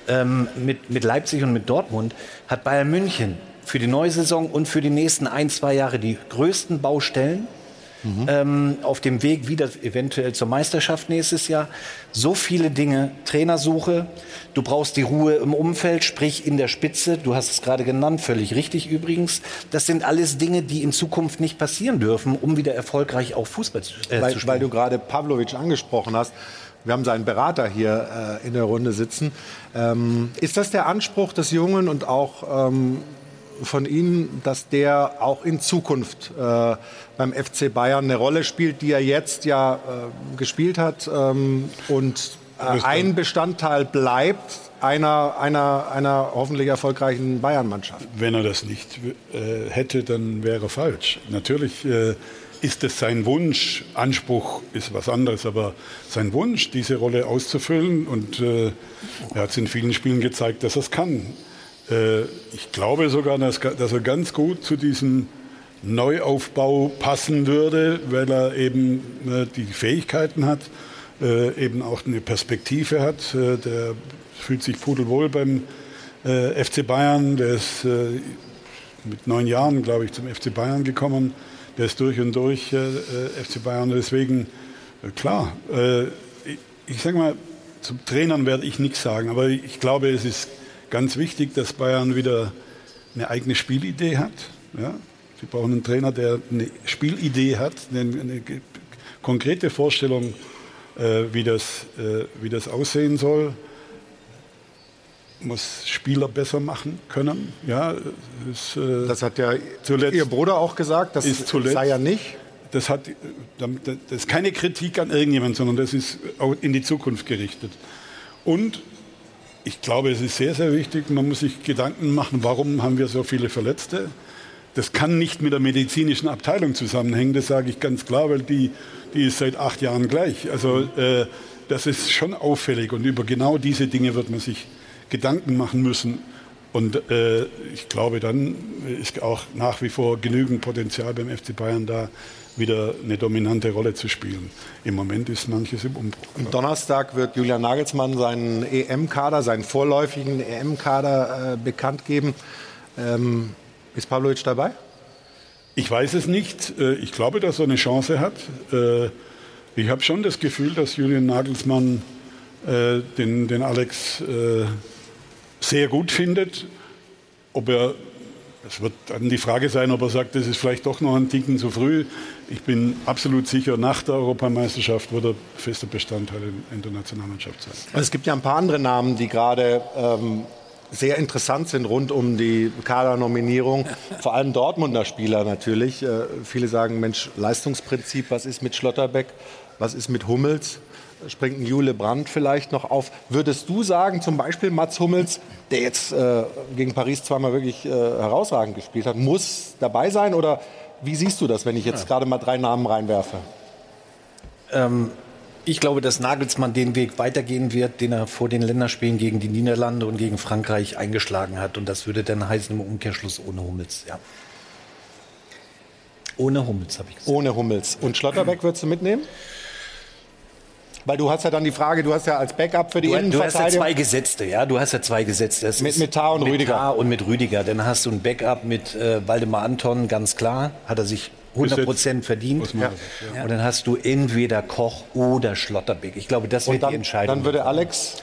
mit Leipzig und mit Dortmund, hat Bayern München für die neue Saison und für die nächsten 1-2 Jahre die größten Baustellen. Auf dem Weg wieder eventuell zur Meisterschaft nächstes Jahr. So viele Dinge, Trainersuche, du brauchst die Ruhe im Umfeld, sprich in der Spitze, du hast es gerade genannt, völlig richtig übrigens. Das sind alles Dinge, die in Zukunft nicht passieren dürfen, um wieder erfolgreich auch Fußball zu spielen. Weil du gerade Pavlovic angesprochen hast, wir haben seinen Berater hier in der Runde sitzen. Ist das der Anspruch des Jungen und auch von Ihnen, dass der auch in Zukunft beim FC Bayern eine Rolle spielt, die er jetzt ja gespielt hat und ein Bestandteil bleibt einer hoffentlich erfolgreichen Bayern-Mannschaft? Wenn er das nicht hätte, dann wäre er falsch. Natürlich ist es sein Wunsch, Anspruch ist was anderes, aber sein Wunsch, diese Rolle auszufüllen, und er hat es in vielen Spielen gezeigt, dass er es kann. Ich glaube sogar, dass er ganz gut zu diesem Neuaufbau passen würde, weil er eben die Fähigkeiten hat, eben auch eine Perspektive hat. Der fühlt sich pudelwohl beim FC Bayern. Der ist mit 9 Jahren, glaube ich, zum FC Bayern gekommen. Der ist durch und durch FC Bayern. Deswegen, klar, ich sage mal, zum Trainern werde ich nichts sagen, aber ich glaube, es ist ganz wichtig, dass Bayern wieder eine eigene Spielidee hat. Ja? Sie brauchen einen Trainer, der eine Spielidee hat, eine konkrete Vorstellung, wie das aussehen soll. Muss Spieler besser machen können. Ja, das hat ja Ihr Bruder auch gesagt, das sei ja nicht. Das ist keine Kritik an irgendjemand, sondern das ist auch in die Zukunft gerichtet. Und ich glaube, es ist sehr, sehr wichtig, man muss sich Gedanken machen, warum haben wir so viele Verletzte. Das kann nicht mit der medizinischen Abteilung zusammenhängen, das sage ich ganz klar, weil die ist seit 8 Jahren gleich. Also das ist schon auffällig und über genau diese Dinge wird man sich Gedanken machen müssen. Und ich glaube, dann ist auch nach wie vor genügend Potenzial beim FC Bayern da, wieder eine dominante Rolle zu spielen. Im Moment ist manches im Umbruch. Am Donnerstag wird Julian Nagelsmann seinen EM-Kader, seinen vorläufigen EM-Kader bekannt geben. Ist Pavlovic dabei? Ich weiß es nicht. Ich glaube, dass er eine Chance hat. Ich habe schon das Gefühl, dass Julian Nagelsmann den Alex sehr gut findet. Es wird dann die Frage sein, ob er sagt, das ist vielleicht doch noch ein Ticken zu früh. Ich bin absolut sicher, nach der Europameisterschaft wird er fester Bestandteil in der Nationalmannschaft sein. Es gibt ja ein paar andere Namen, die gerade sehr interessant sind rund um die Kadernominierung. Vor allem Dortmunder Spieler natürlich. Viele sagen, Mensch, Leistungsprinzip, was ist mit Schlotterbeck, was ist mit Hummels? Springt ein Jule Brandt vielleicht noch auf. Würdest du sagen, zum Beispiel Mats Hummels, der jetzt gegen Paris zweimal wirklich herausragend gespielt hat, muss dabei sein? Oder wie siehst du das, wenn ich jetzt gerade mal 3 Namen reinwerfe? Ich glaube, dass Nagelsmann den Weg weitergehen wird, den er vor den Länderspielen gegen die Niederlande und gegen Frankreich eingeschlagen hat. Und das würde dann heißen im Umkehrschluss ohne Hummels. Ja. Ohne Hummels, habe ich gesagt. Ohne Hummels. Und Schlotterbeck würdest du mitnehmen? Weil du hast ja dann die Frage, du hast ja als Backup für die Innenverteidigung... Du hast ja 2 Gesetzte, ja. Du hast ja 2 Gesetzte. Mit Tah und Rüdiger. Mit Tah und mit Rüdiger. Dann hast du ein Backup mit Waldemar Anton, ganz klar. Hat er sich 100% verdient. Ja. Und dann hast du entweder Koch oder Schlotterbeck. Ich glaube, das wird die Entscheidung. Dann würde Alex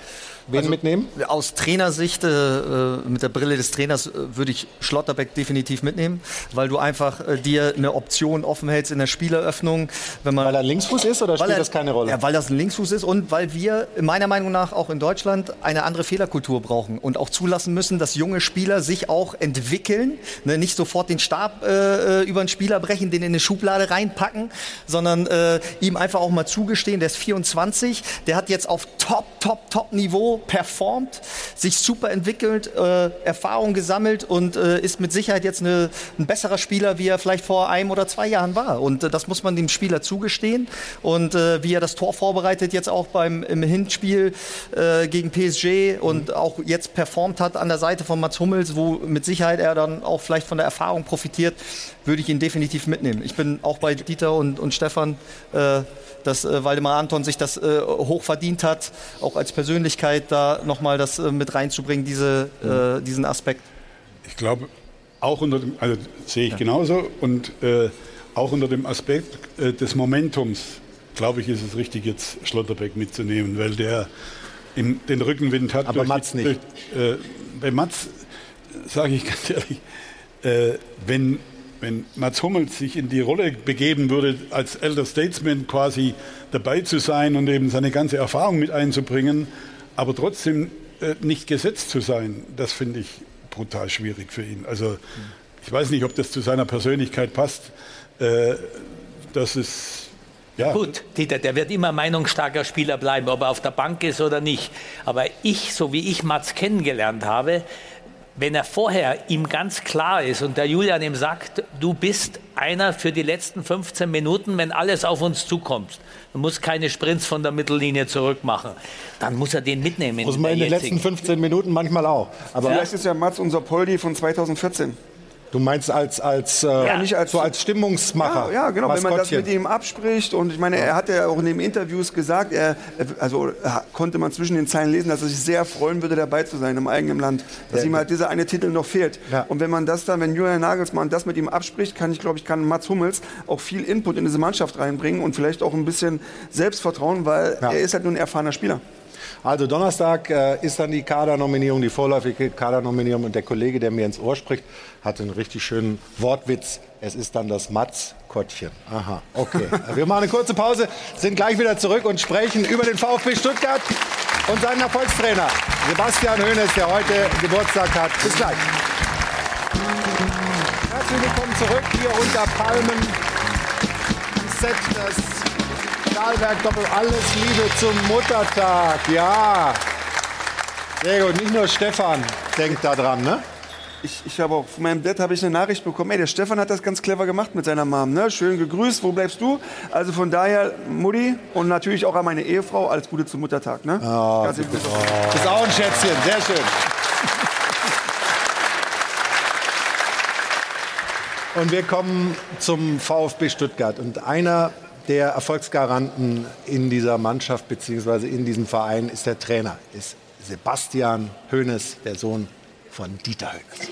Wen mitnehmen? Aus Trainersicht, mit der Brille des Trainers, würde ich Schlotterbeck definitiv mitnehmen, weil du einfach dir eine Option offen hältst in der Spieleröffnung. Weil er ein Linksfuß ist oder spielt das keine Rolle? Ja, weil das ein Linksfuß ist und weil wir meiner Meinung nach auch in Deutschland eine andere Fehlerkultur brauchen und auch zulassen müssen, dass junge Spieler sich auch entwickeln, ne, nicht sofort den Stab über einen Spieler brechen, den in eine Schublade reinpacken, sondern ihm einfach auch mal zugestehen, der ist 24, der hat jetzt auf Top-Niveau performt, sich super entwickelt, Erfahrung gesammelt und ist mit Sicherheit jetzt ein besserer Spieler, wie er vielleicht vor 1 oder 2 Jahren war. Und das muss man dem Spieler zugestehen. Und wie er das Tor vorbereitet, jetzt auch im Hinspiel gegen PSG und auch jetzt performt hat an der Seite von Mats Hummels, wo mit Sicherheit er dann auch vielleicht von der Erfahrung profitiert, würde ich ihn definitiv mitnehmen. Ich bin auch bei Dieter und Stefan, dass Waldemar Anton sich das hoch verdient hat, auch als Persönlichkeit da nochmal das mit reinzubringen, diesen Aspekt. Ich glaube, auch also sehe ich genauso und auch unter dem Aspekt des Momentums, glaube ich, ist es richtig, jetzt Schlotterbeck mitzunehmen, weil der den Rückenwind hat. Aber Mats nicht. Bei Mats, sage ich ganz ehrlich, wenn Mats Hummels sich in die Rolle begeben würde, als Elder Statesman quasi dabei zu sein und eben seine ganze Erfahrung mit einzubringen, aber trotzdem nicht gesetzt zu sein, das finde ich brutal schwierig für ihn. Also ich weiß nicht, ob das zu seiner Persönlichkeit passt. Das ist... Ja. Gut, Dieter, der wird immer meinungsstarker Spieler bleiben, ob er auf der Bank ist oder nicht. Aber so wie ich Mats kennengelernt habe, wenn er vorher ihm ganz klar ist und der Julian ihm sagt, du bist einer für die letzten 15 Minuten, wenn alles auf uns zukommt. Du musst keine Sprints von der Mittellinie zurück machen. Dann muss er den mitnehmen. Muss man in den letzten 15 Minuten manchmal auch. Aber vielleicht ist ja Mats unser Poldi von 2014. Du meinst als Stimmungsmacher? Ja, genau, Maskottchen. wenn man das mit ihm abspricht. Und ich meine, er hat ja auch in den Interviews gesagt, konnte man zwischen den Zeilen lesen, dass er sich sehr freuen würde, dabei zu sein im eigenen Land. Dass ihm halt dieser eine Titel noch fehlt. Ja. Und wenn man das dann, wenn Julian Nagelsmann das mit ihm abspricht, kann Mats Hummels auch viel Input in diese Mannschaft reinbringen und vielleicht auch ein bisschen Selbstvertrauen, weil er ist halt nur ein erfahrener Spieler. Also Donnerstag ist dann die Kadernominierung, die vorläufige Kadernominierung. Und der Kollege, der mir ins Ohr spricht, hat einen richtig schönen Wortwitz. Es ist dann das Maskottchen. Aha, okay. Wir machen eine kurze Pause, sind gleich wieder zurück und sprechen über den VfB Stuttgart und seinen Erfolgstrainer Sebastian Hoeneß, der heute Geburtstag hat. Bis gleich. Herzlich willkommen zurück hier unter Palmen. Set, das Stahlwerk Doppel, alles Liebe zum Muttertag, ja. Sehr gut, nicht nur Stefan denkt da dran, ne? Ich habe auch von meinem Dad eine Nachricht bekommen, der Stefan hat das ganz clever gemacht mit seiner Mom, ne? Schön gegrüßt, wo bleibst du? Also von daher, Mutti und natürlich auch an meine Ehefrau, alles Gute zum Muttertag, ne? Oh, das ist auch ein Schätzchen, sehr schön. Und wir kommen zum VfB Stuttgart und einer der Erfolgsgaranten in dieser Mannschaft bzw. in diesem Verein ist der Trainer, ist Sebastian Hoeneß, der Sohn von Dieter Hoeneß.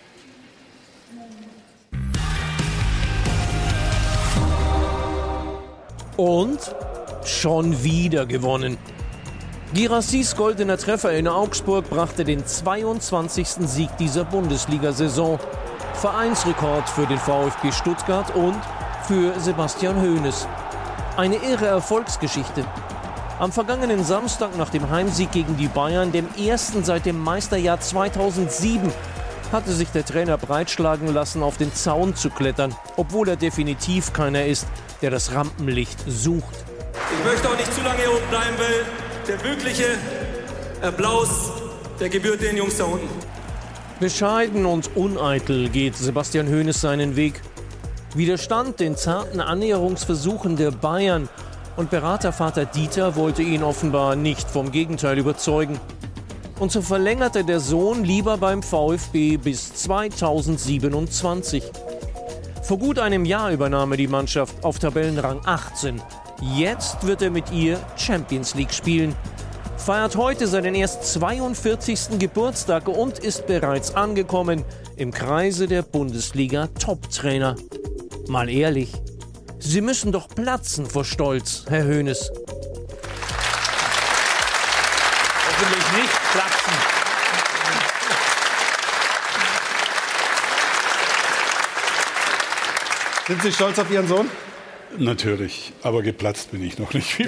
Und schon wieder gewonnen. Guirassis goldener Treffer in Augsburg brachte den 22. Sieg dieser Bundesliga-Saison. Vereinsrekord für den VfB Stuttgart und für Sebastian Hoeneß. Eine irre Erfolgsgeschichte. Am vergangenen Samstag nach dem Heimsieg gegen die Bayern, dem ersten seit dem Meisterjahr 2007, hatte sich der Trainer breitschlagen lassen, auf den Zaun zu klettern, obwohl er definitiv keiner ist, der das Rampenlicht sucht. Ich möchte auch nicht zu lange hier oben bleiben, weil der wirkliche Applaus, der gebührt den Jungs da unten. Bescheiden und uneitel geht Sebastian Hoeneß seinen Weg. Widerstand den zarten Annäherungsversuchen der Bayern und Beratervater Dieter wollte ihn offenbar nicht vom Gegenteil überzeugen. Und so verlängerte der Sohn lieber beim VfB bis 2027. Vor gut einem Jahr übernahm er die Mannschaft auf Tabellenrang 18. Jetzt wird er mit ihr Champions League spielen. Feiert heute seinen erst 42. Geburtstag und ist bereits angekommen im Kreise der Bundesliga-Top-Trainer. Mal ehrlich, Sie müssen doch platzen vor Stolz, Herr Hoeneß. Hoffentlich nicht. platzen. Sind Sie stolz auf Ihren Sohn? Natürlich, aber geplatzt bin ich noch nicht.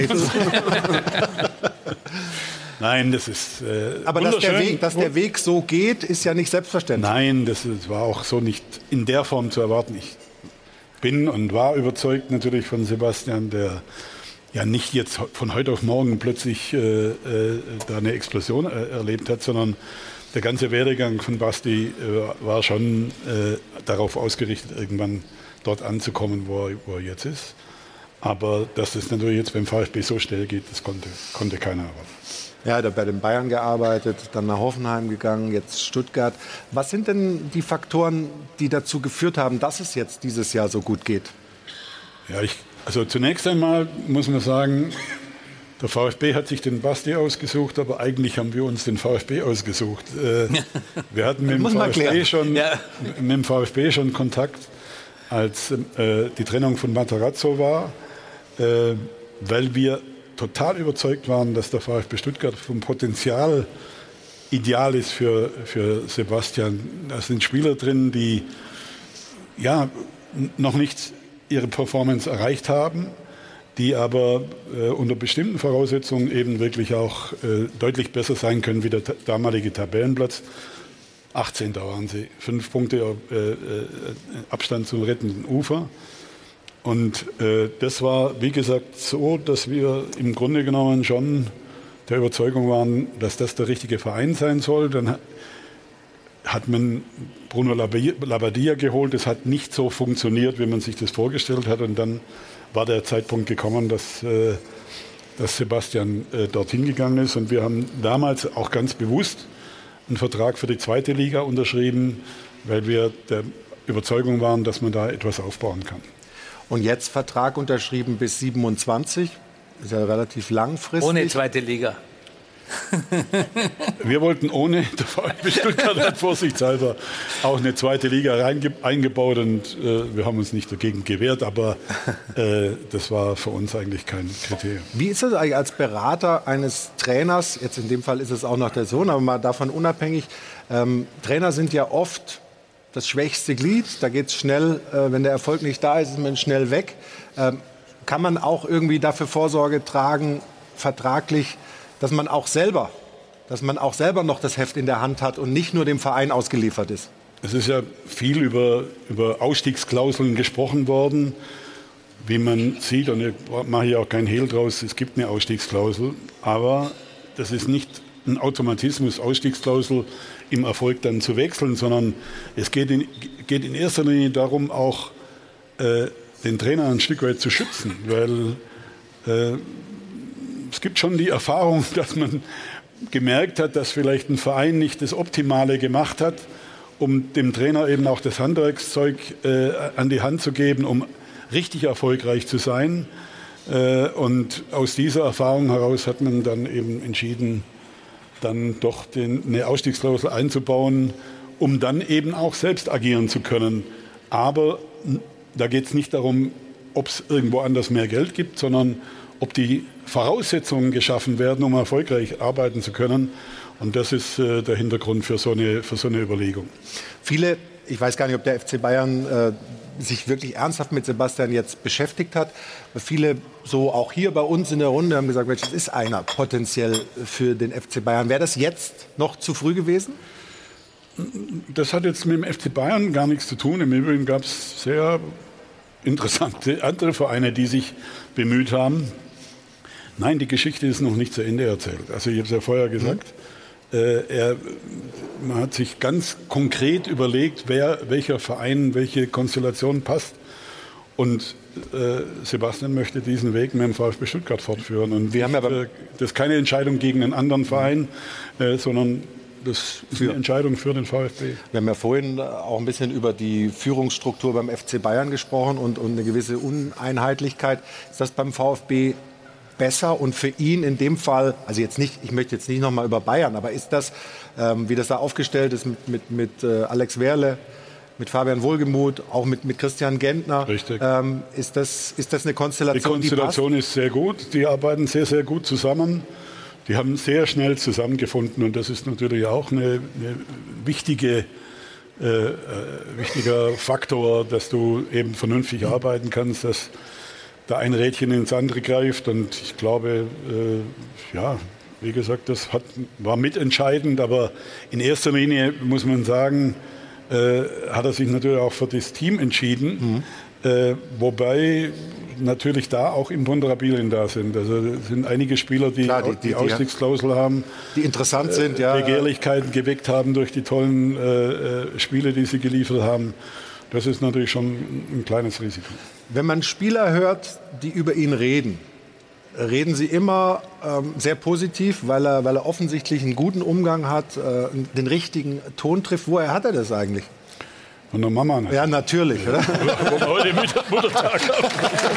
Nein, das ist aber dass der Weg so geht, ist ja nicht selbstverständlich. Nein, das war auch so nicht in der Form zu erwarten. Ich bin und war überzeugt natürlich von Sebastian, der ja nicht jetzt von heute auf morgen plötzlich da eine Explosion erlebt hat, sondern der ganze Werdegang von Basti war schon darauf ausgerichtet, irgendwann dort anzukommen, wo er jetzt ist. Aber dass das natürlich jetzt beim VfB so schnell geht, das konnte keiner erwarten. Ja, er hat bei den Bayern gearbeitet, dann nach Hoffenheim gegangen, jetzt Stuttgart. Was sind denn die Faktoren, die dazu geführt haben, dass es jetzt dieses Jahr so gut geht? Ja, also zunächst einmal muss man sagen, der VfB hat sich den Basti ausgesucht, aber eigentlich haben wir uns den VfB ausgesucht. Wir hatten mit dem VfB schon Kontakt, als die Trennung von Matarazzo war, weil wir total überzeugt waren, dass der VfB Stuttgart vom Potenzial ideal ist für Sebastian. Da sind Spieler drin, die ja noch nicht ihre Performance erreicht haben, die aber unter bestimmten Voraussetzungen eben wirklich auch deutlich besser sein können wie der damalige Tabellenplatz. 18. waren sie, 5 Punkte Abstand zum rettenden Ufer. Und das war, wie gesagt, so, dass wir im Grunde genommen schon der Überzeugung waren, dass das der richtige Verein sein soll. Dann hat man Bruno Labbadia geholt. Das hat nicht so funktioniert, wie man sich das vorgestellt hat. Und dann war der Zeitpunkt gekommen, dass Sebastian dorthin gegangen ist. Und wir haben damals auch ganz bewusst einen Vertrag für die 2. Liga unterschrieben, weil wir der Überzeugung waren, dass man da etwas aufbauen kann. Und jetzt Vertrag unterschrieben bis 27, ist ja relativ langfristig. Ohne 2. Liga. Wir wollten ohne, der VfB Stuttgart hat vorsichtshalber auch eine 2. Liga eingebaut und wir haben uns nicht dagegen gewehrt, aber das war für uns eigentlich kein Kriterium. Wie ist es eigentlich als Berater eines Trainers, jetzt in dem Fall ist es auch noch der Sohn, aber mal davon unabhängig, Trainer sind ja oft das schwächste Glied, da geht es schnell, wenn der Erfolg nicht da ist, ist man schnell weg. Kann man auch irgendwie dafür Vorsorge tragen, vertraglich, dass man auch selber noch das Heft in der Hand hat und nicht nur dem Verein ausgeliefert ist? Es ist ja viel über Ausstiegsklauseln gesprochen worden. Wie man sieht, und ich mache hier auch keinen Hehl draus, es gibt eine Ausstiegsklausel, aber das ist nicht ein Automatismus, Ausstiegsklausel im Erfolg dann zu wechseln, sondern es geht in erster Linie darum, auch den Trainer ein Stück weit zu schützen, weil es gibt schon die Erfahrung, dass man gemerkt hat, dass vielleicht ein Verein nicht das Optimale gemacht hat, um dem Trainer eben auch das Handwerkszeug an die Hand zu geben, um richtig erfolgreich zu sein. Und aus dieser Erfahrung heraus hat man dann eben entschieden, dann doch eine Ausstiegsklausel einzubauen, um dann eben auch selbst agieren zu können. Aber da geht es nicht darum, ob es irgendwo anders mehr Geld gibt, sondern ob die Voraussetzungen geschaffen werden, um erfolgreich arbeiten zu können. Und das ist der Hintergrund für so eine Überlegung. Viele, ich weiß gar nicht, ob der FC Bayern sich wirklich ernsthaft mit Sebastian jetzt beschäftigt hat. Viele, so auch hier bei uns in der Runde, haben gesagt, Mensch, das ist einer potenziell für den FC Bayern. Wäre das jetzt noch zu früh gewesen? Das hat jetzt mit dem FC Bayern gar nichts zu tun. Im Übrigen gab es sehr interessante andere Vereine, die sich bemüht haben. Nein, die Geschichte ist noch nicht zu Ende erzählt. Also ich habe es ja vorher gesagt, man hat sich ganz konkret überlegt, welcher Verein, welche Konstellation passt. Und Sebastian möchte diesen Weg mit dem VfB Stuttgart fortführen. Und das ist keine Entscheidung gegen einen anderen Verein, sondern das ist eine Entscheidung für den VfB. Wir haben ja vorhin auch ein bisschen über die Führungsstruktur beim FC Bayern gesprochen und eine gewisse Uneinheitlichkeit. Ist das beim VfB besser und für ihn in dem Fall, also jetzt nicht, ich möchte jetzt nicht noch mal über Bayern, aber ist das, wie das da aufgestellt ist mit Alex Werle, mit Fabian Wohlgemuth, auch mit Christian Gentner. Richtig. Ist das eine Konstellation, die Konstellation ist sehr gut. Die arbeiten sehr, sehr gut zusammen. die haben sehr schnell zusammengefunden und das ist natürlich auch eine wichtiger Faktor, dass du eben vernünftig arbeiten kannst, dass da ein Rädchen ins andere greift und ich glaube, wie gesagt, das war mitentscheidend, aber in erster Linie muss man sagen, hat er sich natürlich auch für das Team entschieden, wobei natürlich da auch Imponderabilien da sind. Also es sind einige Spieler, die die Ausstiegsklausel haben, die interessant sind, Begehrlichkeiten geweckt haben durch die tollen Spiele, die sie geliefert haben. Das ist natürlich schon ein kleines Risiko. Wenn man Spieler hört, die über ihn reden, reden sie immer sehr positiv, weil er offensichtlich einen guten Umgang hat, den richtigen Ton trifft. Woher hat er das eigentlich? Von der Mama. Ja, natürlich, oder? Wo wir heute Muttertag haben.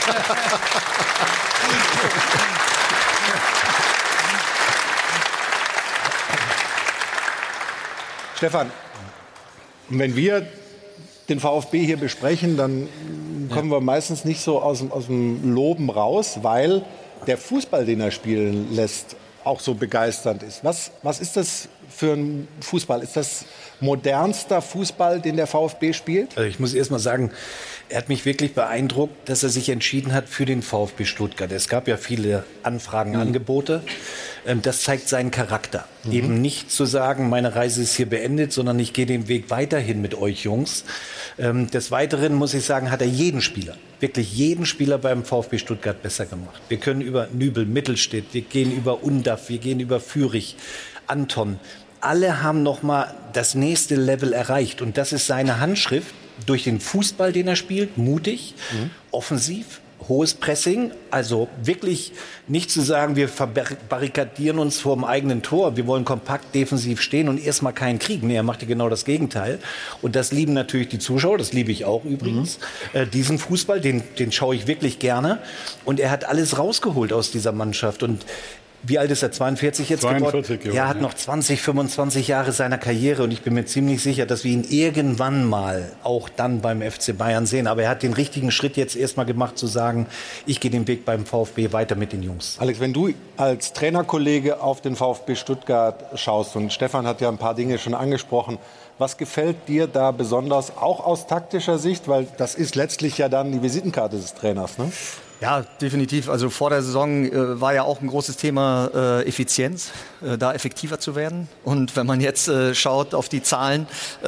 Stefan, wenn wir den VfB hier besprechen, dann kommen wir meistens nicht so aus dem Loben raus, weil der Fußball, den er spielen lässt, auch so begeisternd ist. Was ist das für ein Fußball? Ist das modernster Fußball, den der VfB spielt? Also ich muss erst mal sagen, er hat mich wirklich beeindruckt, dass er sich entschieden hat für den VfB Stuttgart. Es gab ja viele Anfragen, Angebote. Das zeigt seinen Charakter. Eben nicht zu sagen, meine Reise ist hier beendet, sondern ich gehe den Weg weiterhin mit euch Jungs. Des Weiteren muss ich sagen, hat er jeden Spieler, wirklich jeden Spieler beim VfB Stuttgart besser gemacht. Wir können über Nübel, Mittelstädt, wir gehen über Undaff, wir gehen über Fürich, Anton. Alle haben noch mal das nächste Level erreicht. Und das ist seine Handschrift durch den Fußball, den er spielt. Mutig, offensiv, hohes Pressing. Also wirklich nicht zu sagen, wir verbarrikadieren uns vor dem eigenen Tor. Wir wollen kompakt defensiv stehen und erstmal keinen Krieg. Nee, er macht ja genau das Gegenteil. Und das lieben natürlich die Zuschauer. Das liebe ich auch übrigens. Diesen Fußball, den schaue ich wirklich gerne. Und er hat alles rausgeholt aus dieser Mannschaft. Und wie alt ist er? 42 jetzt geworden? Er hat noch 20, 25 Jahre seiner Karriere und ich bin mir ziemlich sicher, dass wir ihn irgendwann mal auch dann beim FC Bayern sehen. Aber er hat den richtigen Schritt jetzt erstmal gemacht, zu sagen, ich gehe den Weg beim VfB weiter mit den Jungs. Alex, wenn du als Trainerkollege auf den VfB Stuttgart schaust, und Stefan hat ja ein paar Dinge schon angesprochen, was gefällt dir da besonders, auch aus taktischer Sicht? Weil das ist letztlich ja dann die Visitenkarte des Trainers, ne? Ja, definitiv. Also vor der Saison war ja auch ein großes Thema Effizienz, da effektiver zu werden. Und wenn man jetzt schaut auf die Zahlen,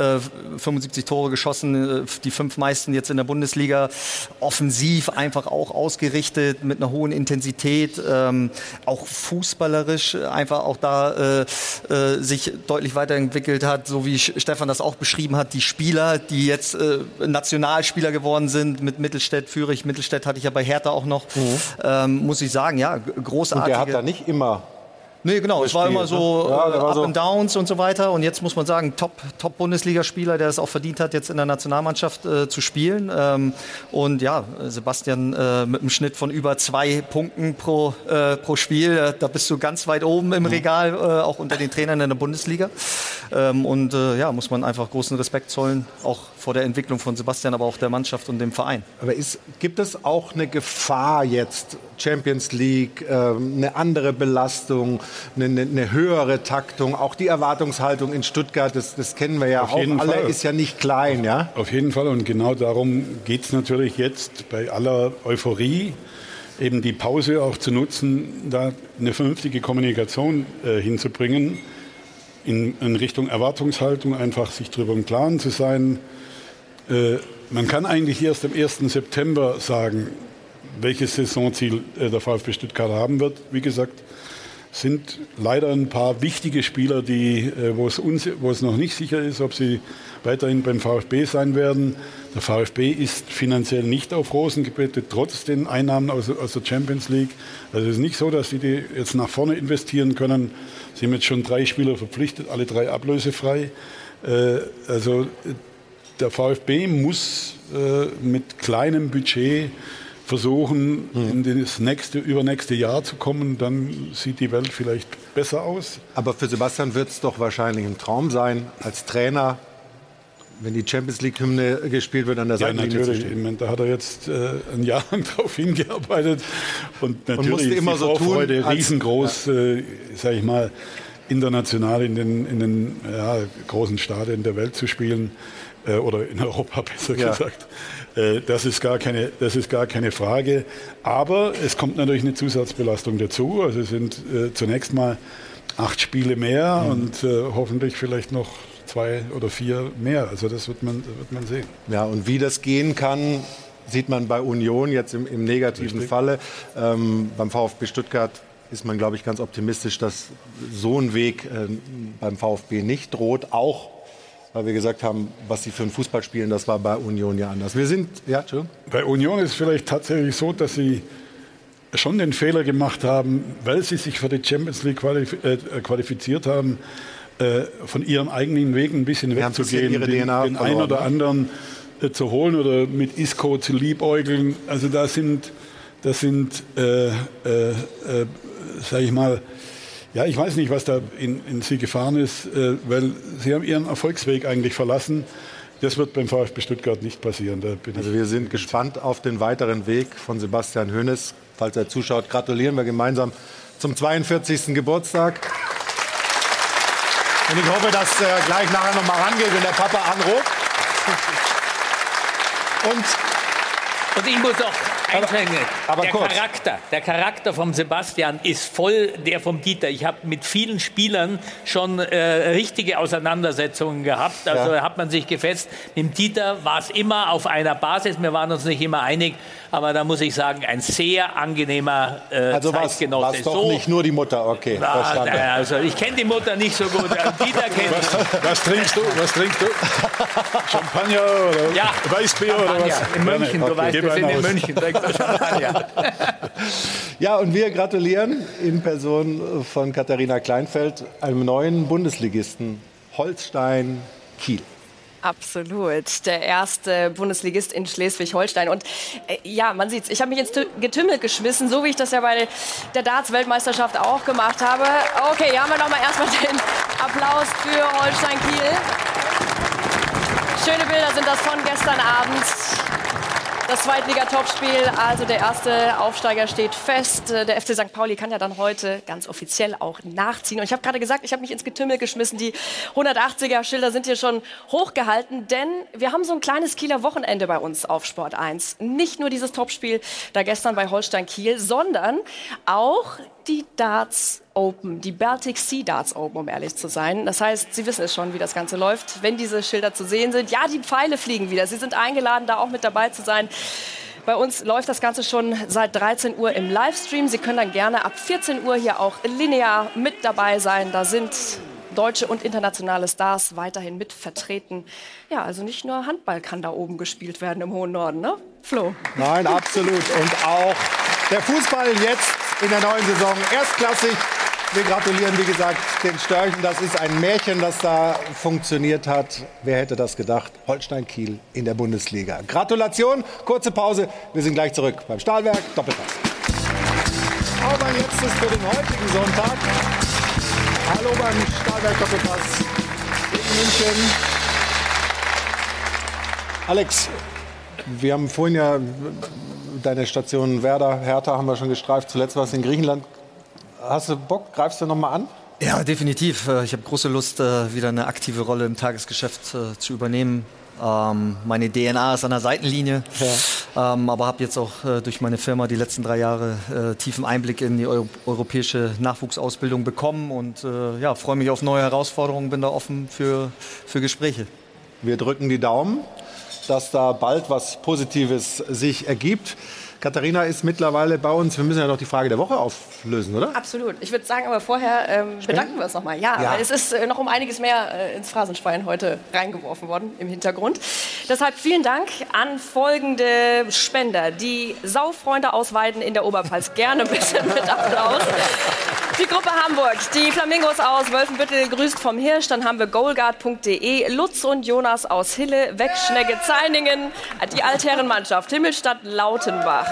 75 Tore geschossen, die 5 meisten jetzt in der Bundesliga, offensiv einfach auch ausgerichtet, mit einer hohen Intensität, auch fußballerisch einfach auch da sich deutlich weiterentwickelt hat, so wie Stefan das auch beschrieben hat, die Spieler, die jetzt Nationalspieler geworden sind, mit Mittelstädt, Fürich. Mittelstädt hatte ich ja bei Hertha auch noch, muss ich sagen, ja, großartige. Und der hat da nicht immer. Nee, genau, es war immer so Up and Downs und so weiter. Und jetzt muss man sagen, Top-Bundesligaspieler, der es auch verdient hat, jetzt in der Nationalmannschaft zu spielen. Und ja, Sebastian mit einem Schnitt von über 2 Punkten pro Spiel, da bist du ganz weit oben im Regal, auch unter den Trainern in der Bundesliga. Und ja, muss man einfach großen Respekt zollen, auch vor der Entwicklung von Sebastian, aber auch der Mannschaft und dem Verein. Aber gibt es auch eine Gefahr jetzt, Champions League, eine andere Belastung, eine höhere Taktung, auch die Erwartungshaltung in Stuttgart, das kennen wir ja auch alle, ist ja nicht klein, ja? Auf jeden Fall, und genau darum geht es natürlich jetzt bei aller Euphorie, eben die Pause auch zu nutzen, da eine vernünftige Kommunikation hinzubringen, in Richtung Erwartungshaltung, einfach sich darüber im Klaren zu sein. Man kann eigentlich erst am 1. September sagen, welches Saisonziel der VfB Stuttgart haben wird. Wie gesagt, sind leider ein paar wichtige Spieler, wo es noch nicht sicher ist, ob sie weiterhin beim VfB sein werden. Der VfB ist finanziell nicht auf Rosen gebettet, trotz den Einnahmen aus der Champions League. Also es ist nicht so, dass sie die jetzt nach vorne investieren können. Sie haben jetzt schon 3 Spieler verpflichtet, alle 3 ablösefrei. Also der VfB muss mit kleinem Budget versuchen, in das übernächste Jahr zu kommen, dann sieht die Welt vielleicht besser aus. Aber für Sebastian wird es doch wahrscheinlich ein Traum sein, als Trainer wenn die Champions-League-Hymne gespielt wird, an der Seitenlinie zu stehen. Ich meine, da hat er jetzt ein Jahr lang drauf hingearbeitet. Und natürlich ist immer die Vorfreude so riesengroß, sage ich mal, international in den großen Stadien der Welt zu spielen. Oder in Europa besser gesagt. Das ist gar keine Frage. Aber es kommt natürlich eine Zusatzbelastung dazu. Also es sind zunächst mal 8 Spiele mehr und hoffentlich vielleicht noch 2 oder 4 mehr. Also das wird man sehen. Ja, und wie das gehen kann, sieht man bei Union jetzt im negativen Falle. Beim VfB Stuttgart ist man, glaube ich, ganz optimistisch, dass so ein Weg beim VfB nicht droht. Auch weil wir gesagt haben, was sie für einen Fußball spielen, das war bei Union ja anders. Bei Union ist es vielleicht tatsächlich so, dass sie schon den Fehler gemacht haben, weil sie sich für die Champions League qualifiziert haben, von ihrem eigenen Weg ein bisschen wegzugehen, den einen oder anderen zu holen oder mit Isco zu liebäugeln. Also das sind sage ich mal, ja, ich weiß nicht, was da in sie gefahren ist, weil sie haben ihren Erfolgsweg eigentlich verlassen. Das wird beim VfB Stuttgart nicht passieren. Also wir sind gespannt auf den weiteren Weg von Sebastian Hoeneß. Falls er zuschaut, gratulieren wir gemeinsam zum 42. Geburtstag. Und ich hoffe, dass er gleich nachher noch mal rangeht, wenn der Papa anruft. Und ich muss auch einschränken. Der Charakter vom Sebastian ist voll der vom Dieter. Ich habe mit vielen Spielern schon richtige Auseinandersetzungen gehabt. Also hat man sich gefetzt. Mit dem Dieter war es immer auf einer Basis. Wir waren uns nicht immer einig. Aber da muss ich sagen, ein sehr angenehmer Zeitgenosse. War es doch nicht nur die Mutter, okay. Also ich kenne die Mutter nicht so gut. Dieter kennt was trinkst du? Champagner oder Weißbier oder was? In München, du weißt, wir sind in München. Ja, und wir gratulieren in Person von Katharina Kleinfeld einem neuen Bundesligisten Holstein Kiel. Absolut. Der erste Bundesligist in Schleswig-Holstein. Und ja, man sieht's. Ich habe mich ins Getümmel geschmissen, so wie ich das ja bei der Darts-Weltmeisterschaft auch gemacht habe. Okay, hier haben wir nochmal erstmal den Applaus für Holstein Kiel. Schöne Bilder sind das von gestern Abend. Das Zweitliga-Topspiel, also der erste Aufsteiger steht fest. Der FC St. Pauli kann ja dann heute ganz offiziell auch nachziehen. Und ich habe gerade gesagt, ich habe mich ins Getümmel geschmissen. Die 180er-Schilder sind hier schon hochgehalten, denn wir haben so ein kleines Kieler Wochenende bei uns auf Sport 1. Nicht nur dieses Topspiel da gestern bei Holstein Kiel, sondern auch die Darts Open, die Baltic Sea Darts Open, um ehrlich zu sein. Das heißt, Sie wissen es schon, wie das Ganze läuft, wenn diese Schilder zu sehen sind. Ja, die Pfeile fliegen wieder. Sie sind eingeladen, da auch mit dabei zu sein. Bei uns läuft das Ganze schon seit 13 Uhr im Livestream. Sie können dann gerne ab 14 Uhr hier auch linear mit dabei sein. Da sind deutsche und internationale Stars weiterhin mit vertreten. Ja, also nicht nur Handball kann da oben gespielt werden im hohen Norden, ne, Flo? Nein, absolut. Und auch der Fußball jetzt in der neuen Saison erstklassig. Wir gratulieren, wie gesagt, den Störchen. Das ist ein Märchen, das da funktioniert hat. Wer hätte das gedacht? Holstein Kiel in der Bundesliga. Gratulation, kurze Pause. Wir sind gleich zurück beim Stahlwerk Doppelpass. Auch mein letztes für den heutigen Sonntag. Hallo beim Stahlwerk Doppelpass in München. Alex, wir haben vorhin ja deine Station Werder, Hertha haben wir schon gestreift. Zuletzt war es in Griechenland. Hast du Bock? Greifst du noch mal an? Ja, definitiv. Ich habe große Lust, wieder eine aktive Rolle im Tagesgeschäft zu übernehmen. Meine DNA ist an der Seitenlinie, aber habe jetzt auch durch meine Firma die letzten 3 Jahre tiefen Einblick in die europäische Nachwuchsausbildung bekommen und freue mich auf neue Herausforderungen, bin da offen für Gespräche. Wir drücken die Daumen, dass da bald was Positives sich ergibt. Katharina ist mittlerweile bei uns. Wir müssen ja noch die Frage der Woche auflösen, oder? Absolut. Ich würde sagen, aber vorher bedanken wir uns nochmal. Ja, weil es ist noch um einiges mehr ins Phrasenschwein heute reingeworfen worden im Hintergrund. Deshalb vielen Dank an folgende Spender. Die Saufreunde aus Weiden in der Oberpfalz. Gerne bitte mit Applaus. Die Gruppe Hamburg, die Flamingos aus Wölfenbüttel grüßt vom Hirsch. Dann haben wir goalguard.de, Lutz und Jonas aus Hille, Wegschnegge Zeiningen, die Altherrenmannschaft Himmelstadt Lautenbach.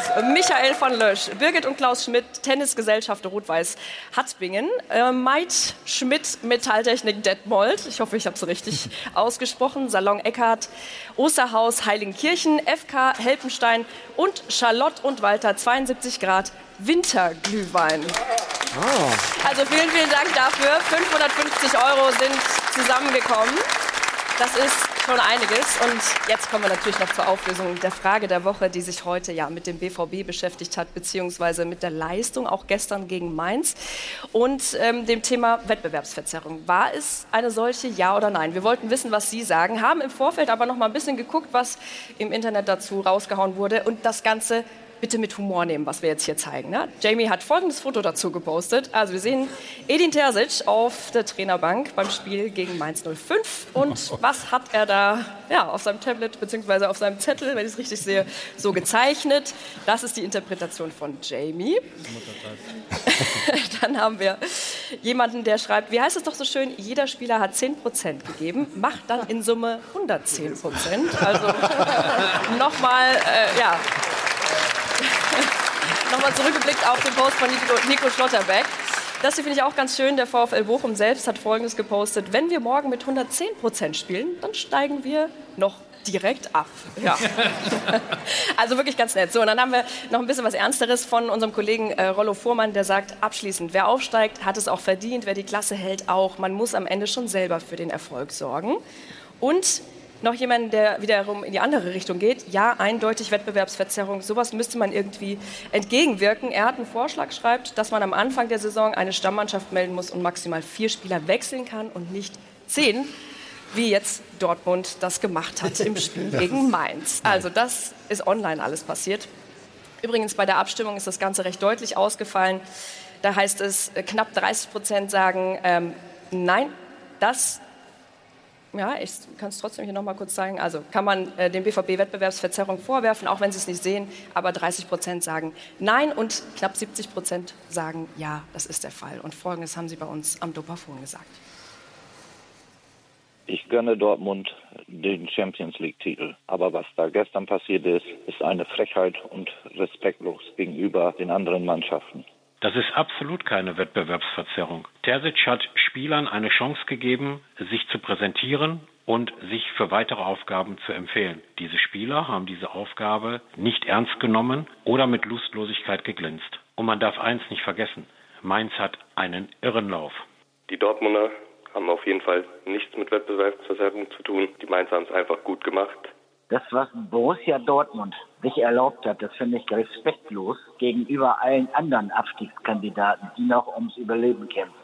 Michael von Lösch, Birgit und Klaus Schmidt, Tennisgesellschaft Rot-Weiß Hattbingen, Maid Schmidt, Metalltechnik Detmold, ich hoffe, ich habe es richtig ausgesprochen, Salon Eckhardt, Osterhaus Heiligenkirchen, FK Helpenstein und Charlotte und Walter 72 Grad Winterglühwein. Also vielen, vielen Dank dafür. 550 € sind zusammengekommen. Das ist schon einiges. Und jetzt kommen wir natürlich noch zur Auflösung der Frage der Woche, die sich heute ja mit dem BVB beschäftigt hat, beziehungsweise mit der Leistung, auch gestern gegen Mainz und dem Thema Wettbewerbsverzerrung. War es eine solche, ja oder nein? Wir wollten wissen, was Sie sagen, haben im Vorfeld aber noch mal ein bisschen geguckt, was im Internet dazu rausgehauen wurde und das Ganze bitte mit Humor nehmen, was wir jetzt hier zeigen. Ne? Jamie hat folgendes Foto dazu gepostet. Also wir sehen Edin Terzic auf der Trainerbank beim Spiel gegen Mainz 05. Und was hat er da auf seinem Tablet bzw. auf seinem Zettel, wenn ich es richtig sehe, so gezeichnet? Das ist die Interpretation von Jamie. Dann haben wir jemanden, der schreibt, wie heißt es doch so schön, jeder Spieler hat 10% gegeben, macht dann in Summe 110%. Also nochmal, nochmal zurückgeblickt auf den Post von Nico Schlotterbeck. Das hier finde ich auch ganz schön. Der VfL Bochum selbst hat Folgendes gepostet. Wenn wir morgen mit 110% spielen, dann steigen wir noch direkt ab. Ja. Also wirklich ganz nett. So, und dann haben wir noch ein bisschen was Ernsteres von unserem Kollegen Rollo Fuhrmann, der sagt abschließend, wer aufsteigt, hat es auch verdient, wer die Klasse hält auch. Man muss am Ende schon selber für den Erfolg sorgen. Und noch jemanden, der wiederum in die andere Richtung geht. Ja, eindeutig Wettbewerbsverzerrung. Sowas müsste man irgendwie entgegenwirken. Er hat einen Vorschlag, schreibt, dass man am Anfang der Saison eine Stammmannschaft melden muss und maximal 4 Spieler wechseln kann und nicht 10, wie jetzt Dortmund das gemacht hat im Spiel gegen Mainz. Also das ist online alles passiert. Übrigens bei der Abstimmung ist das Ganze recht deutlich ausgefallen. Da heißt es, knapp 30% sagen, nein, das... Ja, ich kann es trotzdem hier noch mal kurz zeigen. Also kann man dem BVB Wettbewerbsverzerrung vorwerfen, auch wenn Sie es nicht sehen. Aber 30% sagen nein und knapp 70% sagen ja, das ist der Fall. Und Folgendes haben Sie bei uns am Dopafon gesagt. Ich gönne Dortmund den Champions-League-Titel. Aber was da gestern passiert ist, ist eine Frechheit und respektlos gegenüber den anderen Mannschaften. Das ist absolut keine Wettbewerbsverzerrung. Terzic hat Spielern eine Chance gegeben, sich zu präsentieren und sich für weitere Aufgaben zu empfehlen. Diese Spieler haben diese Aufgabe nicht ernst genommen oder mit Lustlosigkeit geglänzt. Und man darf eins nicht vergessen, Mainz hat einen irren Lauf. Die Dortmunder haben auf jeden Fall nichts mit Wettbewerbsverzerrung zu tun. Die Mainzer haben es einfach gut gemacht. Das, was Borussia Dortmund sich erlaubt hat, das finde ich respektlos gegenüber allen anderen Abstiegskandidaten, die noch ums Überleben kämpfen.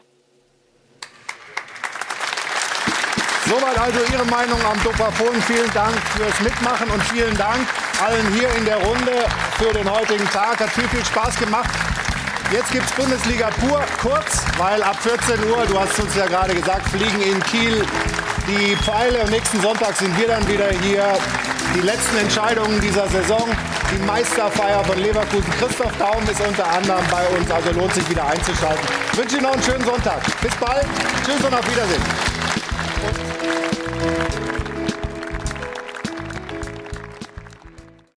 Soweit also Ihre Meinung am Dopafon. Vielen Dank fürs Mitmachen und vielen Dank allen hier in der Runde für den heutigen Tag. Hat viel Spaß gemacht. Jetzt gibt's Bundesliga pur, kurz, weil ab 14 Uhr, du hast uns ja gerade gesagt, fliegen in Kiel die Pfeile. Am nächsten Sonntag sind wir dann wieder hier. Die letzten Entscheidungen dieser Saison, die Meisterfeier von Leverkusen. Christoph Daum ist unter anderem bei uns, also lohnt sich wieder einzuschalten. Ich wünsche Ihnen noch einen schönen Sonntag. Bis bald. Tschüss und auf Wiedersehen.